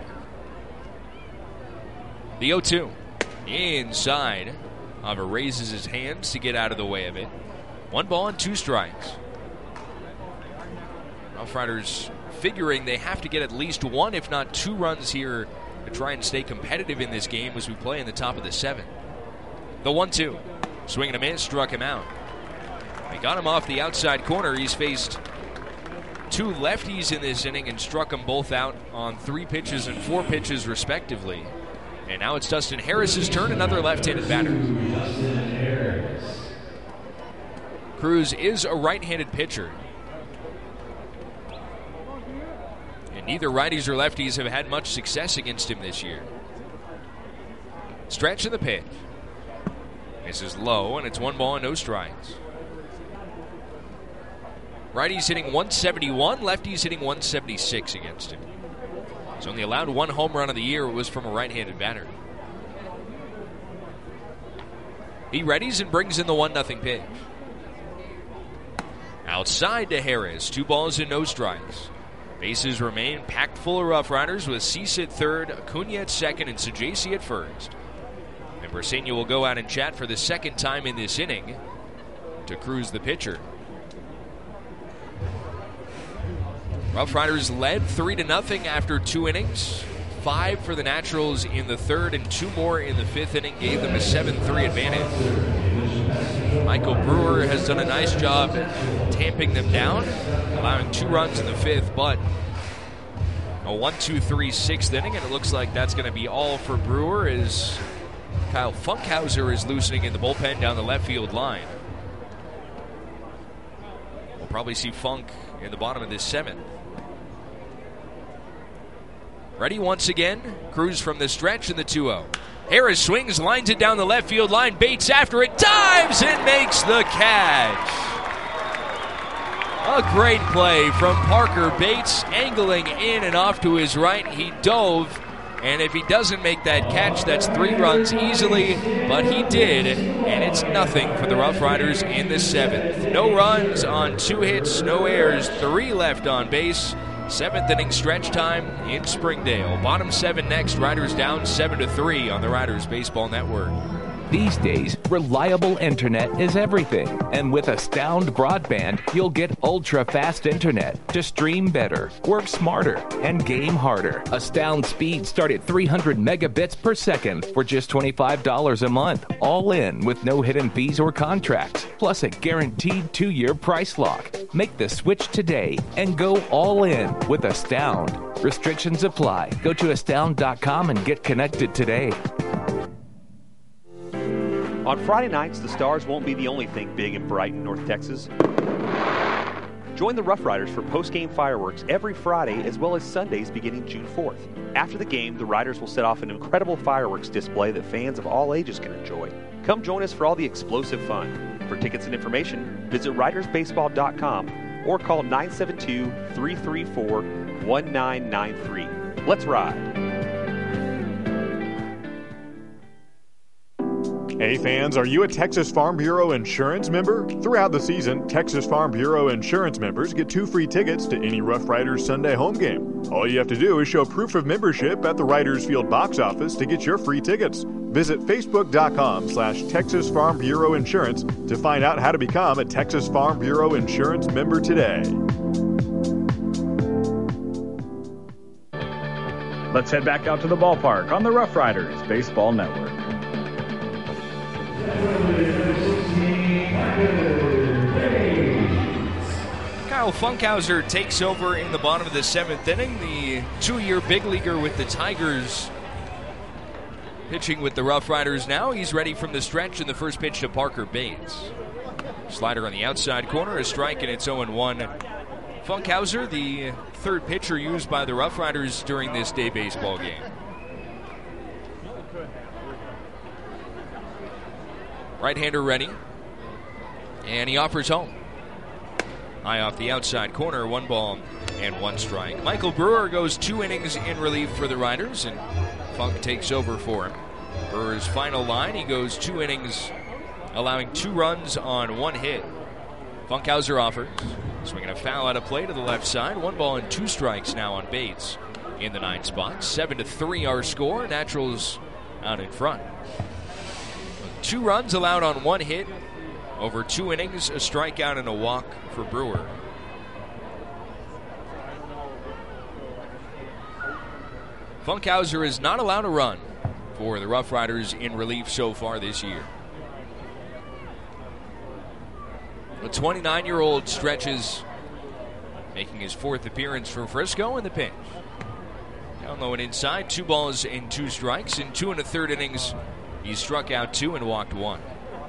The 0-2. Inside. Hauver raises his hands to get out of the way of it. 1 ball and 2 strikes. Rough Riders figuring they have to get at least 1, if not 2 runs here to try and stay competitive in this game as we play in the top of the 7th. The 1-2. Swing and a miss, struck him out. They got him off the outside corner. He's faced 2 lefties in this inning and struck them both out on 3 pitches and 4 pitches respectively. And now it's Dustin Harris's turn, another left-handed batter. Cruz is a right-handed pitcher. And neither righties or lefties have had much success against him this year. Stretch of the pitch. Misses low, and it's 1 ball and no strikes. Righties hitting 171, lefties hitting 176 against him. He's only allowed 1 home run of the year. It was from a right-handed batter. He readies and brings in the 1-0 pitch. Outside to Harris, 2 balls and no strikes. Bases remain packed full of Rough Riders with Cease at third, Acuna at second, and Sajaci at first. And Briseño will go out and chat for the 2nd time in this inning to Cruz, the pitcher. Rough Riders led 3-0 after 2 innings. 5 for the Naturals in the 3rd and 2 more in the 5th inning gave them a 7-3 advantage. Michael Brewer has done a nice job tamping them down, allowing 2 runs in the 5th, but a 1-2-3 6th inning, and it looks like that's going to be all for Brewer as Kyle Funkhauser is loosening in the bullpen down the left field line. We'll probably see Funk in the bottom of this 7th. Ready once again. Cruz from the stretch in the 2-0. Harris swings, lines it down the left field line. Bates after it, dives and makes the catch. A great play from Parker Bates, angling in and off to his right. He dove, and if he doesn't make that catch, that's 3 runs easily, but he did, and it's nothing for the Rough Riders in the 7th. No runs on 2 hits, no errors, 3 left on base. 7th inning stretch time in Springdale. Bottom 7 next. Riders down 7-3 on the Riders Baseball Network. These days, reliable internet is everything. And with Astound Broadband, you'll get ultra-fast internet to stream better, work smarter, and game harder. Astound speeds start at 300 megabits per second for just $25 a month. All in with no hidden fees or contracts, plus a guaranteed 2-year price lock. Make the switch today and go all in with Astound. Restrictions apply. Go to astound.com and get connected today. On Friday nights, the Stars won't be the only thing big and bright in North Texas. Join the Rough Riders for post-game fireworks every Friday as well as Sundays beginning June 4th. After the game, the Riders will set off an incredible fireworks display that fans of all ages can enjoy. Come join us for all the explosive fun. For tickets and information, visit ridersbaseball.com or call 972-334-1993. Let's ride. Hey fans, are you a Texas Farm Bureau Insurance member? Throughout the season, Texas Farm Bureau Insurance members get 2 free tickets to any Rough Riders Sunday home game. All you have to do is show proof of membership at the Riders Field box office to get your free tickets. Visit facebook.com/Texas Farm Bureau Insurance to find out how to become a Texas Farm Bureau Insurance member today. Let's head back out to the ballpark on the Rough Riders Baseball Network. Kyle Funkhauser takes over in the bottom of the 7th inning. The 2-year big leaguer with the Tigers pitching with the Rough Riders now. He's ready from the stretch, and the first pitch to Parker Bates. Slider on the outside corner, a strike, and it's 0-1. Funkhauser, the 3rd pitcher used by the Rough Riders during this day baseball game. Right-hander ready, and he offers home. High off the outside corner, 1 ball and 1 strike. Michael Brewer goes 2 innings in relief for the Riders, and Funk takes over for him. Brewer's final line, he goes 2 innings, allowing 2 runs on 1 hit. Funkhauser offers, swinging a foul out of play to the left side. 1 ball and 2 strikes now on Bates in the 9th spot. 7-3 our score. Naturals out in front. 2 runs allowed on 1 hit. Over 2 innings, a strikeout and a walk for Brewer. Funkhauser is not allowed a run for the Rough Riders in relief so far this year. The 29-year-old stretches, making his 4th appearance for Frisco in the pinch. Down low and inside, 2 balls and 2 strikes. In 2 1/3 innings, he struck out 2 and walked 1.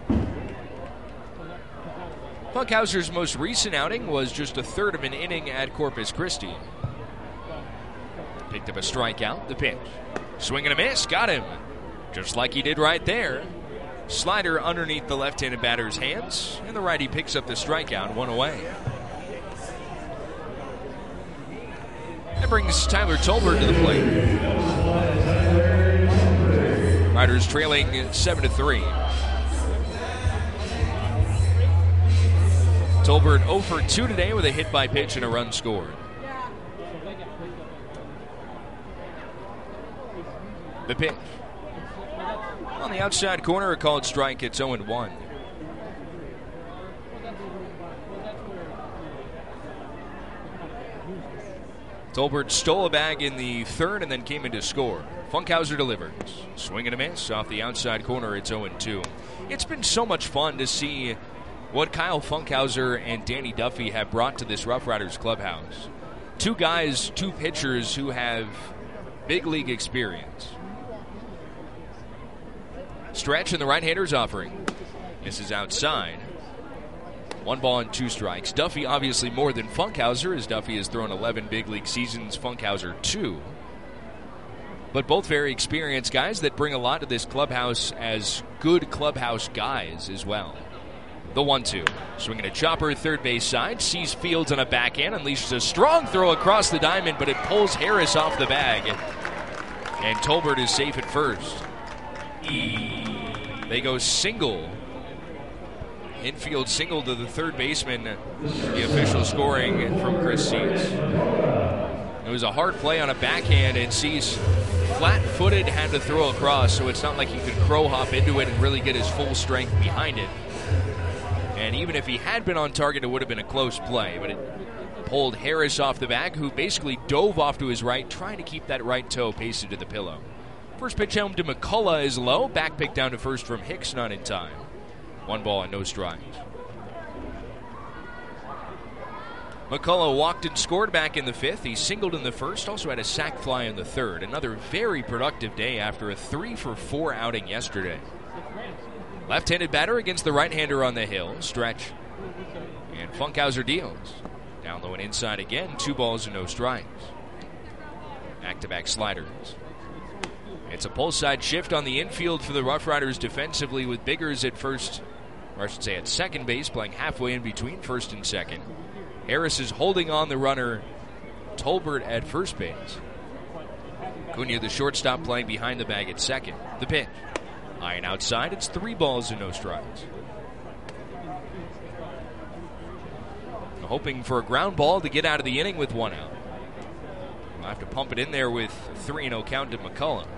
Funkhauser's most recent outing was just 1/3 of an inning at Corpus Christi. Picked up a strikeout, the pitch. Swing and a miss, got him. Just like he did right there. Slider underneath the left-handed batter's hands, and the righty picks up the strikeout, 1 away. That brings Tyler Tolbert to the plate. Riders trailing 7-3. Tolbert 0 for 2 today with a hit by pitch and a run scored. The pitch. On the outside corner, a called strike. It's 0-1. Tolbert stole a bag in the 3rd and then came in to score. Funkhauser delivers. Swing and a miss off the outside corner. It's 0-2. It's been so much fun to see what Kyle Funkhauser and Danny Duffy have brought to this Rough Riders clubhouse. 2 guys, 2 pitchers who have big league experience. Stretch and the right-hander's offering. Misses outside. 1 ball and 2 strikes. Duffy obviously more than Funkhauser, as Duffy has thrown 11 big league seasons, Funkhauser 2. But both very experienced guys that bring a lot to this clubhouse as good clubhouse guys as well. The 1-2. Swinging a chopper, 3rd base side. Sees Fields on a backhand. Unleashes a strong throw across the diamond, but it pulls Harris off the bag. And Tolbert is safe at first. They go single. Infield single to the 3rd baseman. The official scoring from Chris Cease. It was a hard play on a backhand, and Cease, flat-footed, had to throw across, so it's not like he could crow hop into it and really get his full strength behind it. And even if he had been on target, it would have been a close play, but it pulled Harris off the bag, who basically dove off to his right, trying to keep that right toe pasted to the pillow. First pitch home to McCullough is low. Back pick down to first from Hicks, not in time. 1 ball and no strikes. McCullough walked and scored back in the 5th. He singled in the 1st, also had a sac fly in the 3rd. Another very productive day after a 3-for-4 outing yesterday. Left-handed batter against the right-hander on the hill. Stretch. And Funkhauser deals. Down low and inside again. 2 balls and no strikes. Back-to-back sliders. It's a pull side shift on the infield for the Rough Riders defensively, with Biggers at first, or I should say at second base, playing halfway in between first and second. Harris is holding on the runner, Tolbert at first base. Cunha, the shortstop, playing behind the bag at second. The pitch. High and outside, it's 3 balls and no strikes. Hoping for a ground ball to get out of the inning with 1 out. We'll have to pump it in there with 3-0 count to McCullough.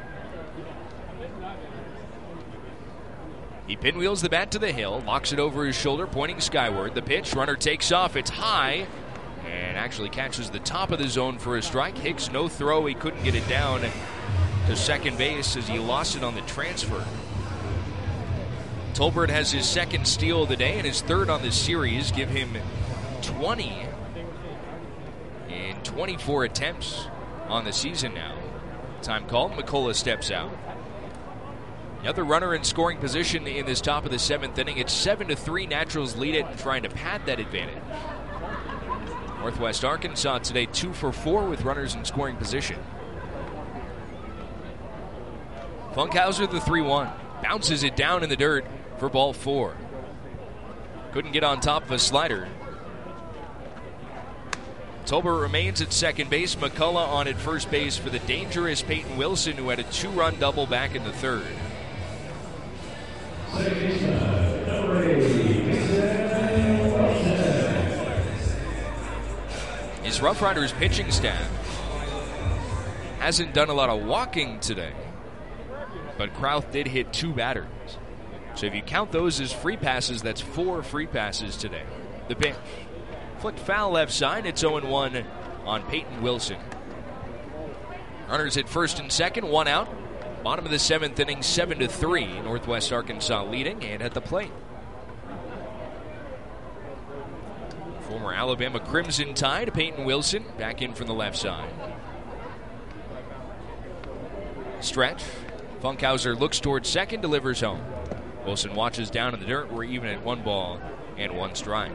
He pinwheels the bat to the hill, locks it over his shoulder, pointing skyward. The pitch, runner takes off, it's high, and actually catches the top of the zone for a strike. Hicks, no throw, he couldn't get it down to second base as he lost it on the transfer. Tolbert has his 2nd steal of the day and his 3rd on the series, give him 20 in 24 attempts on the season now. Time called, McCullough steps out. The other runner in scoring position in this top of the 7th inning. It's 7-3. Naturals lead it and trying to pad that advantage. Northwest Arkansas today 2-for-4 with runners in scoring position. Funkhauser the 3-1. Bounces it down in the dirt for ball 4. Couldn't get on top of a slider. Tolbert remains at second base. McCullough on at first base for the dangerous Peyton Wilson, who had a 2-run double back in the third. His Rough Riders pitching staff hasn't done a lot of walking today, but Krauth did hit 2 batters. So if you count those as free passes, that's 4 free passes today. The pitch. Flicked foul left side. It's 0-1 on Peyton Wilson. Runners at first and second, 1 out. Bottom of the 7th inning, 7-3. Northwest Arkansas leading, and at the plate, former Alabama Crimson Tide, Peyton Wilson, back in from the left side. Stretch. Funkhauser looks towards second, delivers home. Wilson watches down in the dirt. We're even at 1 ball and 1 strike.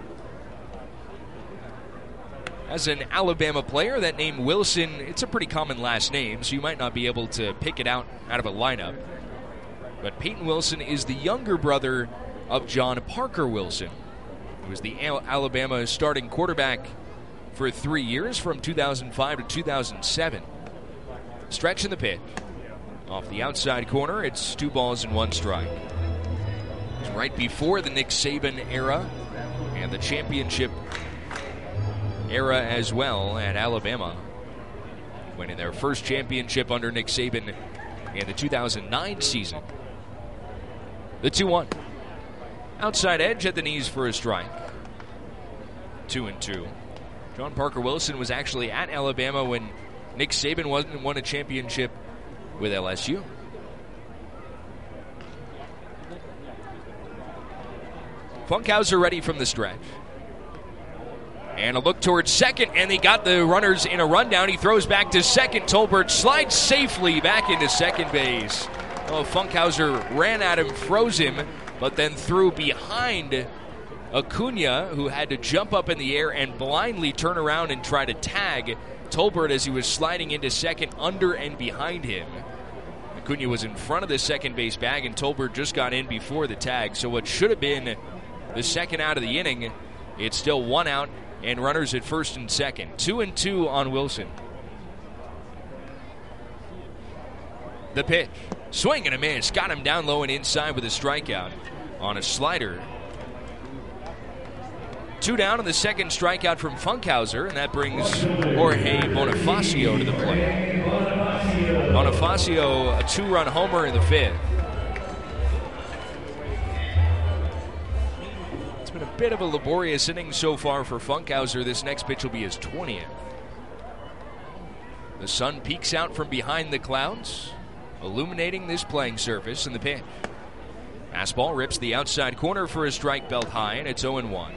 As an Alabama player, that name Wilson, it's a pretty common last name, so you might not be able to pick it out of a lineup. But Peyton Wilson is the younger brother of John Parker Wilson, who was the Alabama starting quarterback for 3 years from 2005 to 2007. Stretch in the pitch. Off the outside corner, it's 2 balls and 1 strike. It's right before the Nick Saban era and the championship era as well at Alabama, winning their first championship under Nick Saban in the 2009 season. The 2-1. Outside edge at the knees for a strike. 2-2. John Parker Wilson was actually at Alabama when Nick Saban won a championship with LSU. Funkhauser ready from the stretch. And a look towards second, and they got the runners in a rundown. He throws back to second. Tolbert slides safely back into second base. Oh, Funkhauser ran at him, froze him, but then threw behind Acuna, who had to jump up in the air and blindly turn around and try to tag Tolbert as he was sliding into second, under and behind him. Acuna was in front of the second base bag, and Tolbert just got in before the tag. So what should have been the second out of the inning, it's still 1 out. And runners at first and second. 2-2 on Wilson. The pitch. Swing and a miss. Got him down low and inside with a strikeout on a slider. 2 down on the second strikeout from Funkhauser, and that brings Jorge Bonifacio to the plate. Bonifacio, a 2-run homer in the 5th. A bit of a laborious inning so far for Funkhauser. This next pitch will be his 20th. The sun peeks out from behind the clouds, illuminating this playing surface in the pitch. Fastball rips the outside corner for a strike, belt high, and it's 0-1.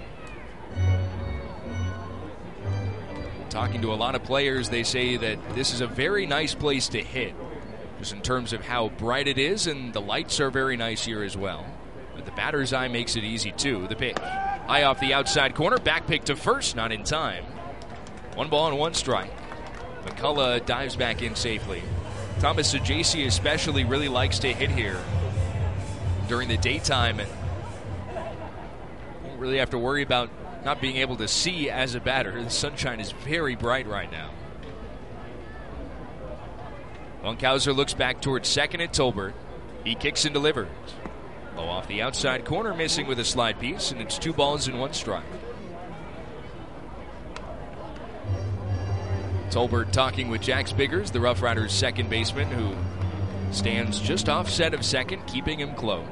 Talking to a lot of players, they say that this is a very nice place to hit, just in terms of how bright it is, and the lights are very nice here as well. But the batter's eye makes it easy, too. The pitch. High off the outside corner. Back pick to first. Not in time. 1 ball and 1 strike. McCullough dives back in safely. Thomas Saggese especially really likes to hit here during the daytime. Won't really have to worry about not being able to see as a batter. The sunshine is very bright right now. Funkhauser looks back towards second at Tolbert. He kicks and delivers. Low off the outside corner, missing with a slide piece, and it's 2 balls and 1 strike. Tolbert talking with Jack Spiggers, the Rough Riders' second baseman, who stands just offset of second, keeping him close.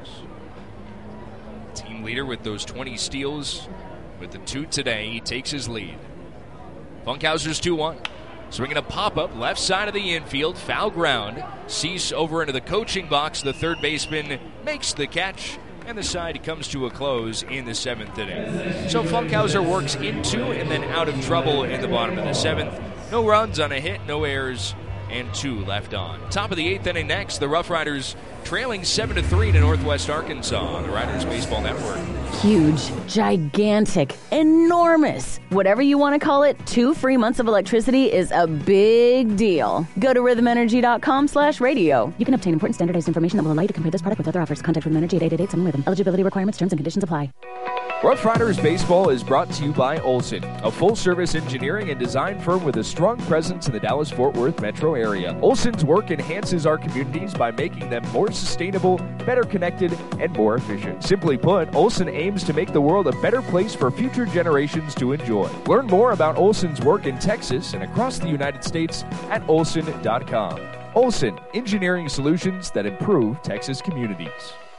Team leader with those 20 steals. With the 2 today, he takes his lead. Funkhauser's 2-1. Swinging a pop-up, left side of the infield, foul ground. Cease over into the coaching box. The third baseman makes the catch, and the side comes to a close in the 7th inning. So Funkhauser works into and then out of trouble in the bottom of the 7th. No runs on a hit, no errors, and 2 left on. Top of the 8th inning next, the Rough Riders trailing 7-3 to Northwest Arkansas on the Riders Baseball Network. Huge, gigantic, enormous. Whatever you want to call it, 2 free months of electricity is a big deal. Go to rhythmenergy.com/radio. You can obtain important standardized information that will allow you to compare this product with other offers. Contact Rhythm Energy at 888-7-RHYTHM. Eligibility requirements, terms, and conditions apply. Rough Riders Baseball is brought to you by Olson, a full-service engineering and design firm with a strong presence in the Dallas-Fort Worth metro area. Olson's work enhances our communities by making them more sustainable, better connected, and more efficient. Simply put, Olson aims to make the world a better place for future generations to enjoy. Learn more about Olson's work in Texas and across the United States at olson.com. Olson, engineering solutions that improve Texas communities.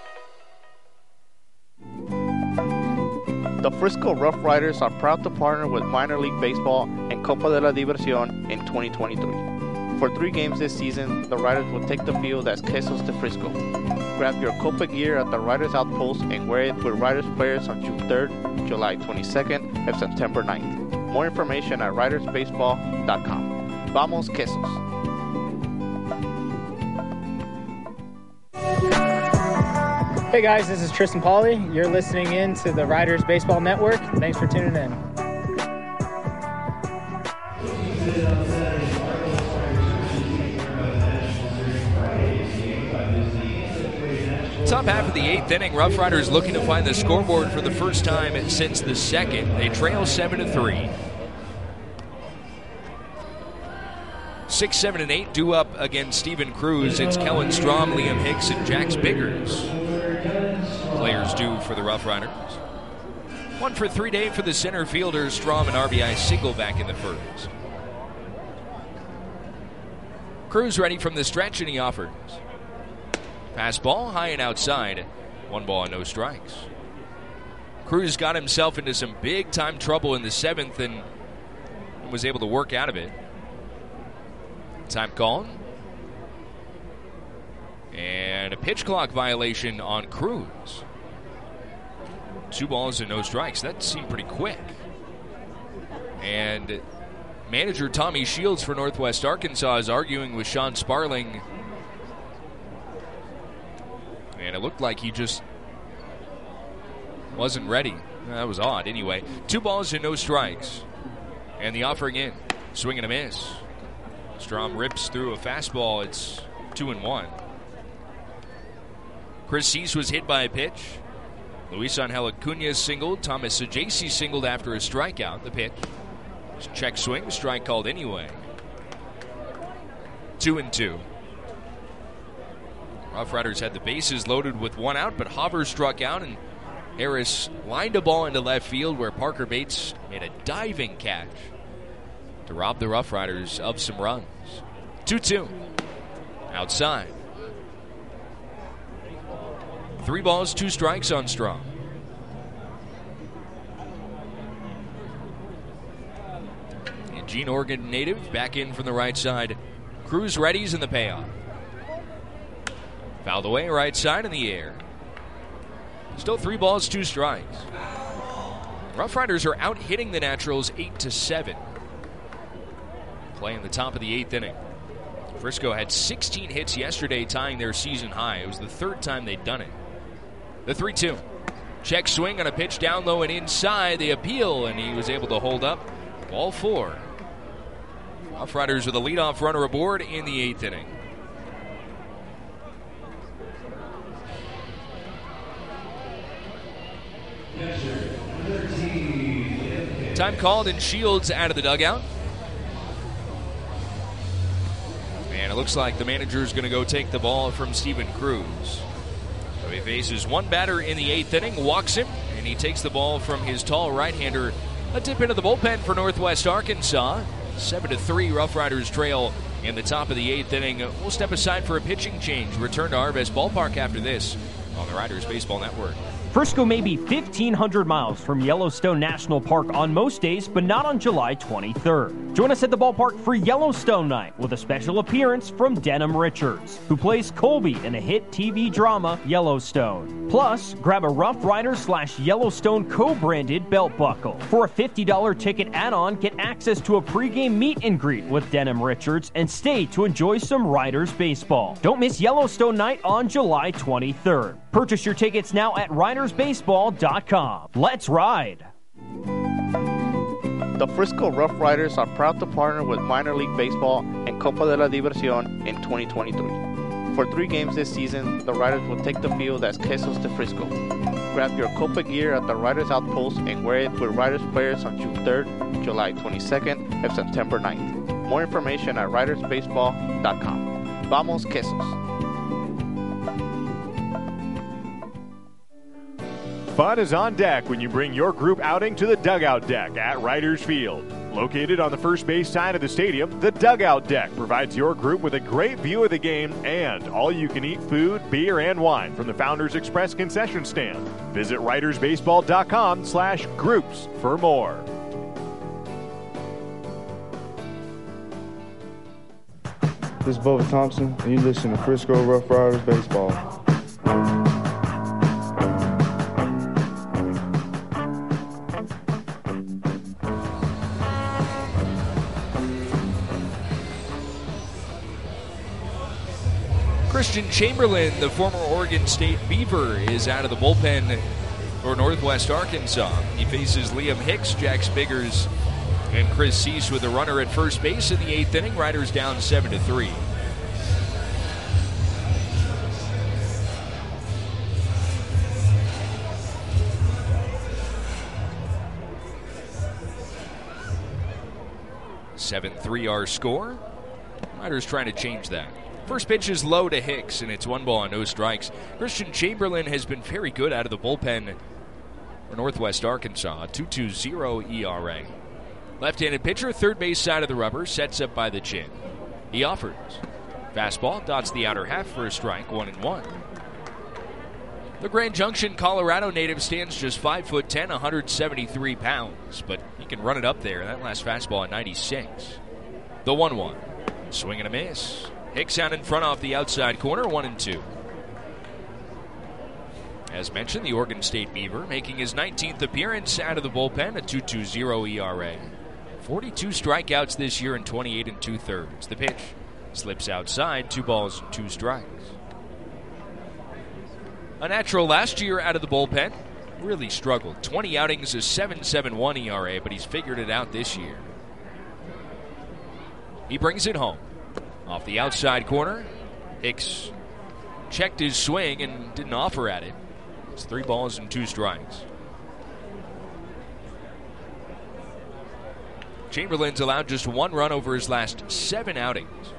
The Frisco Rough Riders are proud to partner with Minor League Baseball and Copa de la Diversión in 2023. For 3 games this season, the Riders will take the field as Quesos de Frisco. Grab your Copa gear at the Riders Outpost and wear it with Riders players on June 3rd, July 22nd, and September 9th. More information at ridersbaseball.com. Vamos Quesos! Hey guys, this is Tristan Pauly. You're listening in to the Riders Baseball Network. Thanks for tuning in. Top half of the 8th inning, Rough Riders looking to find the scoreboard for the first time since the second. They trail 7-3. 6, 7, and 8 due up against Stephen Cruz. It's Kellen Strom, Liam Hicks, and Jax Biggers. Players due for the Rough Riders. 1 for 3 day for the center fielders. Strom and RBI single back in the first. Cruz ready from the stretch, and he offers. Fastball high and outside. 1 ball and no strikes. Cruz got himself into some big time trouble in the 7th and was able to work out of it. Time called. And a pitch clock violation on Cruz. 2 balls and no strikes. That seemed pretty quick. And manager Tommy Shields for Northwest Arkansas is arguing with Sean Sparling. And it looked like he just wasn't ready. That was odd. Anyway, 2 balls and no strikes. And the offering in. Swing and a miss. Strom rips through a fastball. It's 2-1. Chris Cease was hit by a pitch. Luis Angel Acuna singled. Thomas Sajaci singled after a strikeout. The pitch. Check swing. Strike called anyway. 2-2. Rough Riders had the bases loaded with 1 out, but Hauver struck out, and Harris lined a ball into left field where Parker Bates made a diving catch to rob the Rough Riders of some runs. 2-2. Outside. 3 balls, 2 strikes on Strom. And Gene Oregon native back in from the right side. Cruz readies in the payoff. Fouled away right side in the air. Still 3 balls, 2 strikes. Rough Riders are out hitting the Naturals 8-7. Playing the top of the 8th inning. Frisco had 16 hits yesterday, tying their season high. It was the 3rd time they'd done it. The 3-2. Check swing on a pitch down low and inside. The appeal, and he was able to hold up. Ball 4. Rough Riders with a leadoff runner aboard in the 8th inning. Time called and Shields out of the dugout. And it looks like the manager is going to go take the ball from Stephen Cruz. So he faces 1 batter in the 8th inning, walks him, and he takes the ball from his tall right-hander. A dip into the bullpen for Northwest Arkansas. 7-3 Rough Riders trail in the top of the 8th inning. We'll step aside for a pitching change. Return to Arvest Ballpark after this on the Riders Baseball Network. Frisco may be 1,500 miles from Yellowstone National Park on most days, but not on July 23rd. Join us at the ballpark for Yellowstone Night with a special appearance from Denham Richards, who plays Colby in a hit TV drama, Yellowstone. Plus, grab a Rough Riders/Yellowstone co-branded belt buckle. For a $50 ticket add-on, get access to a pregame meet and greet with Denham Richards and stay to enjoy some Riders baseball. Don't miss Yellowstone Night on July 23rd. Purchase your tickets now at ridersbaseball.com. Let's ride! The Frisco Rough Riders are proud to partner with Minor League Baseball and Copa de la Diversión in 2023. For 3 games this season, the Riders will take the field as Quesos de Frisco. Grab your Copa gear at the Riders Outpost and wear it with Riders players on June 3rd, July 22nd, and September 9th. More information at ridersbaseball.com. Vamos Quesos. Fun is on deck when you bring your group outing to the Dugout Deck at Riders Field. Located on the first base side of the stadium, the Dugout Deck provides your group with a great view of the game and all-you-can-eat food, beer, and wine from the Founders Express concession stand. Visit ridersbaseball.com/groups for more. This is Bubba Thompson, and you listen to Frisco Rough Riders Baseball. Christian Chamberlain, the former Oregon State Beaver, is out of the bullpen for Northwest Arkansas. He faces Liam Hicks, Jack Spiggers, and Chris Cease with a runner at first base in the 8th inning. Riders down 7-3. Our score. Riders trying to change that. First pitch is low to Hicks, and it's 1 ball and no strikes. Christian Chamberlain has been very good out of the bullpen for Northwest Arkansas. 2.20 ERA. Left-handed pitcher, third base side of the rubber, sets up by the chin. He offers. Fastball dots the outer half for a strike, 1-1. The Grand Junction, Colorado native stands just 5'10", 173 pounds, but he can run it up there. That last fastball at 96. The 1-1. Swing and a miss. Hicks out in front off the outside corner, 1-2. As mentioned, the Oregon State Beaver making his 19th appearance out of the bullpen, a 2.20 ERA. 42 strikeouts this year in 28 2/3. The pitch slips outside, 2 balls and 2 strikes. A natural last year out of the bullpen, really struggled. 20 outings, a 7.71 ERA, but he's figured it out this year. He brings it home. Off the outside corner, Hicks checked his swing and didn't offer at it. It's 3 balls and 2 strikes. Chamberlain's allowed just 1 run over his last 7 outings.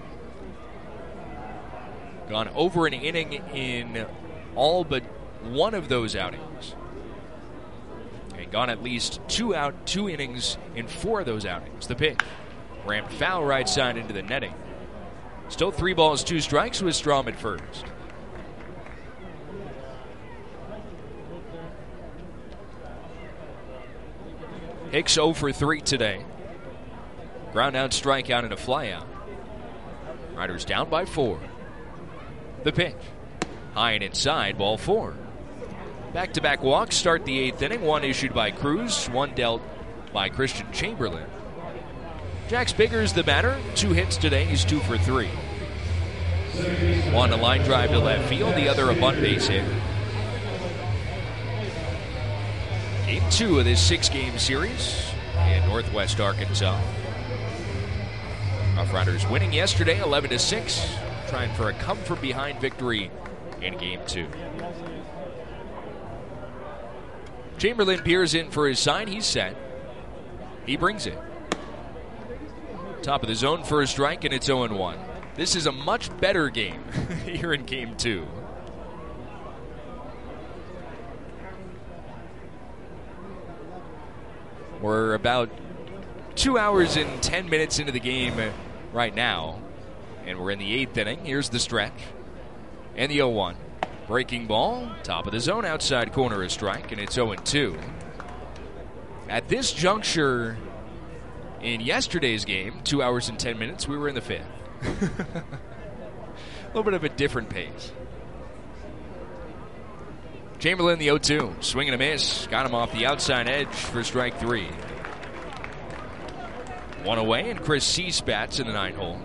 Gone over an inning in all but 1 of those outings. And gone at least 2 innings in 4 of those outings. The pitch rammed foul right side into the netting. Still 3 balls, 2 strikes with Strom at first. Hicks 0 for 3 today. Ground out, strikeout, and a flyout. Riders down by 4. The pitch. High and inside, ball 4. Back-to-back walks start the 8th inning. 1 issued by Cruz, 1 dealt by Christian Chamberlain. Jack Spiggers the batter. 2 hits today. He's 2 for 3. 1 a line drive to left field. The other a bunt base hit. Game 2 of this 6-game series in Northwest Arkansas. Rough Riders winning yesterday 11-6. Trying for a come-from-behind victory in Game 2. Chamberlain peers in for his sign. He's set. He brings it. Top of the zone for a strike, and it's 0-1. This is a much better game here in Game 2. We're about 2 hours and 10 minutes into the game right now, and we're in the 8th inning. Here's the stretch, and the 0-1. Breaking ball, top of the zone, outside corner a strike, and it's 0-2. At this juncture in yesterday's game, 2 hours and 10 minutes, we were in the 5th. A little bit of a different pace. Chamberlain, the 0-2. Swing and a miss. Got him off the outside edge for strike 3. 1 away, and Chris Cease bats in the 9th hole.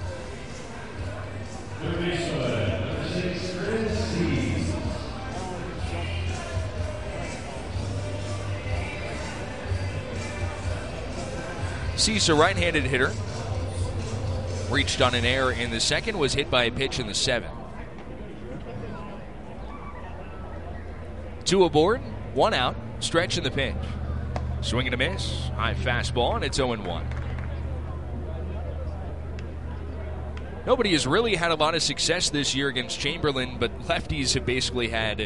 Cease, a right-handed hitter. Reached on an error in the 2nd, was hit by a pitch in the 7th. 2 aboard, 1 out, stretch in the pitch. Swing and a miss, high fastball, and it's 0-1. Nobody has really had a lot of success this year against Chamberlain, but lefties have basically had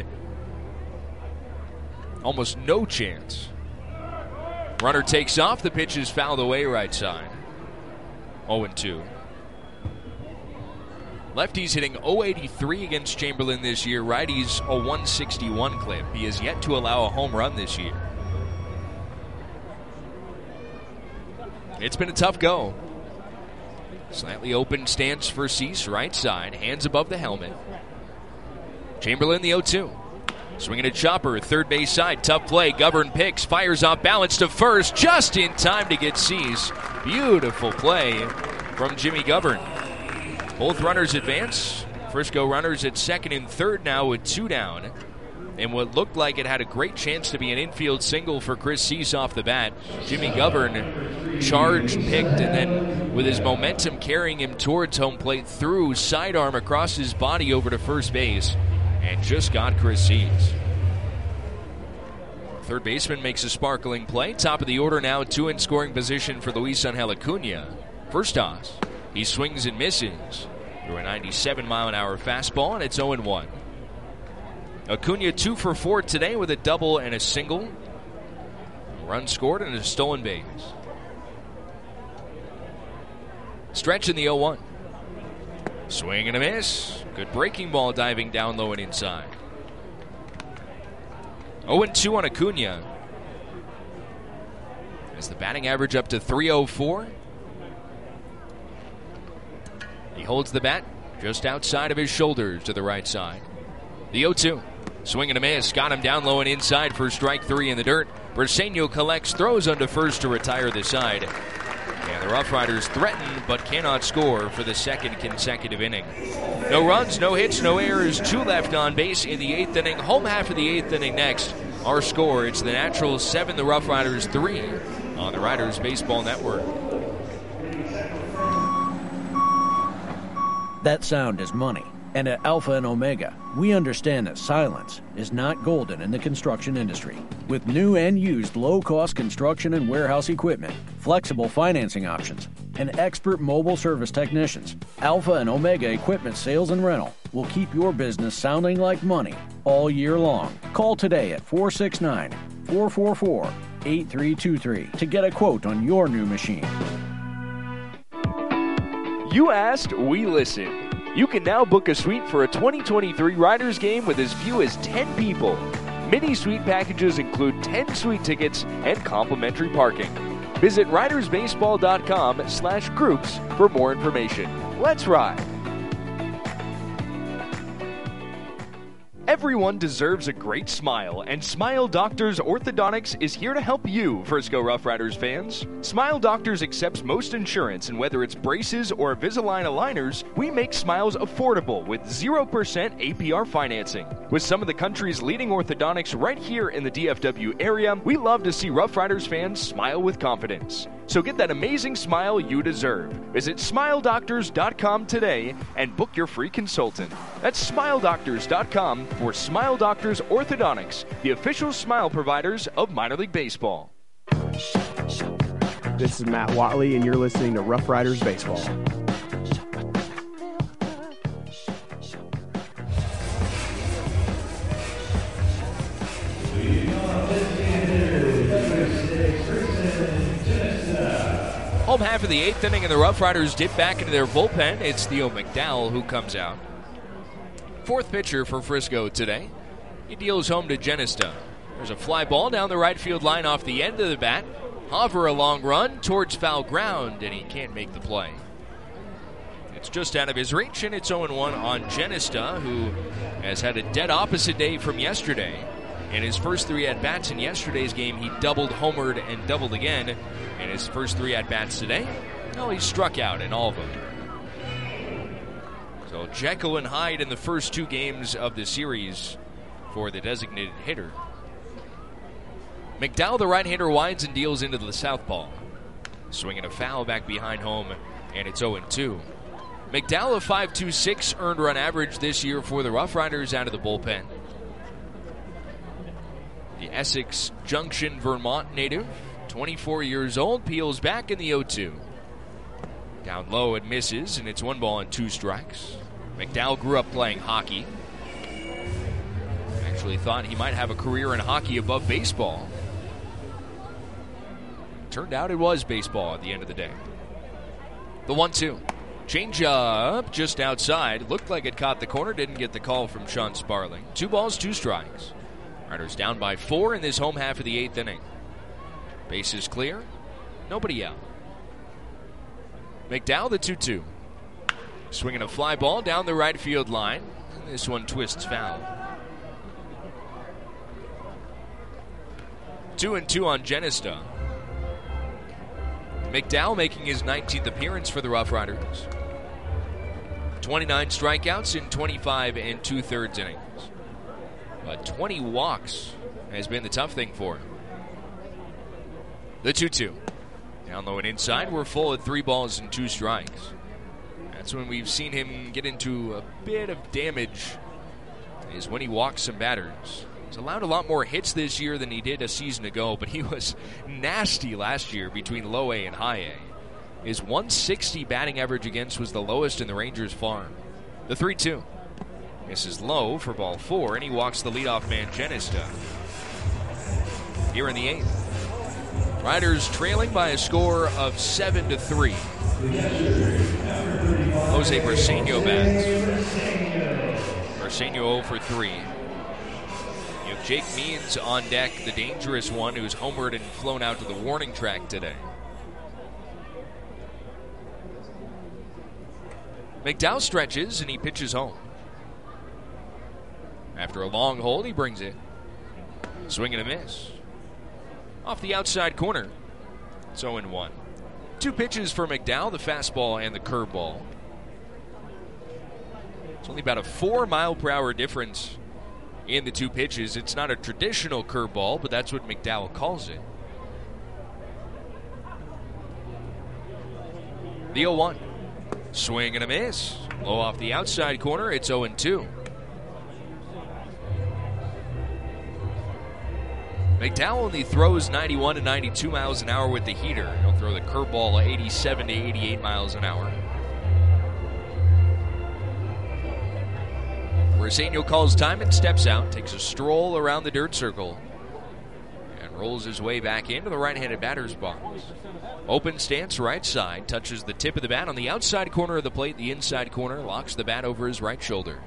almost no chance. Runner takes off, the pitch is fouled away right side. 0-2. Lefties hitting .083 against Chamberlain this year. Righties a .161 clip. He has yet to allow a home run this year. It's been a tough go. Slightly open stance for Cease, right side. Hands above the helmet. Chamberlain the 0-2. Swinging a chopper, third base side. Tough play. Govern picks, fires off balance to first. Just in time to get Cease. Beautiful play from Jimmy Govern. Both runners advance. Frisco runners at second and third now with 2 down. And what looked like it had a great chance to be an infield single for Chris Cease off the bat. Jimmy Govern charged, picked, and then with his momentum carrying him towards home plate, threw sidearm across his body over to first base and just got Chris Cease. Third baseman makes a sparkling play. Top of the order now, 2 in scoring position for Luis Angel Acuna. First toss, he swings and misses through a 97-mile-an-hour fastball, and it's 0-1. Acuna 2 for 4 today with a double and a single. A run scored and a stolen base. Stretch in the 0-1. Swing and a miss. Good breaking ball diving down low and inside. 0-2 on Acuna. As the batting average up to .304. He holds the bat just outside of his shoulders to the right side. The 0-2. Swing and a miss. Got him down low and inside for strike 3 in the dirt. Briseño collects, throws onto first to retire the side. And the Rough Riders threaten but cannot score for the second consecutive inning. No runs, no hits, no errors. 2 left on base in the 8th inning. Home half of the 8th inning next. Our score, it's the Naturals 7, the Rough Riders 3 on the Riders Baseball Network. That sound is money. And at Alpha and Omega, we understand that silence is not golden in the construction industry. With new and used low-cost construction and warehouse equipment, flexible financing options, and expert mobile service technicians, Alpha and Omega Equipment Sales and Rental will keep your business sounding like money all year long. Call today at 469-444-8323 to get a quote on your new machine. You asked, we listened. You can now book a suite for a 2023 Riders game with as few as 10 people. Mini suite packages include 10 suite tickets and complimentary parking. Visit ridersbaseball.com/groups for more information. Let's ride. Everyone deserves a great smile, and Smile Doctors Orthodontics is here to help you, Frisco Rough Riders fans. Smile Doctors accepts most insurance, and whether it's braces or Invisalign aligners, we make smiles affordable with 0% APR financing. With some of the country's leading orthodontics right here in the DFW area, we love to see Rough Riders fans smile with confidence. So get that amazing smile you deserve. Visit SmileDoctors.com today and book your free consultant. That's SmileDoctors.com for Smile Doctors Orthodontics, the official smile providers of minor league baseball. This is Matt Watley, and you're listening to Rough Riders Baseball. Home half of the 8th inning, and the Rough Riders dip back into their bullpen. It's Theo McDowell who comes out. 4th pitcher for Frisco today. He deals home to Genesta. There's a fly ball down the right field line off the end of the bat. Hover a long run towards foul ground, and he can't make the play. It's just out of his reach, and it's 0-1 on Genesta, who has had a dead opposite day from yesterday. In his first 3 at-bats in yesterday's game, he doubled, homered, and doubled again. In his first 3 at-bats today, well, he struck out in all of them. So Jekyll and Hyde in the first 2 games of the series for the designated hitter. McDowell, the right-hander, winds and deals into the southpaw. Swinging a foul back behind home, and it's 0-2. McDowell, a .526 earned run average this year for the Rough Riders out of the bullpen. The Essex Junction, Vermont native, 24 years old, peels back in the 0-2. Down low, it misses, and it's 1 ball and 2 strikes. McDowell grew up playing hockey. Actually thought he might have a career in hockey above baseball. Turned out it was baseball at the end of the day. The 1-2. Change up just outside. Looked like it caught the corner. Didn't get the call from Sean Sparling. 2 balls, 2 strikes. Riders down by 4 in this home half of the 8th inning. Bases clear. Nobody out. McDowell, the 2-2. Swinging a fly ball down the right field line. This one twists foul. 2-2 on Genesta. McDowell making his 19th appearance for the Rough Riders. 29 strikeouts in 25 2/3 innings. But 20 walks has been the tough thing for him. The 2-2. Down low and inside, we're full at 3 balls and 2 strikes. That's when we've seen him get into a bit of damage, is when he walks some batters. He's allowed a lot more hits this year than he did a season ago, but he was nasty last year between low A and high A. His 160 batting average against was the lowest in the Rangers' farm. The 3-2. Misses low for ball 4, and he walks the leadoff man, Genesta. Here in the 8th. Riders trailing by a score of 7-3. Jose Briseño bats. Briseño 0 for 3. You have Jake Means on deck, the dangerous one who's homered and flown out to the warning track today. McDowell stretches and he pitches home. After a long hold, he brings it. Swing and a miss. Off the outside corner. It's 0-1. 2 pitches for McDowell, the fastball and the curveball. It's only about a 4-mile-per-hour difference in the 2 pitches. It's not a traditional curveball, but that's what McDowell calls it. The 0-1. Swing and a miss. Low off the outside corner. It's 0-2. McDowell only throws 91 to 92 miles an hour with the heater. He'll throw the curveball 87 to 88 miles an hour. Briseño calls time and steps out, takes a stroll around the dirt circle, and rolls his way back into the right-handed batter's box. Open stance, right side, touches the tip of the bat on the outside corner of the plate. The inside corner locks the bat over his right shoulder.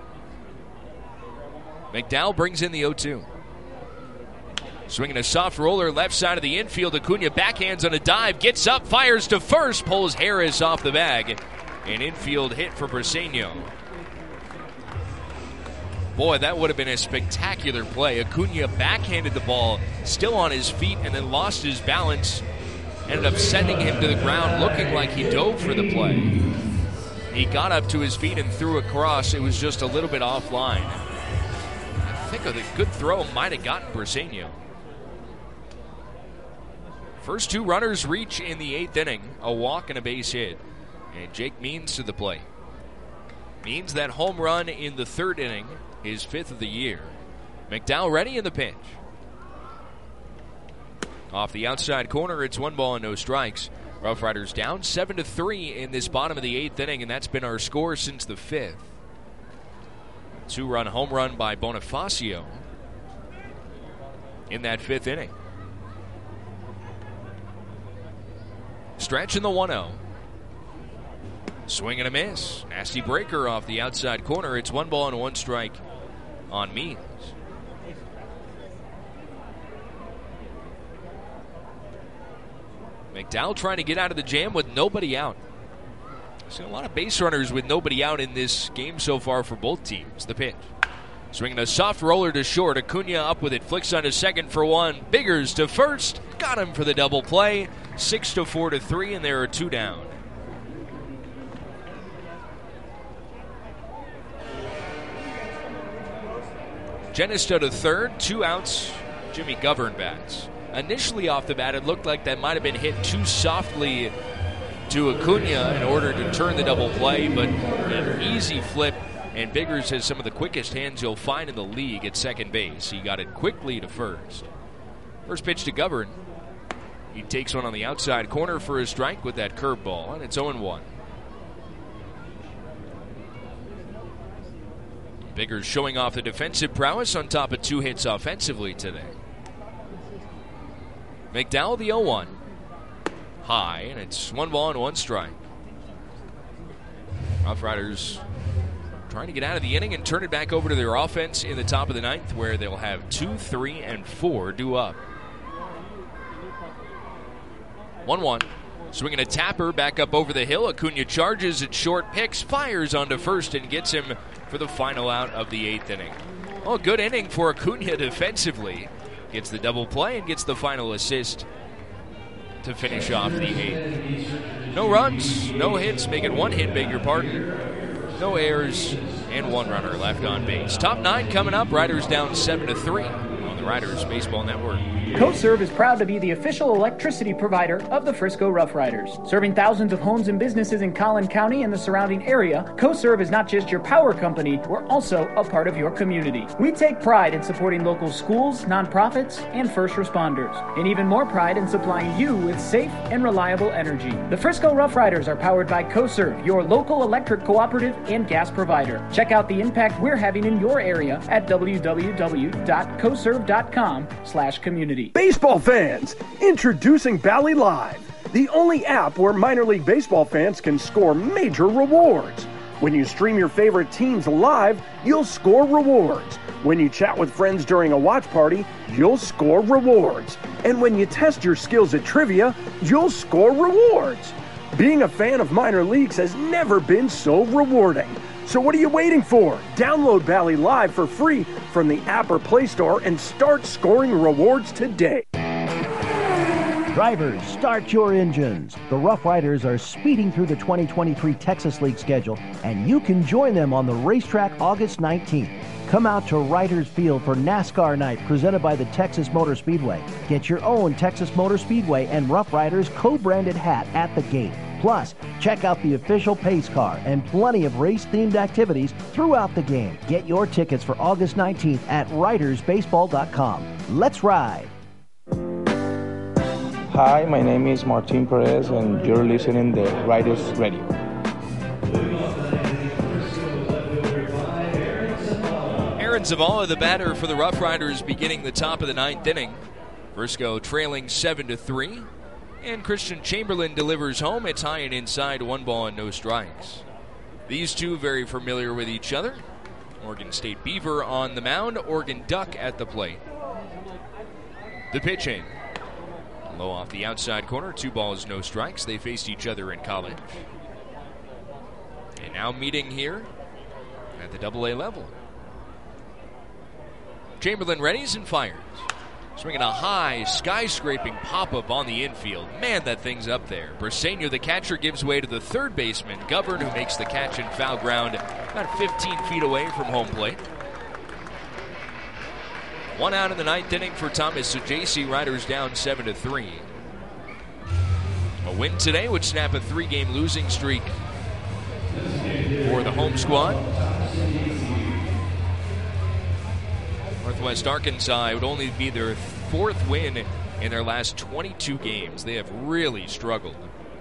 McDowell brings in the 0-2. Swinging a soft roller left side of the infield. Acuna backhands on a dive, gets up, fires to first, pulls Harris off the bag. An infield hit for Briseño. Boy, that would have been a spectacular play. Acuna backhanded the ball, still on his feet, and then lost his balance. Ended up sending him to the ground, looking like he dove for the play. He got up to his feet and threw across. It was just a little bit offline. I think a good throw might have gotten Briseño. First 2 runners reach in the 8th inning, a walk and a base hit. And Jake Means to the plate. Means that home run in the 3rd inning, his 5th of the year. McDowell ready in the pitch. Off the outside corner, it's 1 ball and no strikes. Rough Riders down 7-3 in this bottom of the 8th inning, and that's been our score since the 5th. 2-run home run by Bonifacio in that 5th inning. Stretch in the 1-0. Swing and a miss. Nasty breaker off the outside corner. It's 1 ball and 1 strike on Means. McDowell trying to get out of the jam with nobody out. Seen a lot of base runners with nobody out in this game so far for both teams. The pitch. Swinging a soft roller to short. Acuna up with it. Flicks on to second for 1. Biggers to first. Got him for the double play. 6-4-3, and there are 2 down. Genesta to third. 2 outs. Jimmy Govern bats. Initially off the bat, it looked like that might have been hit too softly to Acuna in order to turn the double play, but an easy flip And Biggers has some of the quickest hands you'll find in the league at second base. He got it quickly to first. First pitch to Govern. He takes one on the outside corner for a strike with that curveball, and it's 0-1. Biggers showing off the defensive prowess on top of 2 hits offensively today. McDowell the 0-1. High, and it's 1 ball and 1 strike. Rough Riders trying to get out of the inning and turn it back over to their offense in the top of the 9th, where they'll have 2, 3, and 4 due up. 1-1. Swinging a tapper back up over the hill. Acuna charges at short, picks, fires onto first, and gets him for the final out of the 8th inning. Well, good inning for Acuna defensively. Gets the double play and gets the final assist to finish off the 8th. No runs, no hits, make it 1 hit, beg your pardon. No errors, and 1 runner left on base. Top 9 coming up. Riders down 7-3 on the Riders Baseball Network. CoServe is proud to be the official electricity provider of the Frisco Rough Riders. Serving thousands of homes and businesses in Collin County and the surrounding area, CoServe is not just your power company, we're also a part of your community. We take pride in supporting local schools, nonprofits, and first responders, and even more pride in supplying you with safe and reliable energy. The Frisco Rough Riders are powered by CoServe, your local electric cooperative and gas provider. Check out the impact we're having in your area at www.coserve.com/community. Baseball fans, introducing Bally Live, the only app where minor league baseball fans can score major rewards. When you stream your favorite teams live, you'll score rewards. When you chat with friends during a watch party, you'll score rewards. And when you test your skills at trivia, you'll score rewards. Being a fan of minor leagues has never been so rewarding. So what are you waiting for? Download Bally Live for free from the app or Play Store and start scoring rewards today. Drivers, start your engines. The Rough Riders are speeding through the 2023 Texas League schedule, and you can join them on the racetrack August 19th. Come out to Riders Field for NASCAR Night presented by the Texas Motor Speedway. Get your own Texas Motor Speedway and Rough Riders co-branded hat at the gate. Plus, check out the official pace car and plenty of race-themed activities throughout the game. Get your tickets for August 19th at ridersbaseball.com. Let's ride! Hi, my name is Martin Perez, and you're listening to Riders Radio. Aaron Zavala, the batter for the Rough Riders, beginning the top of the 9th inning. Frisco trailing 7-3. And Christian Chamberlain delivers home. It's high and inside, 1 ball and no strikes. These two very familiar with each other. Oregon State Beaver on the mound, Oregon Duck at the plate. The pitching. Low off the outside corner, 2 balls, no strikes. They faced each other in college. And now meeting here at the AA level. Chamberlain readies and fires. Swinging a high, skyscraping pop-up on the infield. Man, that thing's up there. Briseño, the catcher, gives way to the third baseman, Govern, who makes the catch in foul ground about 15 feet away from home plate. 1 out in the 9th inning for Thomas Saggese. Riders down 7-3. A win today would snap a 3-game losing streak for the home squad. Northwest Arkansas would only be their 4th win in their last 22 games. They have really struggled.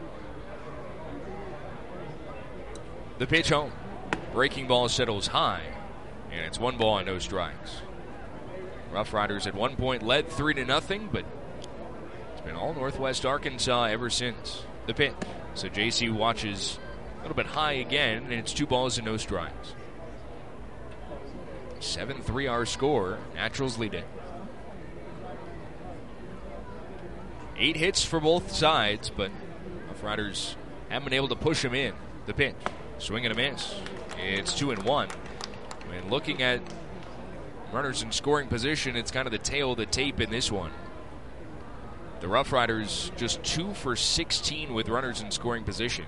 The pitch home. Breaking ball settles high, and it's 1 ball and no strikes. Rough Riders at one point led 3-0, but it's been all Northwest Arkansas ever since. The pitch. So JC watches a little bit high again, and it's 2 balls and no strikes. 7-3 our score. Naturals lead it. 8 hits for both sides, but Rough Riders haven't been able to push them in. The pitch. Swing and a miss. It's 2-1. When looking at runners in scoring position, it's kind of the tail of the tape in this one. The Rough Riders just 2 for 16 with runners in scoring position.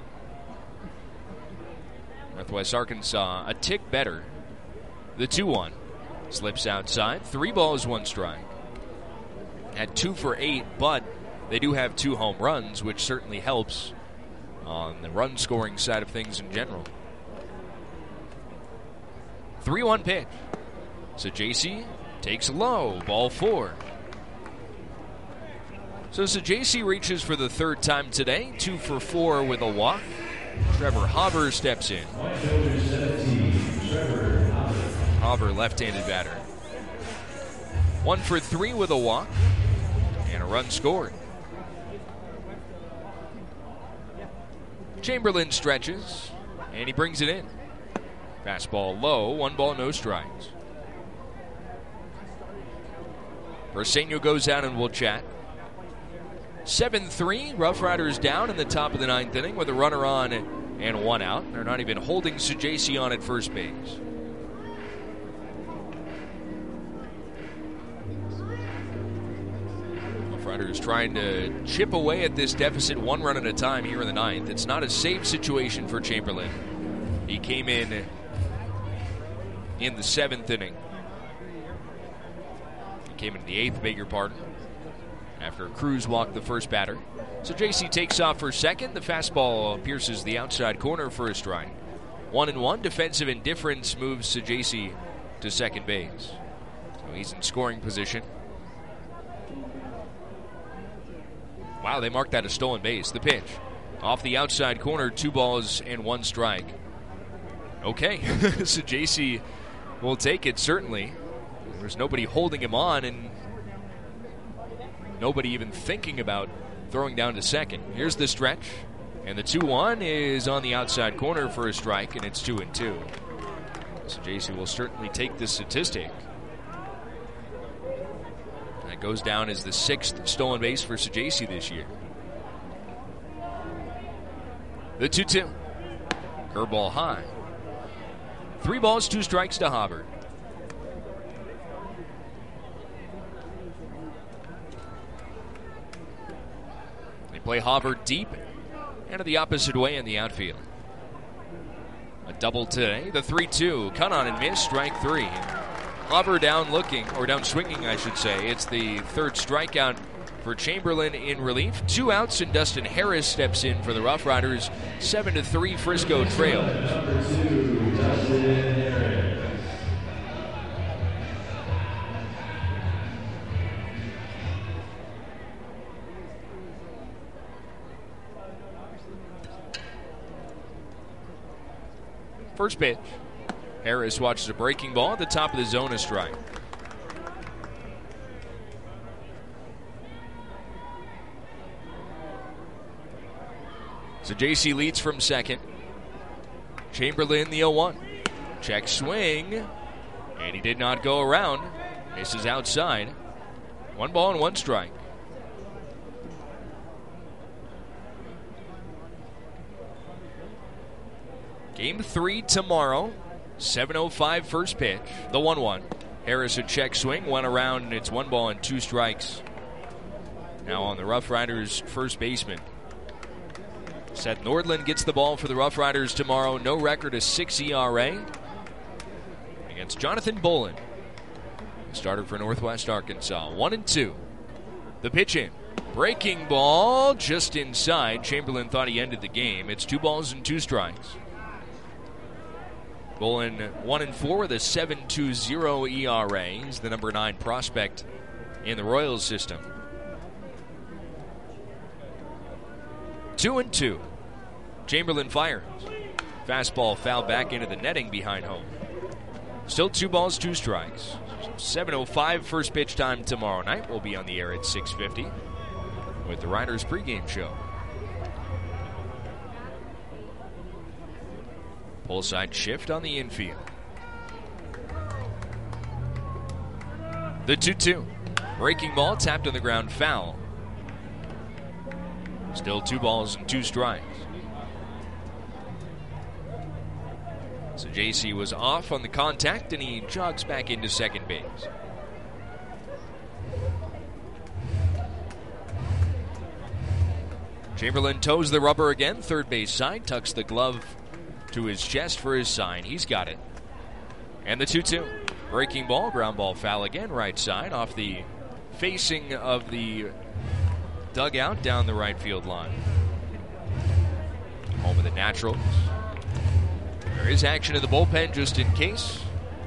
Northwest Arkansas a tick better. The 2-1 slips outside. 3 balls, 1 strike. At 2 for 8, but they do have 2 home runs, which certainly helps on the run scoring side of things in general. 3-1 pitch. Sajaci takes low, ball 4. So Sajaci reaches for the third time today, 2 for 4 with a walk. Trevor Hauber steps in. Hauber, left-handed batter. 1 for 3 with a walk and a run scored. Chamberlain stretches, and he brings it in. Fastball low, 1 ball, no strikes. Briseño goes out and we'll chat. 7-3, Rough Riders down in the top of the 9th inning with a runner on and 1 out. They're not even holding Sajaci on at first base. Rough Riders trying to chip away at this deficit 1 run at a time here in the 9th. It's not a safe situation for Chamberlain. He came in the 7th inning. He came in the 8th, beg your pardon, after Cruz walked the first batter. Sajaci takes off for second. The fastball pierces the outside corner for a strike. 1-1. Defensive indifference moves Sajaci to second base. So he's in scoring position. Wow, they marked that a stolen base. The pitch. Off the outside corner, 2 balls and 1 strike. Okay, Sajaci will take it, certainly. There's nobody holding him on and nobody even thinking about throwing down to second. Here's the stretch, and the 2-1 is on the outside corner for a strike, and it's 2-2. Sajaci will certainly take this statistic. That goes down as the 6th stolen base for Sajaci this year. The 2-2. Curveball high. 3 balls, 2 strikes to Hauber. They play Hauber deep and to the opposite way in the outfield. A double today. The 3-2. Cut on and miss. Strike 3. Hauber down looking, or down swinging, I should say. It's the 3rd strikeout for Chamberlain in relief. 2 outs, and Dustin Harris steps in for the Rough Riders. 7-3, Frisco trails. First pitch. Harris watches a breaking ball at the top of the zone, a strike. Sajaci leads from second. Chamberlain the 0-1. Check swing. And he did not go around. Misses outside. 1 ball and 1 strike. Game 3 tomorrow. 7:05 first pitch. The 1-1. Harris a check swing. Went around. It's 1 ball and 2 strikes. Now on the Rough Riders first baseman. Seth Nordland gets the ball for the Rough Riders tomorrow. No record, a 6 ERA. Against Jonathan Bolin. Starter for Northwest Arkansas. 1-2. The pitch in. Breaking ball just inside. Chamberlain thought he ended the game. It's 2 balls and 2 strikes. Bolin 1-4 with a 7.20 ERA. He's the number 9 prospect in the Royals system. 2-2. Chamberlain fires. Fastball fouled back into the netting behind home. Still 2 balls, 2 strikes. 7:05 first pitch time tomorrow night. We'll be on the air at 6:50 with the Riders pregame show. Pull side shift on the infield. The 2-2. Breaking ball tapped on the ground, foul. Still 2 balls and 2 strikes. So JC was off on the contact and he jogs back into second base. Chamberlain toes the rubber again, third base side, tucks the glove to his chest for his sign. He's got it. And the 2-2. Breaking ball, ground ball foul again, right side, off the facing of the dugout down the right field line. Home of the Naturals. There is action in the bullpen just in case.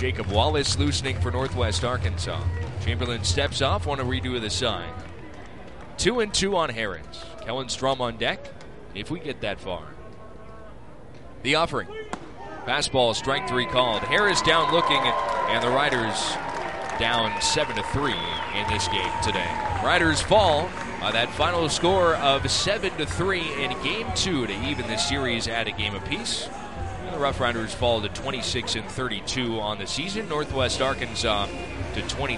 Jacob Wallace loosening for Northwest Arkansas. Chamberlain steps off, want to redo the sign. 2-2 on Herons. Kellen Strom on deck, if we get that far. The offering. Fastball, strike 3 called. Harris down looking, and the Riders down 7-3 in this game today. Riders fall by that final score of 7-3 in Game 2 to even the series at a game apiece. And the Rough Riders fall to 26-32 on the season. Northwest Arkansas to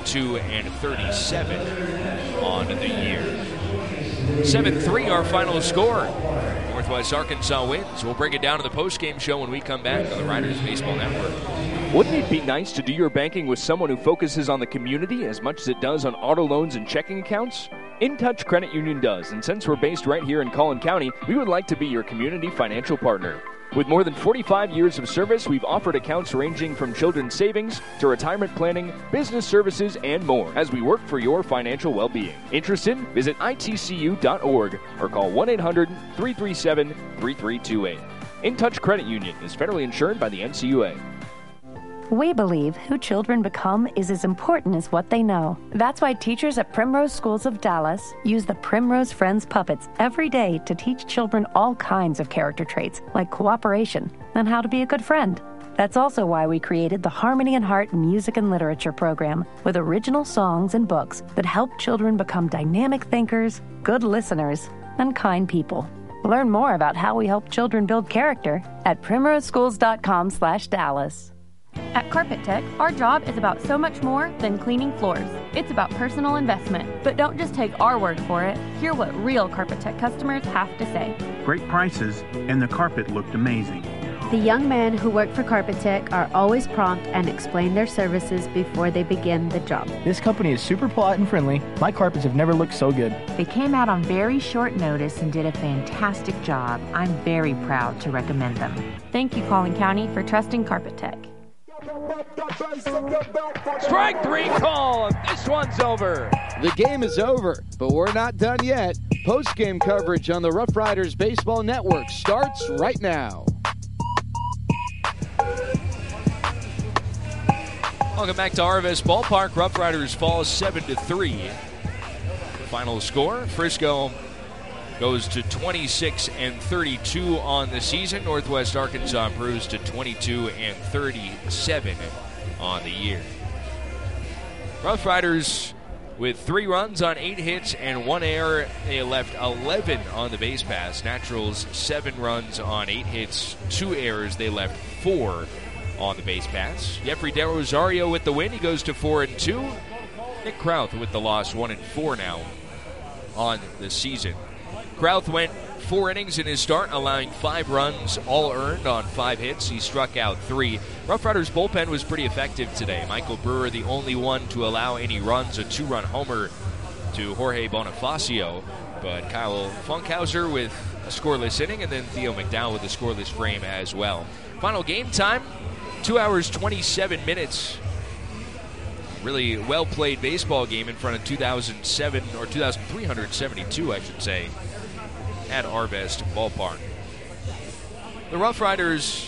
22-37 on the year. 7-3 our final score. Northwest Arkansas wins. We'll break it down in the postgame show when we come back on the Riders Baseball Network. Wouldn't it be nice to do your banking with someone who focuses on the community as much as it does on auto loans and checking accounts? InTouch Credit Union does, and since we're based right here in Collin County, we would like to be your community financial partner. With more than 45 years of service, we've offered accounts ranging from children's savings to retirement planning, business services, and more as we work for your financial well-being. Interested? Visit itcu.org or call 1-800-337-3328. InTouch Credit Union is federally insured by the NCUA. We believe who children become is as important as what they know. That's why teachers at Primrose Schools of Dallas use the Primrose Friends puppets every day to teach children all kinds of character traits, like cooperation and how to be a good friend. That's also why we created the Harmony and Heart Music and Literature program with original songs and books that help children become dynamic thinkers, good listeners, and kind people. Learn more about how we help children build character at primroseschools.com/Dallas. At Carpet Tech, our job is about so much more than cleaning floors. It's about personal investment. But don't just take our word for it. Hear what real Carpet Tech customers have to say. Great prices, and the carpet looked amazing. The young men who work for Carpet Tech are always prompt and explain their services before they begin the job. This company is super polite and friendly. My carpets have never looked so good. They came out on very short notice and did a fantastic job. I'm very proud to recommend them. Thank you, Collin County, for trusting Carpet Tech. Strike 3 call. This one's over. The game is over, but we're not done yet. Post-game coverage on the Rough Riders Baseball Network starts right now. Welcome back to Arvest Ballpark. Rough Riders fall 7-3. Final score, Frisco goes to 26-32 on the season. Northwest Arkansas improves to 22-37 on the year. Rough Riders with 3 runs on 8 hits and 1 error. They left 11 on the base paths. Naturals 7 runs on 8 hits, 2 errors. They left 4 on the base paths. Jeffrey Del Rosario with the win. He goes to 4-2. Nick Krauth with the loss, 1-4 now on the season. Krauth went 4 innings in his start, allowing 5 runs, all earned on 5 hits. He struck out 3. Rough Riders' bullpen was pretty effective today. Michael Brewer, the only one to allow any runs, a 2-run homer to Jorge Bonifacio. But Kyle Funkhauser with a scoreless inning, and then Theo McDowell with a scoreless frame as well. Final game time, 2 hours, 27 minutes. Really well-played baseball game in front of 2,372, I should say, at Arvest Ballpark. The Rough Riders,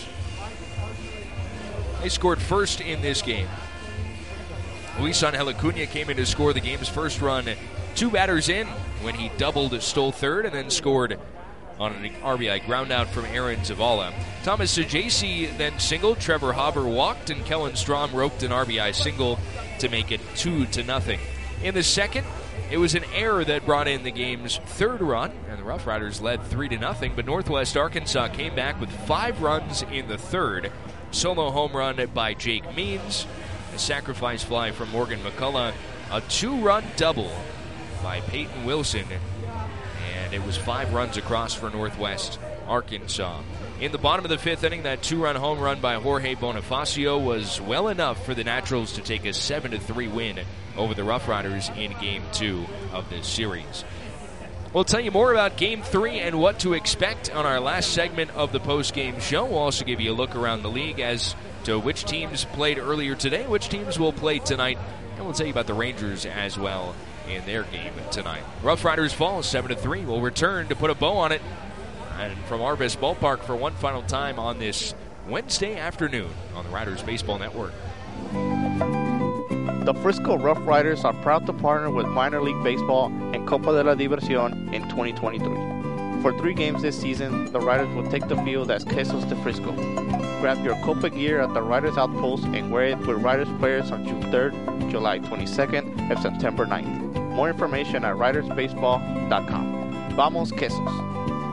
they scored first in this game. Luis Angel Acuna came in to score the game's first run 2 batters in when he doubled, stole third, and then scored on an RBI ground out from Aaron Zavala. Thomas Sajaci then singled, Trevor Hauber walked, and Kellen Strom roped an RBI single to make it 2-0. In the second, it was an error that brought in the game's 3rd run, and the Rough Riders led 3-0, but Northwest Arkansas came back with 5 runs in the 3rd. Solo home run by Jake Means, a sacrifice fly from Morgan McCullough, a 2-run double by Peyton Wilson, and it was 5 runs across for Northwest Arkansas. In the bottom of the 5th inning, that 2-run home run by Jorge Bonifacio was well enough for the Naturals to take a 7-3 win over the Rough Riders in Game 2 of this series. We'll tell you more about Game 3 and what to expect on our last segment of the post-game show. We'll also give you a look around the league as to which teams played earlier today, which teams will play tonight, and we'll tell you about the Rangers as well in their game tonight. Rough Riders fall 7-3. We'll return to put a bow on it and from Arvest Ballpark for one final time on this Wednesday afternoon on the Riders Baseball Network. The Frisco Rough Riders are proud to partner with Minor League Baseball and Copa de la Diversión in 2023. For 3 games this season, the Riders will take the field as Quesos de Frisco. Grab your Copa gear at the Riders Outpost and wear it with Riders players on June 3rd, July 22nd, and September 9th. More information at ridersbaseball.com. Vamos Quesos!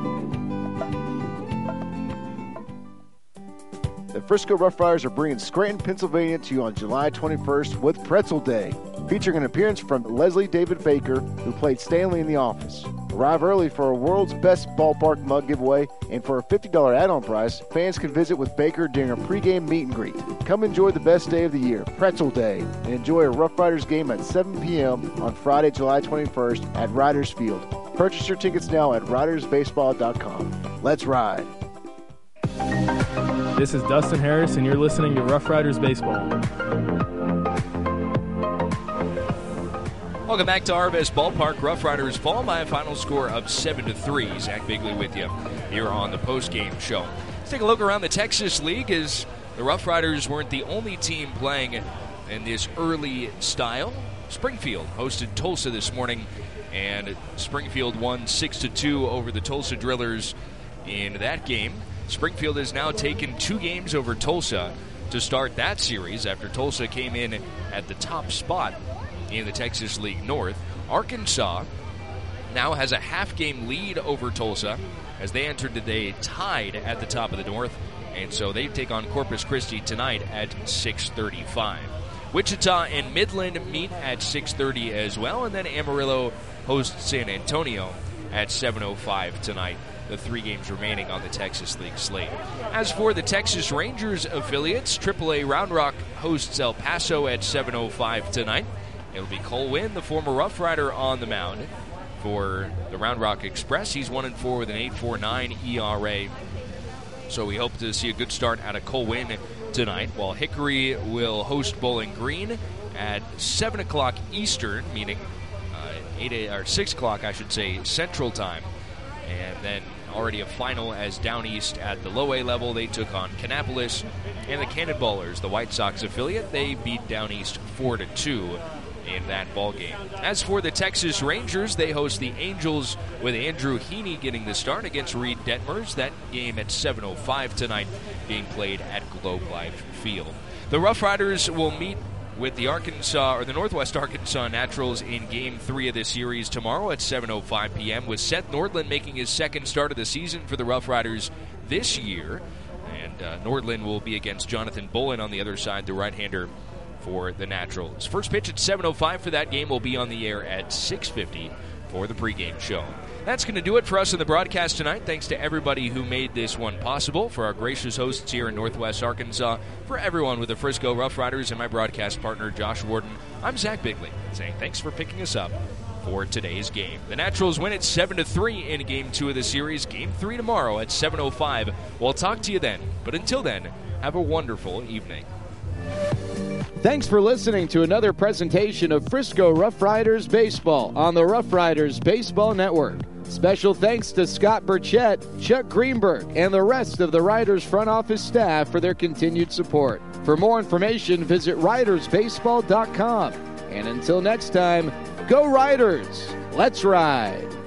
The Frisco Rough Riders are bringing Scranton, Pennsylvania to you on July 21st with Pretzel Day, featuring an appearance from Leslie David Baker, who played Stanley in The Office. Arrive early for a world's best ballpark mug giveaway, and for a $50 add-on price, fans can visit with Baker during a pregame meet and greet. Come enjoy the best day of the year, Pretzel Day, and enjoy a Rough Riders game at 7 p.m. on Friday, July 21st at Riders Field. Purchase your tickets now at ridersbaseball.com. Let's ride! This is Dustin Harris, and you're listening to Rough Riders Baseball. Welcome back to Arvest Ballpark. Rough Riders fall by a final score of 7-3. Zach Bigley with you here on the postgame show. Let's take a look around the Texas League, as the Rough Riders weren't the only team playing in this early style. Springfield hosted Tulsa this morning, and Springfield won 6-2 over the Tulsa Drillers in that game. Springfield has now taken 2 games over Tulsa to start that series after Tulsa came in at the top spot in the Texas League North. Arkansas now has a half-game lead over Tulsa as they entered today tied at the top of the North, and so they take on Corpus Christi tonight at 6:35. Wichita and Midland meet at 6:30 as well, and then Amarillo hosts San Antonio at 7:05 tonight. The 3 games remaining on the Texas League slate. As for the Texas Rangers affiliates, AAA Round Rock hosts El Paso at 7:05 tonight. It'll be Cole Winn, the former Rough Rider, on the mound for the Round Rock Express. He's 1-4 with an 8.49 ERA. So we hope to see a good start out of Cole Winn tonight, while Hickory will host Bowling Green at 7 o'clock Eastern, meaning 6 o'clock, I should say, Central Time. And then already a final as Down East at the low A level. They took on Kannapolis, and the Cannonballers, the White Sox affiliate, they beat Down East 4-2 in that ball game. As for the Texas Rangers, they host the Angels with Andrew Heaney getting the start against Reed Detmers. That game at 7:05 tonight, being played at Globe Life Field. The Rough Riders will meet with the Northwest Arkansas Naturals in Game 3 of this series tomorrow at 7:05 p.m. with Seth Nordland making his second start of the season for the Rough Riders this year. And Nordland will be against Jonathan Bolin on the other side, the right-hander for the Naturals. First pitch at 7:05 for that game will be on the air at 6:50 for the pregame show. That's going to do it for us in the broadcast tonight. Thanks to everybody who made this one possible, for our gracious hosts here in Northwest Arkansas, for everyone with the Frisco Rough Riders, and my broadcast partner, Josh Warden. I'm Zach Bigley, saying thanks for picking us up for today's game. The Naturals win it 7-3 in Game 2 of the series. Game 3 tomorrow at 7:05. We'll talk to you then. But until then, have a wonderful evening. Thanks for listening to another presentation of Frisco Rough Riders Baseball on the Rough Riders Baseball Network. Special thanks to Scott Burchett, Chuck Greenberg, and the rest of the Riders front office staff for their continued support. For more information, visit ridersbaseball.com. And until next time, go Riders! Let's ride!